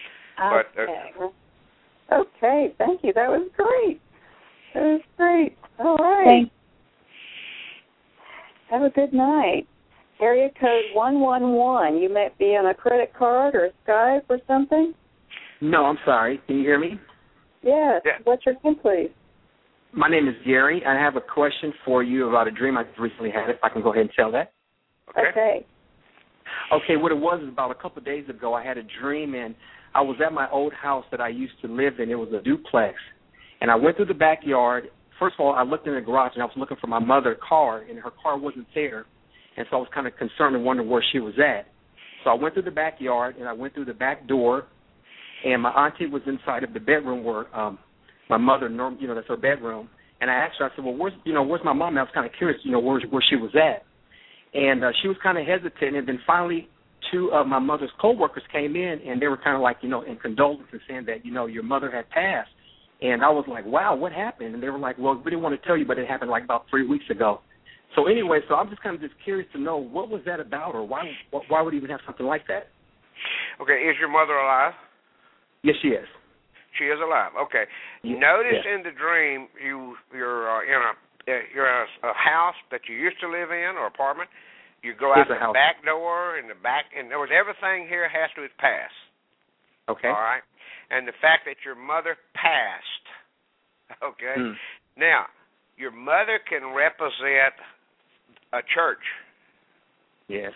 Okay, thank you. That was great. All right. Thanks. Have a good night. Area code 111. You might be on a credit card or Skype or something? No, I'm sorry. Can you hear me? Yes. Yeah. What's your name, please? My name is Gary. I have a question for you about a dream I recently had, if I can go ahead and tell that. Okay. Okay, what it was is about a couple of days ago, I had a dream, and I was at my old house that I used to live in. It was a duplex. And I went through the backyard. First of all, I looked in the garage, and I was looking for my mother's car, and her car wasn't there. And so I was kind of concerned and wondering where she was at. So I went through the backyard, and I went through the back door, and my auntie was inside of the bedroom where my mother, that's her bedroom. And I asked her, I said, well, where's my mom? And I was kind of curious, where she was at. And she was kind of hesitant. And then finally, 2 of my mother's coworkers came in, and they were kind of like, in condolence and saying that, your mother had passed. And I was like, wow, what happened? And they were like, well, we didn't want to tell you, but it happened like about 3 weeks ago. So anyway, I'm just kind of curious to know what was that about, or why would he even have something like that? Okay, is your mother alive? Yes, she is. She is alive. Okay. Yeah. Notice in the dream you're in a house that you used to live in or apartment. You go out the back door in the back, and there was everything here has to do with past. Okay. All right. And the fact that your mother passed. Okay. Now, your mother can represent a church. Yes.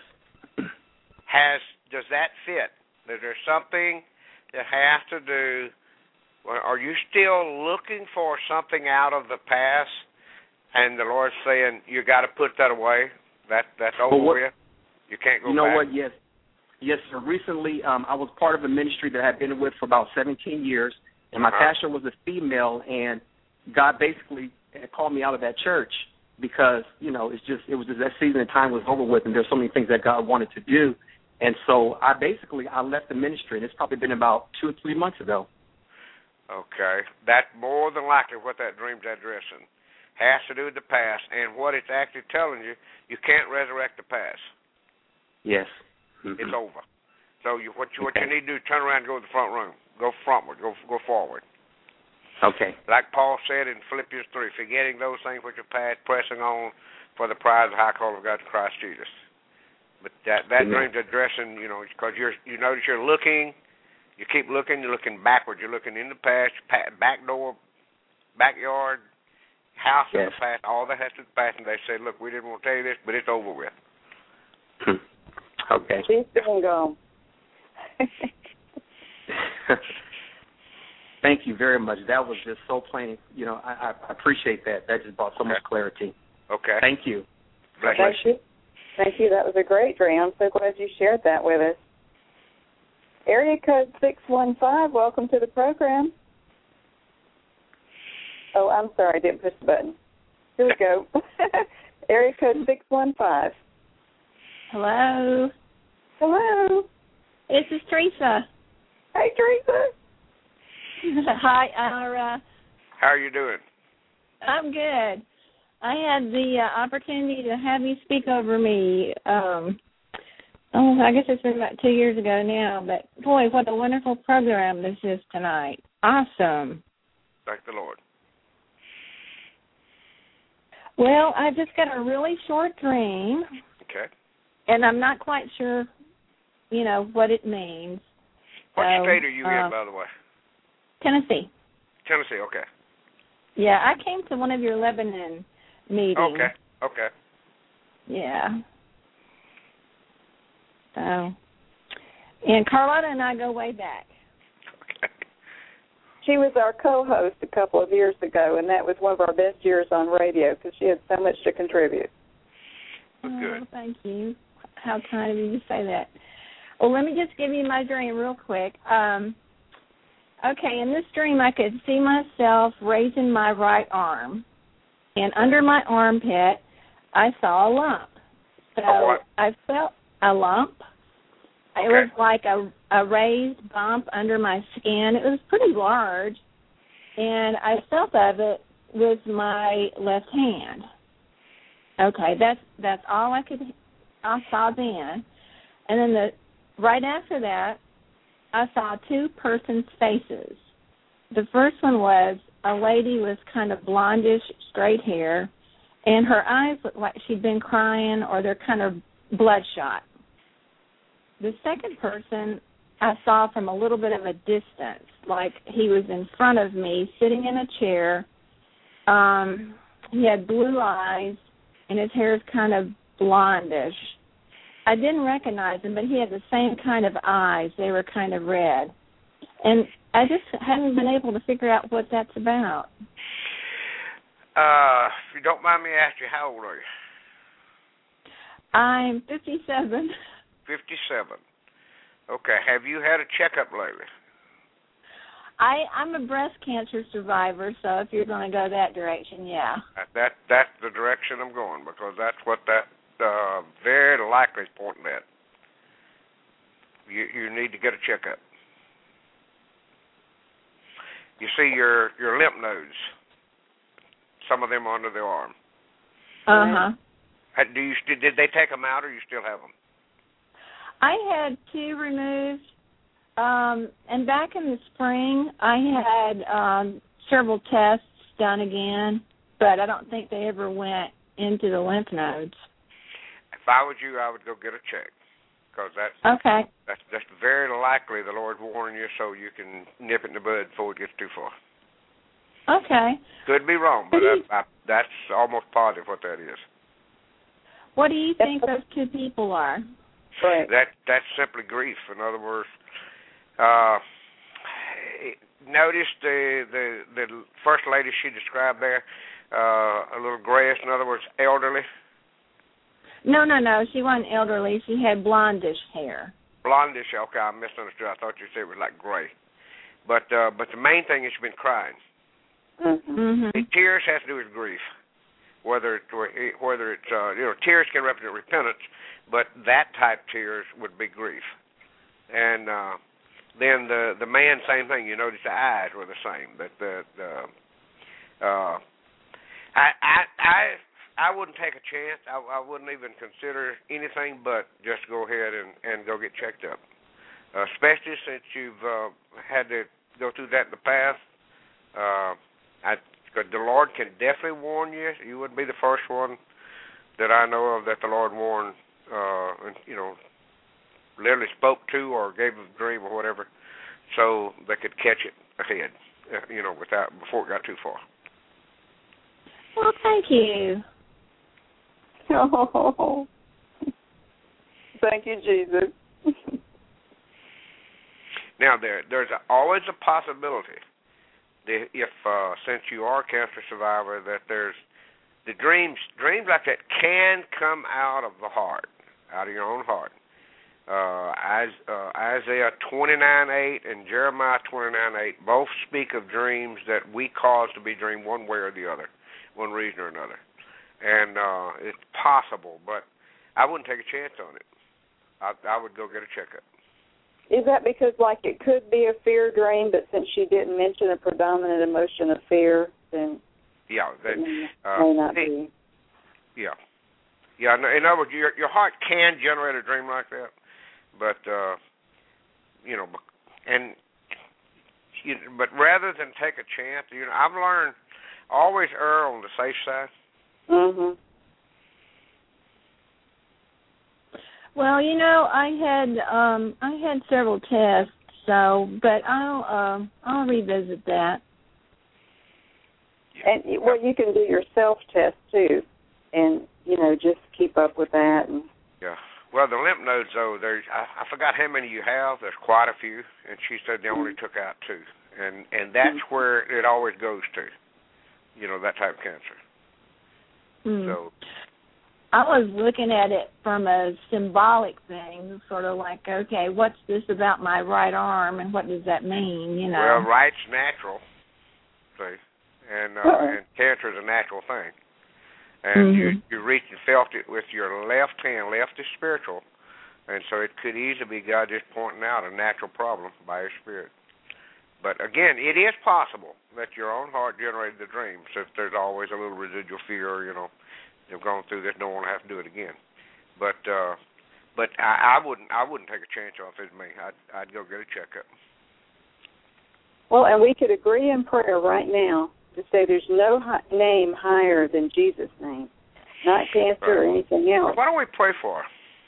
Does that fit? Is there something that has to do? Are you still looking for something out of the past? And the Lord's saying you got to put that away. That's over with. You can't go back. You know what? Yes, sir. Recently, I was part of a ministry that I had been with for about 17 years, and my pastor was a female, and God basically called me out of that church because it was just that season and time was over with, and there's so many things that God wanted to do, and so I left the ministry, and it's probably been about 2 or 3 months ago. Okay, that's more than likely what that dream's addressing. Has to do with the past, and what it's actually telling you, you can't resurrect the past. Yes. It's over. So what you need to do, turn around and go to the front room. Go frontward. Go forward. Okay. Like Paul said in Philippians 3, forgetting those things which are past, pressing on for the prize of the high call of God in Christ Jesus. But that dream's addressing, because you notice you're looking, you keep looking, you're looking backward. You're looking in the past, back door, backyard, house in the past, all that has to do with the past, and they say, look, we didn't want to tell you this, but it's over with. Okay. She's bingo. Thank you very much. That was just so plain. I appreciate that. That just brought so much clarity. Okay. Thank you. Thank you. Thank you. That was a great dream. I'm so glad you shared that with us. Area code 615, welcome to the program. Oh, I'm sorry, I didn't push the button. Here we go. Area code 615. Hello. Hello. This is Teresa. Hey, Teresa. Hi, Ira. How are you doing? I'm good. I had the opportunity to have you speak over me. I guess it's been about 2 years ago now, but boy, what a wonderful program this is tonight. Awesome. Thank the Lord. Well, I just got a really short dream. Okay. And I'm not quite sure, what it means. What state are you in, by the way? Tennessee. Tennessee, okay. Yeah, I came to one of your Lebanon meetings. Okay. Yeah. So, and Carlotta and I go way back. Okay. She was our co-host a couple of years ago, and that was one of our best years on radio because she had so much to contribute. Good. Thank you. How kind of you to say that. Well, let me just give you my dream real quick. Okay, in this dream, I could see myself raising my right arm, and under my armpit, I saw a lump. So I felt a lump. Okay. It was like a raised bump under my skin. It was pretty large, and I felt of it with my left hand. Okay, that's all I saw then. And then right after that, I saw two persons' faces. The first one was a lady with kind of blondish, straight hair, and her eyes looked like she'd been crying or they're kind of bloodshot. The second person I saw from a little bit of a distance, like he was in front of me, sitting in a chair. He had blue eyes, and his hair is kind of blondish. I didn't recognize him, but he had the same kind of eyes. They were kind of red. And I just haven't been able to figure out what that's about. If you don't mind me asking, how old are you? I'm 57. 57. Okay. Have you had a checkup lately? I'm a breast cancer survivor, so if you're going to go that direction, yeah. That's the direction I'm going, because that's what that very likely is pointing at. You need to get a checkup. You see your lymph nodes, some of them under the arm. Uh-huh. Did they take them out, or you still have them? I had two removed, and back in the spring, I had several tests done again, but I don't think they ever went into the lymph nodes. If I was you, I would go get a check, because that's very likely the Lord warning you so you can nip it in the bud before it gets too far. Okay. Could be wrong, but that's almost positive what that is. What do you think those two people are? Right. That's simply grief. In other words, notice the first lady she described there, a little grayish. In other words, elderly. No. She wasn't elderly. She had blondish hair. Blondish. Okay, I misunderstood. I thought you said it was like gray. But the main thing is she's been crying. Mm-hmm. The tears has to do with grief. Whether it's tears can represent repentance, but that type tears would be grief. And then the man, same thing. You notice the eyes were the same. But I wouldn't take a chance. I wouldn't even consider anything but just go ahead and go get checked up. Especially since you've had to go through that in the past. The Lord can definitely warn you. You wouldn't be the first one that I know of that the Lord warned, literally spoke to or gave a dream or whatever, so they could catch it ahead, before it got too far. Well, thank you. Oh, thank you, Jesus. Now, there's always a possibility that if, since you are a cancer survivor, that there's the dreams like that can come out of the heart, out of your own heart. Isaiah 29:8 and Jeremiah 29:8 both speak of dreams that we cause to be dreamed one way or the other, one reason or another. And it's possible, but I wouldn't take a chance on it. I would go get a checkup. Is that because, like, it could be a fear dream, but since she didn't mention a predominant emotion of fear, then it may not be? Yeah. Yeah, in other words, your heart can generate a dream like that, but, but rather than take a chance, I've learned always err on the safe side. Mm-hmm. Well, I had several tests, but I'll revisit that. And you can do your self-test too, and just keep up with that. And yeah. Well, the lymph nodes, though, I forgot how many you have. There's quite a few, and she said they only took out 2, and that's where it always goes to. That type of cancer. So. I was looking at it from a symbolic thing, sort of like, okay, what's this about my right arm, and what does that mean, Well, right's natural, see, and cancer is a natural thing. And you reached and felt it with your left hand. Left is spiritual, and so it could easily be God just pointing out a natural problem by His Spirit. But, again, it is possible that your own heart generated the dream, so if there's always a little residual fear, you've gone through this, don't want to have to do it again. But I wouldn't take a chance on it if it's me. I'd go get a checkup. Well, and we could agree in prayer right now to say there's no name higher than Jesus' name, not cancer or anything else. Well, why don't we pray for her?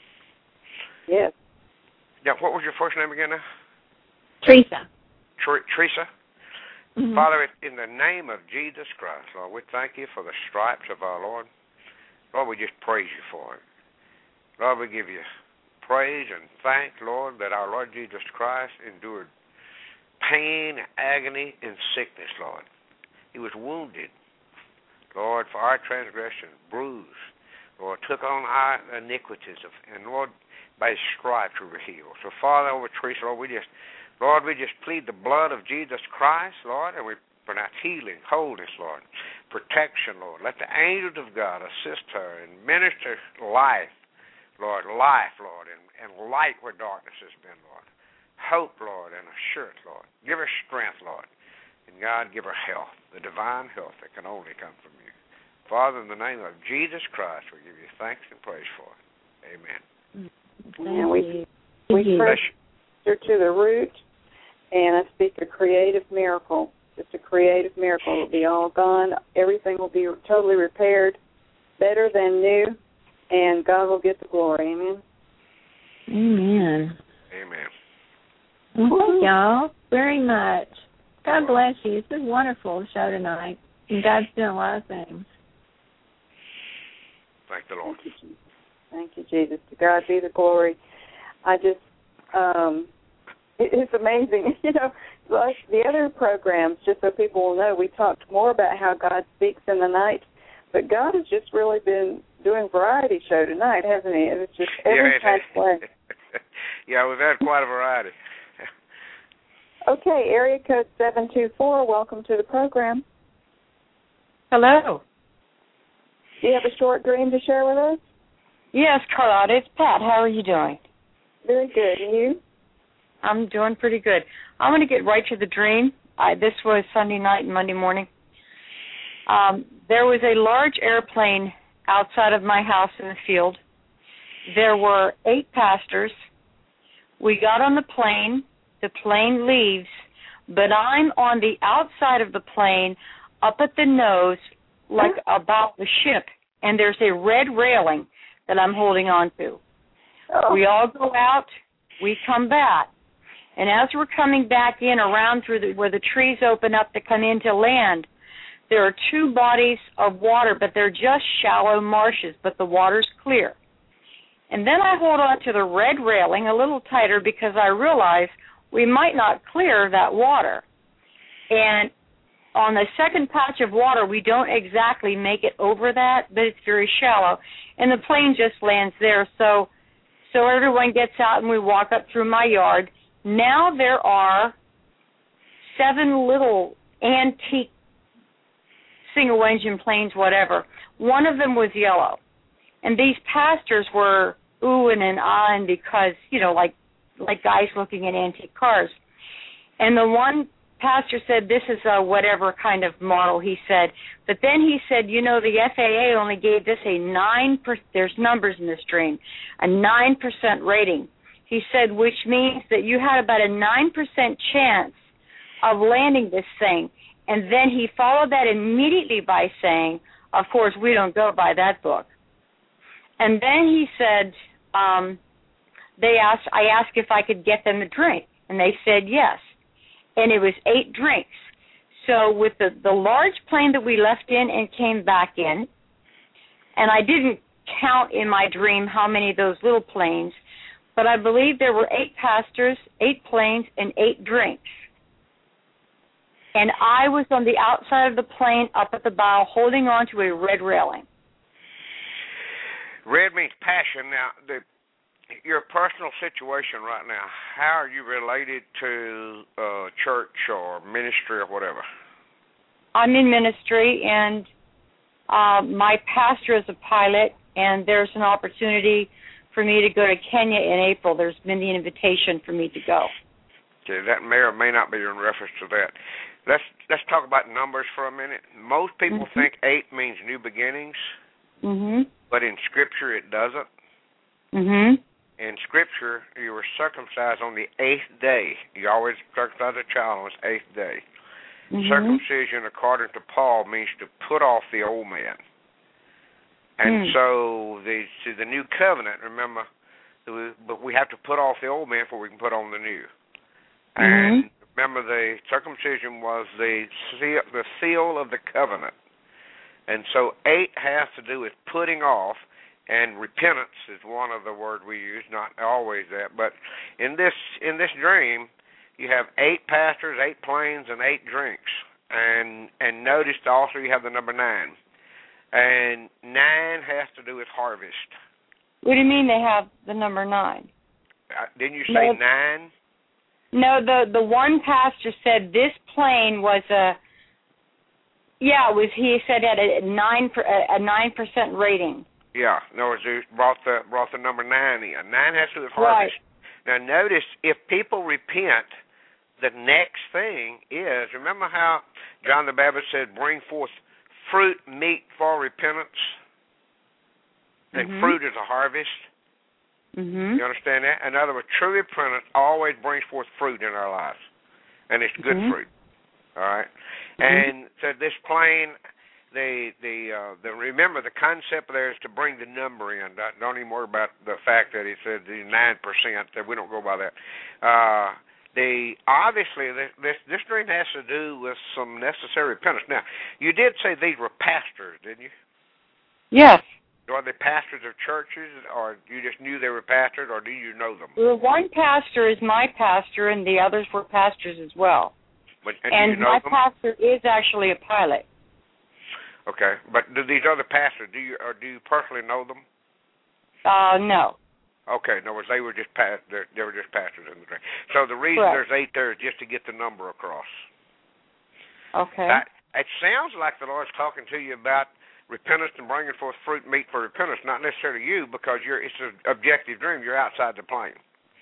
Yes. Yeah. What was your first name again now? Teresa. Teresa. Mm-hmm. Father, in the name of Jesus Christ, Lord, we thank you for the stripes of our Lord. Lord, we just praise you for it. Lord, we give you praise and thanks, Lord, that our Lord Jesus Christ endured pain, agony, and sickness, Lord. He was wounded, Lord, for our transgression, bruised, Lord, took on our iniquities, and, Lord, by His stripes we were healed. So, Father, over Teresa, Lord, we just plead the blood of Jesus Christ, Lord, and we pronounce healing, wholeness, Lord, protection, Lord. Let the angels of God assist her and minister life, Lord, and light where darkness has been, Lord. Hope, Lord, and assurance, Lord. Give her strength, Lord, and God, give her health, the divine health that can only come from you. Father, in the name of Jesus Christ, we give you thanks and praise for it. Amen. And we pray her to the root, and I speak a creative miracle. Just a creative miracle. It will be all gone. Everything will be totally repaired, better than new, and God will get the glory. Amen. Amen. Amen. Well, thank y'all very much. God bless you. It's been a wonderful show tonight, and God's doing a lot of things. Thank the Lord. Thank you, Jesus. To God be the glory. I just, it's amazing. Like the other programs, just so people will know, we talked more about how God speaks in the night, but God has just really been doing variety show tonight, hasn't He? It's just every time. Yeah, we've had quite a variety. Okay, area code 724, welcome to the program. Hello. Do you have a short dream to share with us? Yes, Carlotta, it's Pat. How are you doing? Very good. And you? I'm doing pretty good. I'm going to get right to the dream. This was Sunday night and Monday morning. There was a large airplane outside of my house in the field. There were 8 pastors. We got on the plane. The plane leaves, but I'm on the outside of the plane up at the nose, like about the ship, and there's a red railing that I'm holding on to. Oh. We all go out. We come back. And as we're coming back in around through where the trees open up to come into land, there are 2 bodies of water, but they're just shallow marshes, but the water's clear. And then I hold on to the red railing a little tighter because I realize we might not clear that water. And on the second patch of water, we don't exactly make it over that, but it's very shallow, and the plane just lands there. So everyone gets out, and we walk up through my yard. Now there are 7 little antique single-engine planes, whatever. One of them was yellow, and these pastors were oohing and ahhing because, like guys looking at antique cars. And the one pastor said, this is a whatever kind of model, he said. But then he said, the FAA only gave this a 9%, there's numbers in this dream, a 9% rating. He said, which means that you had about a 9% chance of landing this thing. And then he followed that immediately by saying, of course, we don't go by that book. And then he said, I asked if I could get them a drink, and they said yes. And it was 8 drinks. So with the large plane that we left in and came back in, and I didn't count in my dream how many of those little planes, but I believe there were 8 pastors, 8 planes, and 8 drinks. And I was on the outside of the plane up at the bow holding on to a red railing. Red means passion. Now, your personal situation right now, how are you related to church or ministry or whatever? I'm in ministry, and my pastor is a pilot, and there's an opportunity for me to go to Kenya in April. There's been the invitation for me to go. Okay, that may or may not be in reference to that. Let's talk about numbers for a minute. Most people think 8 means new beginnings, but in Scripture it doesn't. In Scripture, you were circumcised on the 8th day. You always circumcise a child on his 8th day. Circumcision, according to Paul, means to put off the old man. And so the new covenant, remember, but we have to put off the old man before we can put on the new. And remember, the circumcision was the seal of the covenant. And so 8 has to do with putting off, and repentance is one of the words we use, not always that. But in this dream, you have 8 pastors, 8 planes, and 8 drinks. And notice also you have the number 9. And 9 has to do with harvest. What do you mean they have the number 9? Didn't you say 9? No, the one pastor said this plane was he said at a 9% rating. Yeah, in other words, they brought the number 9 in. 9 has to do with harvest. Right. Now notice, if people repent, the next thing is, remember how John the Baptist said, bring forth fruit meet for repentance? And fruit is a harvest. You understand that? In other words, true repentance always brings forth fruit in our lives, and it's good fruit. All right. And so this plane, remember the concept there is to bring the number in. Don't even worry about the fact that he said the 9%. That we don't go by that. Obviously this dream has to do with some necessary repentance. Now, you did say these were pastors, didn't you? Yes. Are they pastors of churches, or you just knew they were pastors, or do you know them? Well, one pastor is my pastor, and the others were pastors as well. And my pastor is actually a pilot. Okay, but do these other pastors, do you personally know them? No. Okay, in other words, they were just pastors in the dream. So the reason there's 8 there is just to get the number across. Okay. It sounds like the Lord's talking to you about repentance and bringing forth fruit meet for repentance, not necessarily you, because it's an objective dream. You're outside the plane.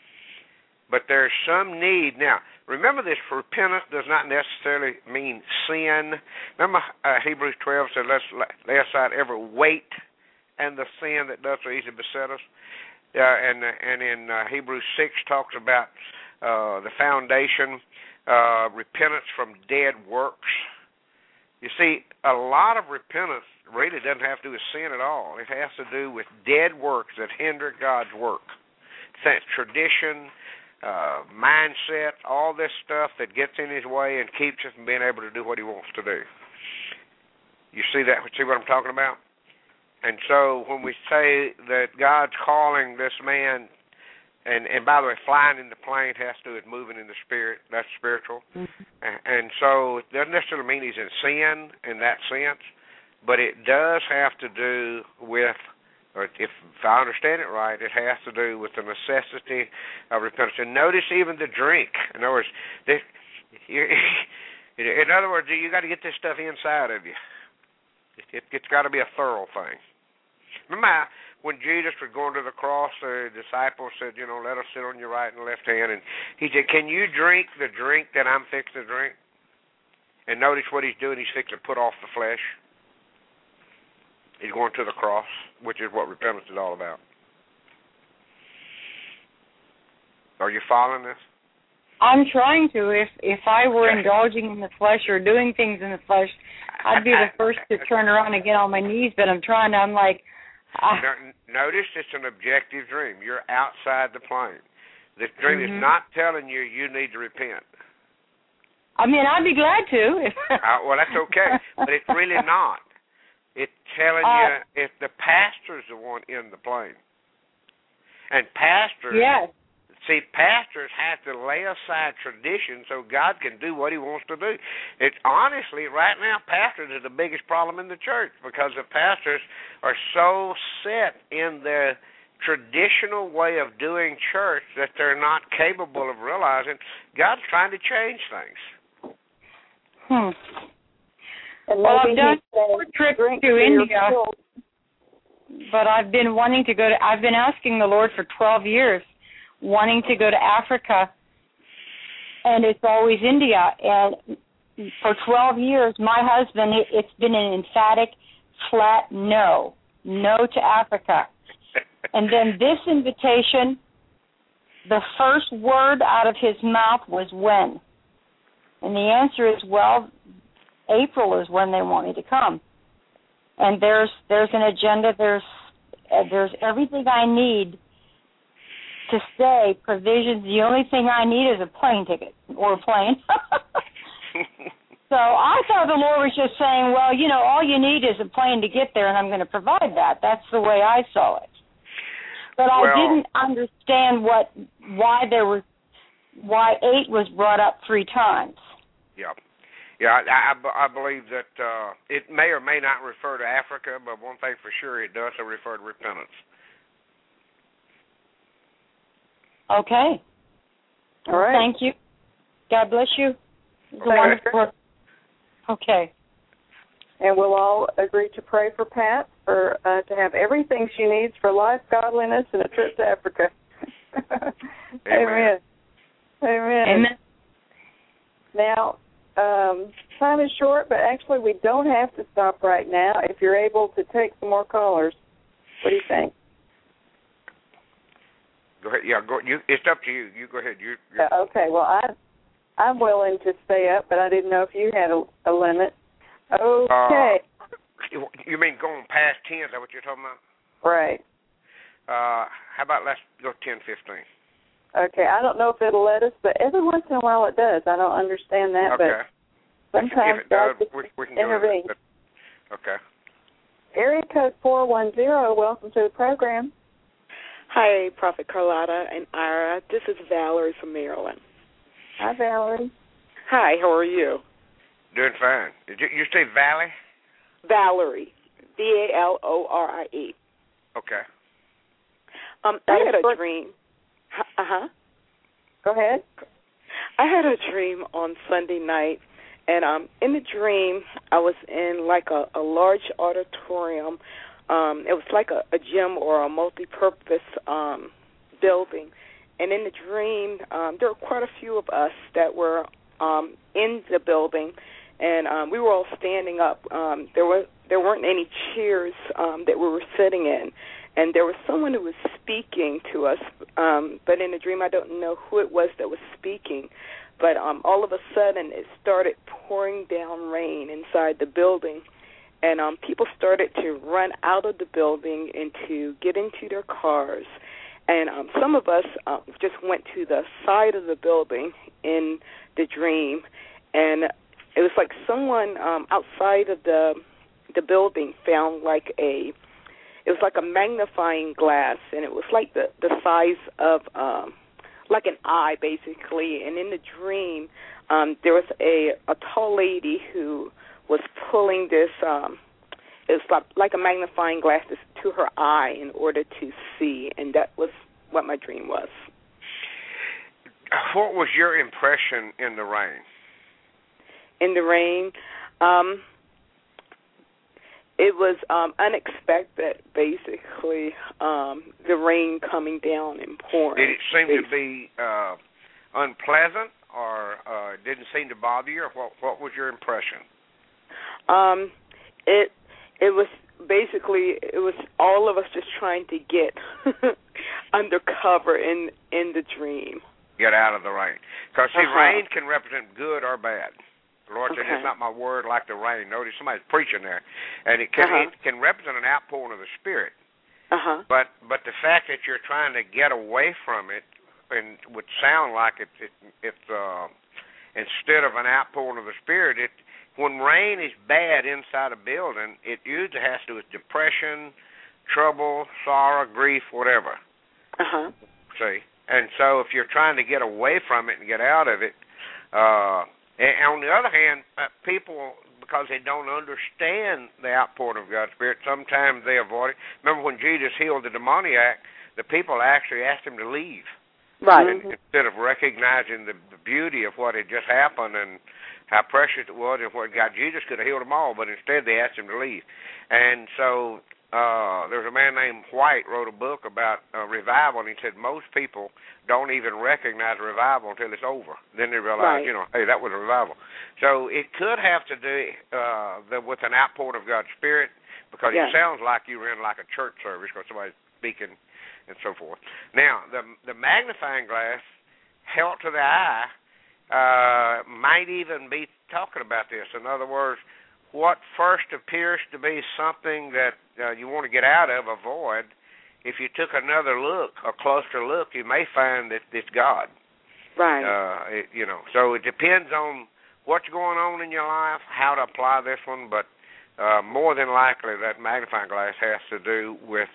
But there's some need. Now, remember this, repentance does not necessarily mean sin. Remember Hebrews 12 said, let's lay aside every weight and the sin that does so easily beset us. And in Hebrews 6 talks about the foundation, repentance from dead works. You see, a lot of repentance really doesn't have to do with sin at all. It has to do with dead works that hinder God's work. That's tradition, mindset, all this stuff that gets in his way and keeps us from being able to do what he wants to do. You see that? See what I'm talking about? And so when we say that God's calling this man And by the way, flying in the plane has to do with moving in the spirit. That's spiritual. Mm-hmm. And so it doesn't necessarily mean he's in sin in that sense, but it does have to do with, or if I understand it right, it has to do with the necessity of repentance. And notice even the drink. In other words, you got to get this stuff inside of you. It's got to be a thorough thing. Remember when Jesus was going to the cross, the disciples said, let us sit on your right and left hand. And he said, can you drink the drink that I'm fixing to drink? And notice what he's doing. He's fixing to put off the flesh. He's going to the cross, which is what repentance is all about. Are you following this? I'm trying to. If I were indulging in the flesh or doing things in the flesh, I'd be the first to turn around and get on my knees, but I'm like... Notice it's an objective dream. You're outside the plane. This dream is not telling you need to repent. I mean, I'd be glad to. Well, that's okay, but it's really not. It's telling you if the pastor's the one in the plane. And pastors... Yes. See, pastors have to lay aside tradition so God can do what he wants to do. It's honestly, right now, pastors are the biggest problem in the church because the pastors are so set in their traditional way of doing church that they're not capable of realizing God's trying to change things. Well, I've done 4 trips to India, but I've been wanting to go to... I've been asking the Lord for 12 years, wanting to go to Africa, and it's always India. And for 12 years, my husband, it's been an emphatic, flat no to Africa. And then this invitation, the first word out of his mouth was when. And the answer is, well, April is when they want me to come. And there's an agenda, there's everything I need to stay, provisions. The only thing I need is a plane ticket or a plane. So I thought the Lord was just saying, well, all you need is a plane to get there, and I'm going to provide that. That's the way I saw it. But I didn't understand why 8 was brought up 3 times. Yeah. Yeah, I believe that it may or may not refer to Africa, but one thing for sure it does refer to repentance. Okay. All right. Thank you. God bless you. It's a wonderful work. Okay. And we'll all agree to pray for Pat for to have everything she needs for life, godliness, and a trip to Africa. Amen. Amen. Amen. Now, time is short, but actually we don't have to stop right now if you're able to take some more callers. What do you think? Go ahead. Yeah, it's up to you. You go ahead. Okay. Well, I'm willing to stay up, but I didn't know if you had a limit. Okay. You mean going past 10? Is that what you're talking about? Right. How about let's go 10:15? Okay. I don't know if it'll let us, but every once in a while it does. I don't understand that, okay. But sometimes God we can intervene. Okay. Area code 410. Welcome to the program. Hi, Prophet Carlotta and Ira. This is Valerie from Maryland. Hi, Valerie. Hi, how are you? Doing fine. Did you say Valley? Valerie. Valorie. Okay. I had a dream. Go ahead. I had a dream on Sunday night, and in the dream, I was in like a large auditorium. It was like a gym or a multi-purpose building. And in the dream, there were quite a few of us that were in the building, and we were all standing up. There weren't any chairs that we were sitting in, and there was someone who was speaking to us, but in the dream I don't know who it was that was speaking. But all of a sudden it started pouring down rain inside the building. And people started to run out of the building and to get into their cars. And some of us just went to the side of the building in the dream. And it was like someone outside of the building found like it was like a magnifying glass, and it was like the size of like an eye, basically. And in the dream, there was a tall lady who was pulling this. It was like a magnifying glass to her eye in order to see, and that was what my dream was. What was your impression in the rain? In the rain, it was unexpected, basically, the rain coming down and pouring. Did it seem to be unpleasant, or didn't seem to bother you, or what was your impression? It was basically, it was all of us just trying to get under cover in the dream. Get out of the rain. Because, see, rain can represent good or bad. The Lord said, it's not my word like the rain. Notice somebody's preaching there. And it can represent an outpouring of the Spirit. But the fact that you're trying to get away from it and would sound like it's instead of an outpouring of the Spirit, when rain is bad inside a building, it usually has to do with depression, trouble, sorrow, grief, whatever. See? And so if you're trying to get away from it and get out of it, and on the other hand, people, because they don't understand the outpouring of God's Spirit, sometimes they avoid it. Remember when Jesus healed the demoniac, the people actually asked him to leave. Right. Instead of recognizing the beauty of what had just happened and how precious it was and what God, Jesus could have healed them all, but instead they asked him to leave. And so there's a man named White wrote a book about revival, and he said most people don't even recognize revival until it's over. Then they realize, hey, that was a revival. So it could have to do with an outpouring of God's Spirit, because it sounds like you were in like a church service because somebody's speaking and so forth. Now, the magnifying glass held to the eye might even be talking about this. In other words, what first appears to be something that you want to get out of, avoid, if you took another look, a closer look, you may find that it's God. Right. So it depends on what's going on in your life, how to apply this one, but more than likely that magnifying glass has to do with,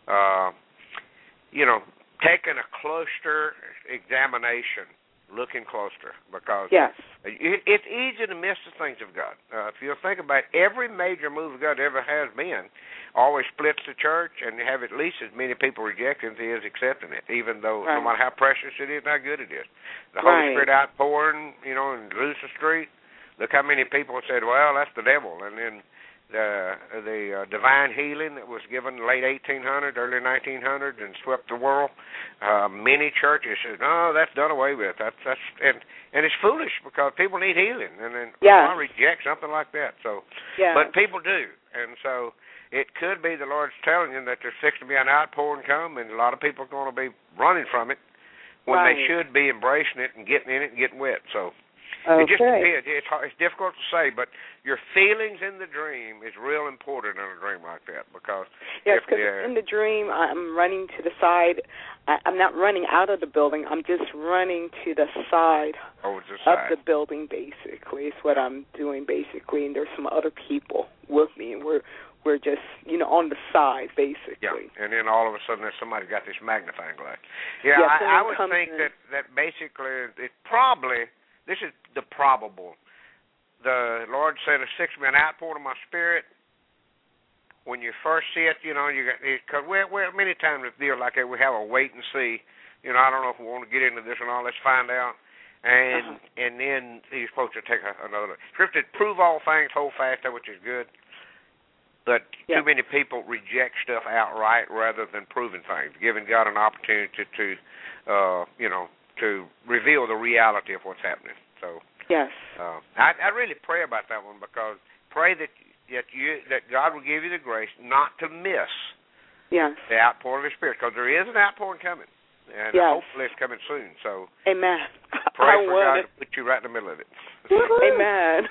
taking a closer examination, looking closer, because it's easy to miss the things of God. If you think about it, every major move of God ever has been always splits the church, and you have at least as many people rejecting it as accepting it, even though no matter how precious it is, how good it is. The Holy Spirit outpouring, in Azusa Street, look how many people said, well, that's the devil. And then the divine healing that was given late 1800s, early 1900s, and swept the world. Many churches said, "No, that's done away with." And it's foolish because people need healing, and then I reject something like that. So, but people do, and so it could be the Lord's telling you that there's fixing to be an outpouring come, and a lot of people are going to be running from it when they should be embracing it and getting in it and getting wet. So. It just depends. It's difficult to say, but your feelings in the dream is real important in a dream like that, because in the dream I'm running to the side. I'm not running out of the building. I'm just running to the side of the building. Basically, is what I'm doing. Basically, and there's some other people with me, and we're just on the side, basically. Yeah, and then all of a sudden there's somebody got this magnifying glass. Yeah, I would think that basically it probably. This is the probable. The Lord said, "A 6 men outpoured of my Spirit." When you first see it, you got because many times with deals like that we have a wait and see. I don't know if we want to get into this or not. Let's find out. And then you're supposed to take another look. Scripture said, "Prove all things, hold fast that which is good." But too many people reject stuff outright rather than proving things, giving God an opportunity to reveal the reality of what's happening. So I really pray about that one, because pray that God will give you the grace not to miss the outpouring of the Spirit, because there is an outpouring coming, and hopefully it's coming soon. So amen. Pray for God to put you right in the middle of it. Amen.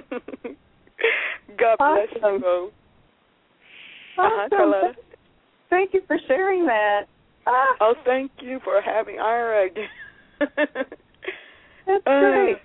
God bless you both. Carlotta. Thank you for sharing that. Oh, thank you for having Ira again. That's great.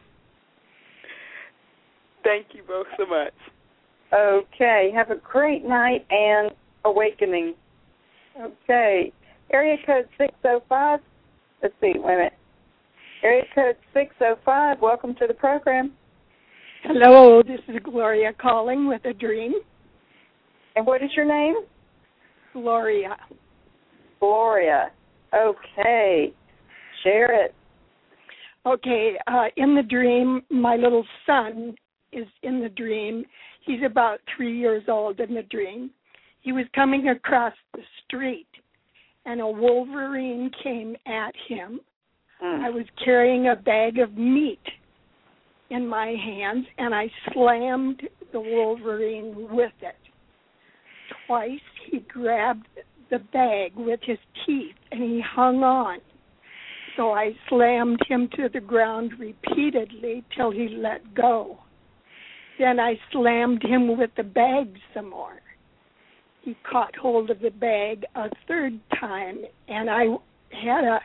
Thank you both so much. Okay. Have a great night, and awakening. Okay. Area code 605. Let's see. Wait a minute. Area code 605. Welcome to the program. Hello, this is Gloria calling with a dream. And what is your name? Gloria. Gloria. Okay. Share it. Okay, in the dream, my little son is in the dream. He's about 3 years old in the dream. He was coming across the street, and a wolverine came at him. I was carrying a bag of meat in my hands, and I slammed the wolverine with it. Twice he grabbed the bag with his teeth, and he hung on. So I slammed him to the ground repeatedly till he let go. Then I slammed him with the bag some more. He caught hold of the bag a third time, and I had a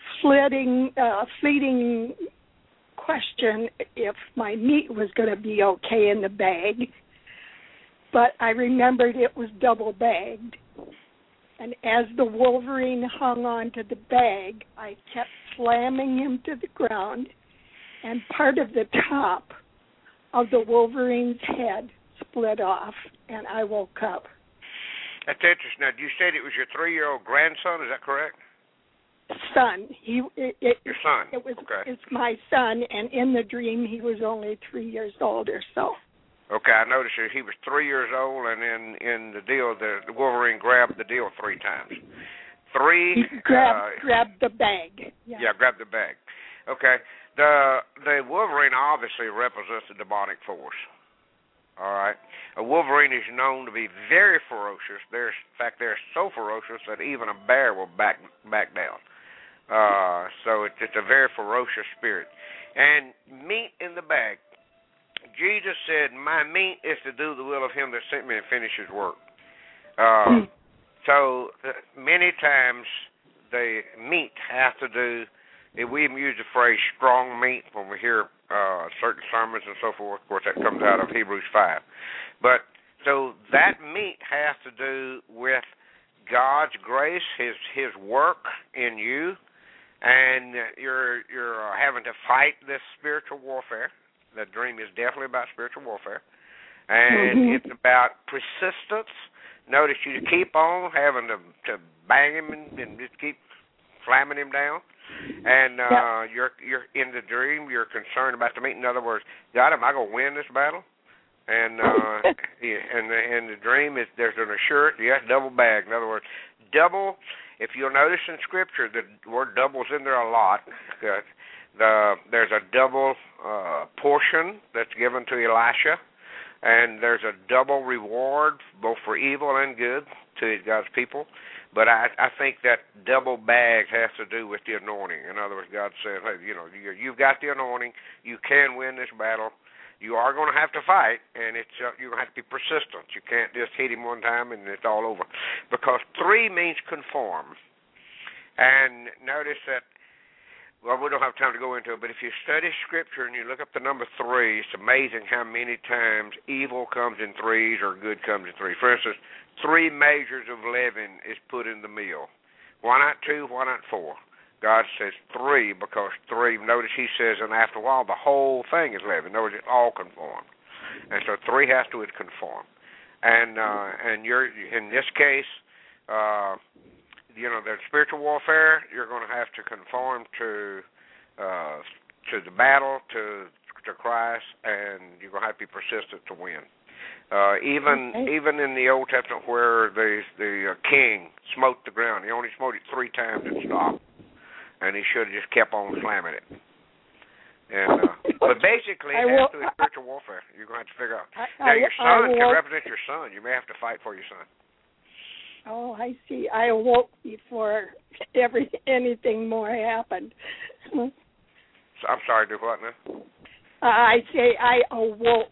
fleeting question if my meat was going to be okay in the bag. But I remembered it was double bagged. And as the wolverine hung on to the bag, I kept slamming him to the ground, and part of the top of the wolverine's head split off, and I woke up. That's interesting. Now, you said it was your 3-year-old grandson, is that correct? Son. Your son. It's my son, and in the dream he was only 3 years old or so. Okay, I noticed that he was 3 years old, and then in the deal, the Wolverine grabbed the deal 3 times. He grabbed the bag. Yeah, grabbed the bag. Okay, the Wolverine obviously represents the demonic force. All right, a Wolverine is known to be very ferocious. In fact, they're so ferocious that even a bear will back down. So it's a very ferocious spirit. And meat in the bag. Jesus said, my meat is to do the will of him that sent me and finish his work. So many times the meat has to do, we even use the phrase strong meat when we hear certain sermons and so forth. Of course, that comes out of Hebrews 5. But so that meat has to do with God's grace, his work in you, and you're having to fight this spiritual warfare. The dream is definitely about spiritual warfare. And it's about persistence. Notice you keep on having to bang him and just keep slamming him down. And you're in the dream, you're concerned about the meat. In other words, God, am I going to win this battle? And and the dream is there's an assurance, yes, double bag. In other words, double, if you'll notice in Scripture, the word double is in there a lot. There's a double portion that's given to Elisha, and there's a double reward both for evil and good to God's people. But I think that double bag has to do with the anointing. In other words, God says, hey, you've got the anointing. You can win this battle. You are going to have to fight, and you're going to have to be persistent. You can't just hit him one time and it's all over. Because 3 means conform. And notice that, well, we don't have time to go into it, but if you study Scripture and you look up the number 3, it's amazing how many times evil comes in 3s or good comes in 3. For instance, 3 measures of leaven is put in the meal. Why not 2? Why not 4? God says 3 because 3, notice he says, and after a while the whole thing is leaven. In other words, it's all conformed. And so 3 has to conform. And you're, in this case, there's spiritual warfare. You're going to have to conform to the battle, to Christ, and you're going to have to be persistent to win. Even in the Old Testament where the king smote the ground, he only smote it 3 times and stopped, and he should have just kept on slamming it. And but basically, it has to do with spiritual warfare. You're going to have to figure out. Now, your son can represent your son. You may have to fight for your son. Oh, I see. I awoke before anything more happened. I'm sorry, do what now? I say I awoke,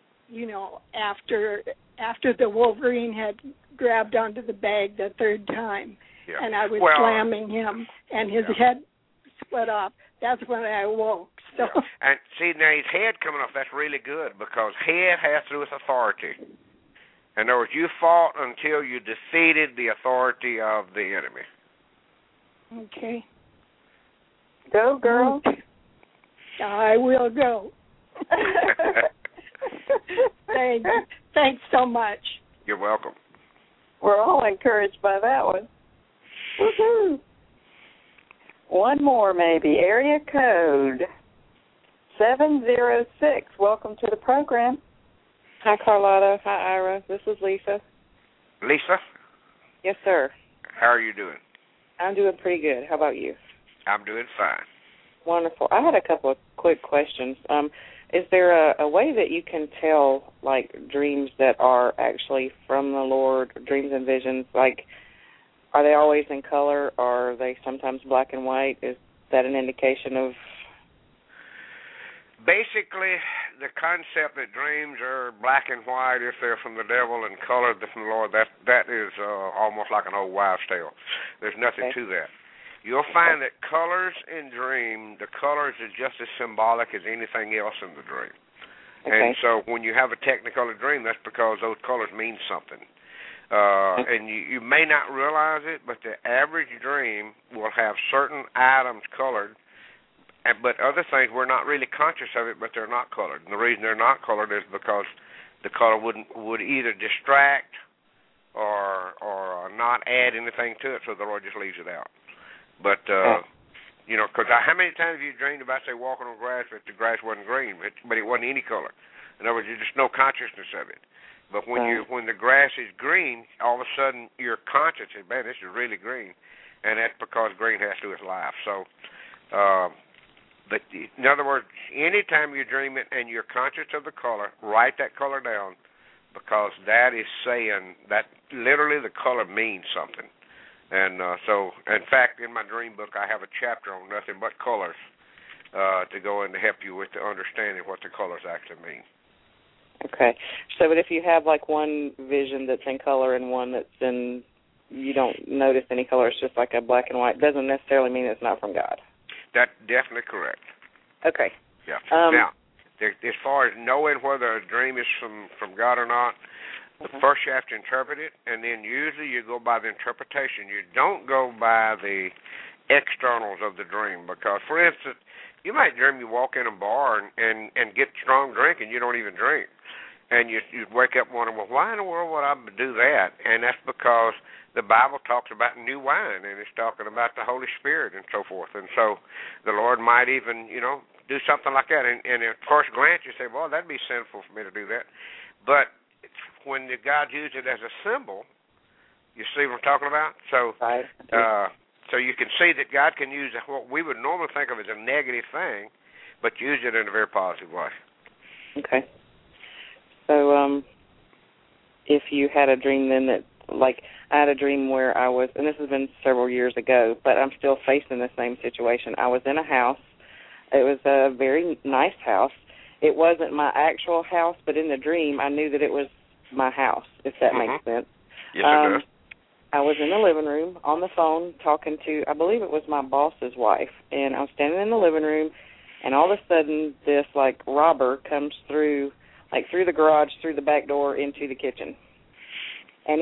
after the Wolverine had grabbed onto the bag the 3rd time, and I was slamming him, and his head split off. That's when I awoke. So. Yeah. And see, now his head coming off, that's really good, because head has to do with authority. In other words, you fought until you defeated the authority of the enemy. Okay. Go, girl. I will go. Thanks so much. You're welcome. We're all encouraged by that one. Woohoo! One more, maybe. Area code 706. Welcome to the program. Hi, Carlotta. Hi, Ira. This is Lisa. Lisa? Yes, sir. How are you doing? I'm doing pretty good. How about you? I'm doing fine. Wonderful. I had a couple of quick questions. Is there a way that you can tell, like, dreams that are actually from the Lord, dreams and visions? Like, are they always in color, or are they sometimes black and white? Is that an indication of... Basically, the concept that dreams are black and white if they're from the devil and colored from the Lord, that is almost like an old wives' tale. There's nothing to that. You'll find that colors in dream, the colors are just as symbolic as anything else in the dream. And so when you have a technicolor dream, that's because those colors mean something. And you may not realize it, but the average dream will have certain items colored, but other things we're not really conscious of it, but they're not colored. And the reason they're not colored is because the color would either distract or not add anything to it, so the Lord just leaves it out. But, you know, because how many times have you dreamed about, say, walking on grass, but the grass wasn't green, but it wasn't any color? In other words, there's just no consciousness of it. But when the grass is green, all of a sudden you're conscious, and, man, this is really green. And that's because green has to do with life. So, but in other words, anytime you dream it and you're conscious of the color, write that color down, because that is saying that literally the color means something. And so, in fact, in my dream book, I have a chapter on nothing but colors to go in to help you with the understanding what the colors actually mean. Okay. So, but if you have, like, one vision that's in color and one that's in, you don't notice any color, it's just like a black and white, doesn't necessarily mean it's not from God. That's definitely correct. Okay. Yeah. Now, as far as knowing whether a dream is from God or not, first you have to interpret it, and then usually you go by the interpretation. You don't go by the externals of the dream, because, for instance, you might dream you walk in a bar and get strong drink and you don't even drink. And you wake up wondering, well, why in the world would I do that? And that's because the Bible talks about new wine, and it's talking about the Holy Spirit and so forth. And so the Lord might even, you know, do something like that. And at first glance you say, well, that'd be sinful for me to do that. But when God used it as a symbol, you see what I'm talking about? So, so you can see that God can use what we would normally think of as a negative thing, but use it in a very positive way. Okay. So, if you had a dream then that, like, I had a dream where I was, and this has been several years ago, but I'm still facing the same situation. I was in a house. It was a very nice house. It wasn't my actual house, but in the dream I knew that it was my house, if that makes sense. Yes, it does. I was in the living room on the phone talking to, I believe it was my boss's wife, and I was standing in the living room, and all of a sudden this, like, robber comes through, like, through the garage, through the back door into the kitchen. And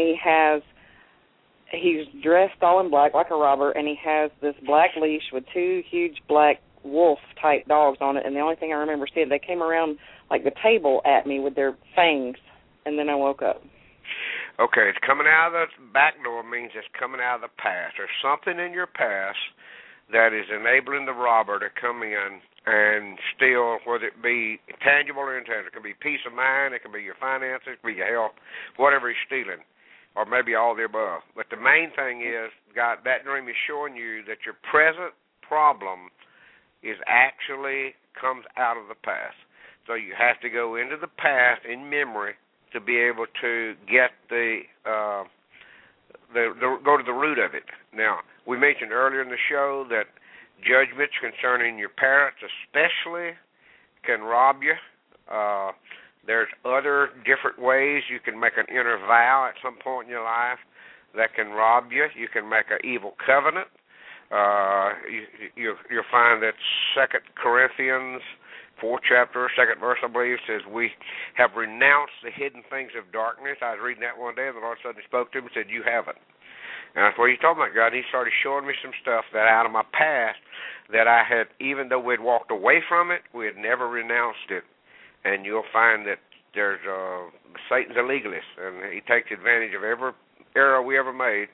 he's dressed all in black like a robber, and he has this black leash with two huge black wolf-type dogs on it, and the only thing I remember seeing, they came around, like, the table at me with their fangs, and then I woke up. Okay, it's coming out of the back door means it's coming out of the past. There's something in your past that is enabling the robber to come in and steal, whether it be tangible or intangible. It could be peace of mind, it could be your finances, it could be your health, whatever he's stealing, or maybe all the above. But the main thing is, God, that dream is showing you that your present problem is actually comes out of the past. So you have to go into the past in memory to be able to get go to the root of it. Now, we mentioned earlier in the show that judgments concerning your parents especially can rob you. There's other different ways you can make an inner vow at some point in your life that can rob you. You can make an evil covenant. You'll find that 2 Corinthians 4th chapter, 2nd verse, I believe, says we have renounced the hidden things of darkness. I was reading that one day, and the Lord suddenly spoke to him and said, you haven't. And that's what he's talking about, God. He started showing me some stuff that out of my past that I had, even though we'd walked away from it, we had never renounced it. And you'll find that there's Satan's a legalist, and he takes advantage of every error we ever made.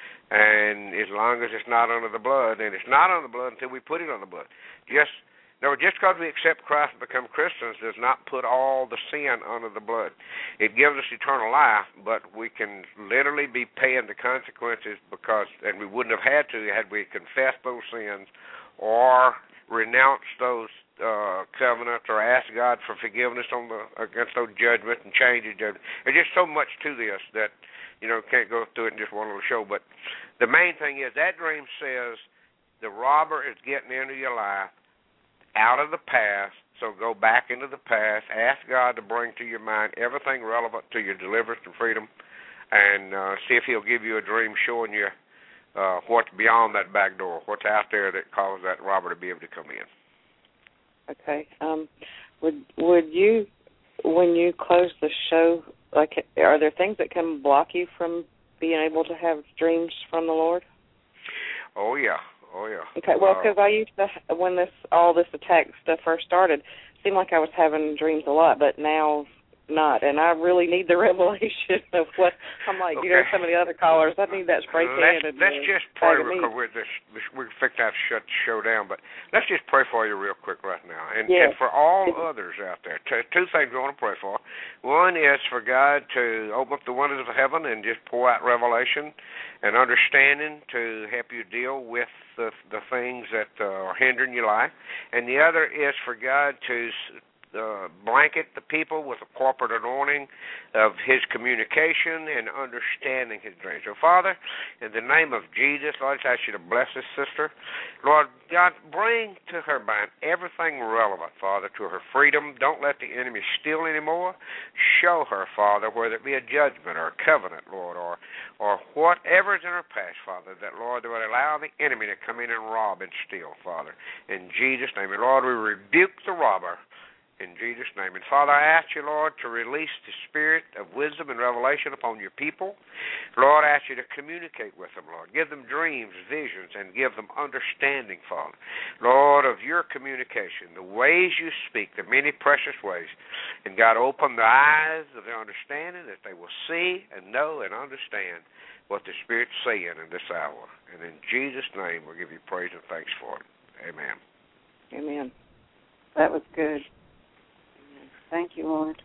And as long as it's not under the blood, and it's not under the blood until we put it on the blood. Just because we accept Christ and become Christians does not put all the sin under the blood. It gives us eternal life, but we can literally be paying the consequences because, and we wouldn't have had to had we confessed those sins or renounced those covenants or asked God for forgiveness against those judgments and change His judgment. There's just so much to this that, can't go through it in just one little show. But the main thing is that dream says the robber is getting into your life out of the past, so go back into the past, ask God to bring to your mind everything relevant to your deliverance and freedom, and see if He'll give you a dream showing you what's beyond that back door, what's out there that causes that robber to be able to come in. Okay. Would you, when you close the show, are there things that can block you from being able to have dreams from the Lord? Oh, yeah. Okay, well, because I used to, when all this attack stuff first started, it seemed like I was having dreams a lot, but now not, and I really need the revelation of what, I'm like, some of the other callers, I need that spray can. Let's just pray, because we're fixing to shut the show down, but let's just pray for you real quick right now, and for all others out there. Two things we want to pray for. One is for God to open up the windows of heaven and just pour out revelation and understanding to help you deal with the things that are hindering your life, and the other is for God to blanket the people with a corporate anointing of His communication and understanding His dreams. So, Father, in the name of Jesus, Lord, I ask you to bless this sister. Lord God, bring to her mind everything relevant, Father, to her freedom. Don't let the enemy steal anymore. Show her, Father, whether it be a judgment or a covenant, Lord, or whatever is in her past, Father, that, Lord, that would allow the enemy to come in and rob and steal, Father. In Jesus' name, and Lord, we rebuke the robber. In Jesus' name. And Father, I ask you, Lord, to release the spirit of wisdom and revelation upon your people. Lord, I ask you to communicate with them, Lord. Give them dreams, visions, and give them understanding, Father. Lord, of your communication, the ways you speak, the many precious ways. And God, open the eyes of their understanding that they will see and know and understand what the Spirit's saying in this hour. And in Jesus' name, we'll give you praise and thanks for it. Amen. Amen. That was good. Thank you, Lord.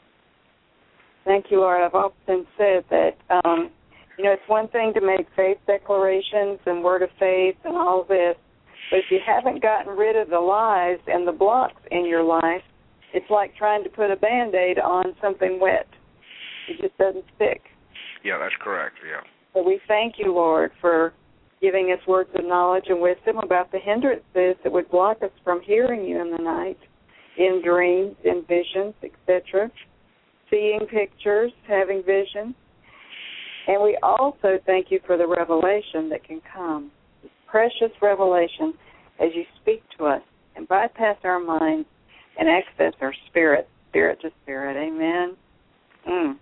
Thank you, Lord. I've often said that, it's one thing to make faith declarations and word of faith and all this, but if you haven't gotten rid of the lies and the blocks in your life, it's like trying to put a Band-Aid on something wet. It just doesn't stick. Yeah, that's correct, yeah. So we thank you, Lord, for giving us words of knowledge and wisdom about the hindrances that would block us from hearing you in the night, in dreams, in visions, etc., seeing pictures, having vision. And we also thank you for the revelation that can come, precious revelation as you speak to us and bypass our minds and access our spirit to spirit. Amen. Amen.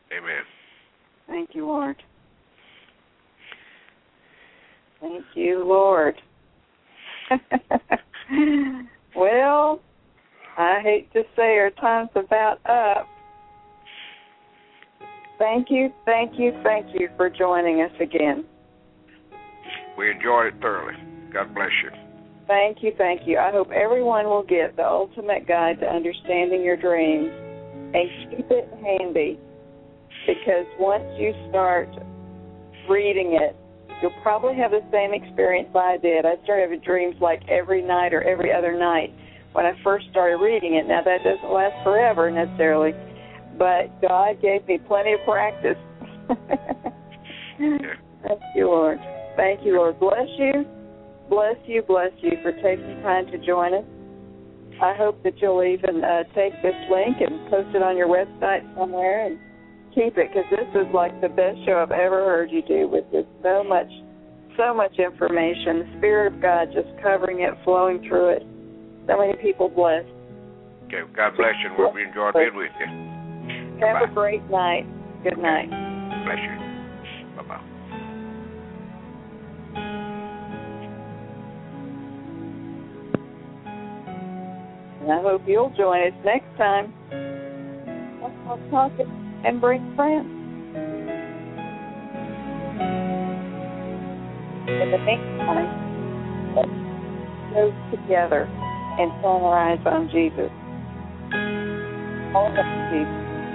Thank you, Lord. Thank you, Lord. Well, I hate to say our time's about up. Thank you for joining us again. We enjoyed it thoroughly. God bless you. Thank you. I hope everyone will get the ultimate guide to understanding your dreams and keep it handy, because once you start reading it, you'll probably have the same experience I did. I started having dreams like every night or every other night when I first started reading it. Now, that doesn't last forever necessarily, but God gave me plenty of practice. Thank you, Lord. Thank you, Lord. Bless you for taking time to join us. I hope that you'll even take this link and post it on your website somewhere and keep it, because this is like the best show I've ever heard you do, with just so much information. The Spirit of God just covering it, flowing through it. So many people blessed. Okay, God bless you, and we enjoyed being with you. Have a great night. Good night. Bless you. Bye-bye. And I hope you'll join us next time. Let's talk and bring friends. In the meantime, let's go together and turn our eyes on Jesus. All of Jesus.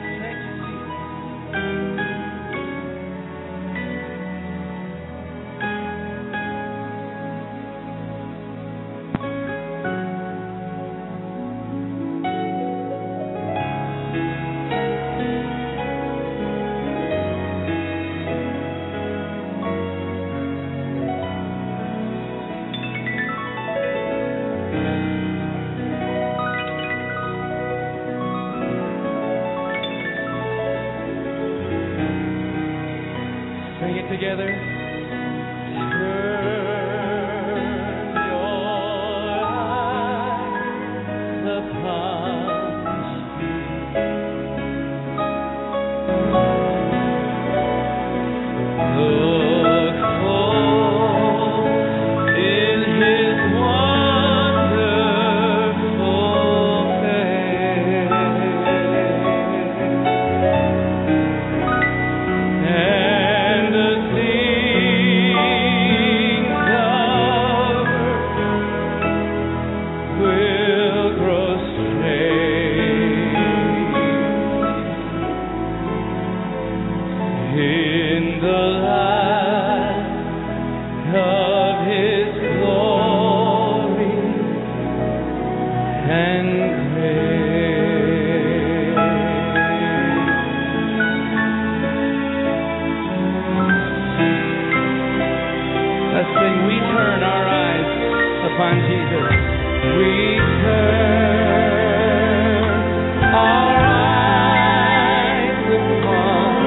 Together. Turn your eyes upon look full in His wonderful face, and the upon Jesus. We turn our eyes upon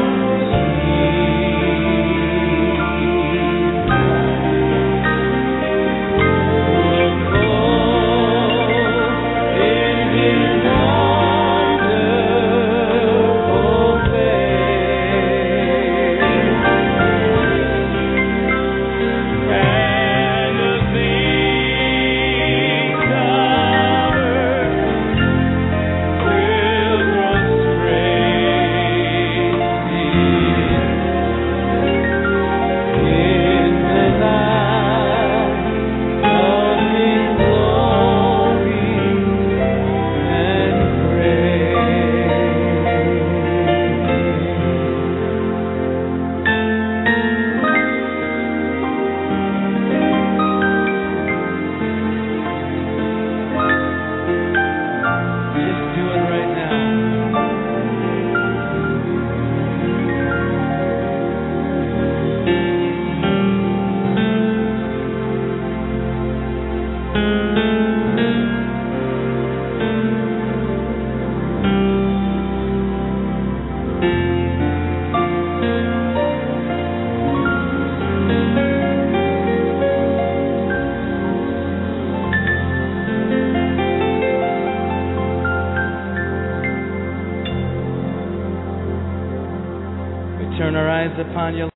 Jesus. Look full in His wonderful face, and the turn our eyes upon you.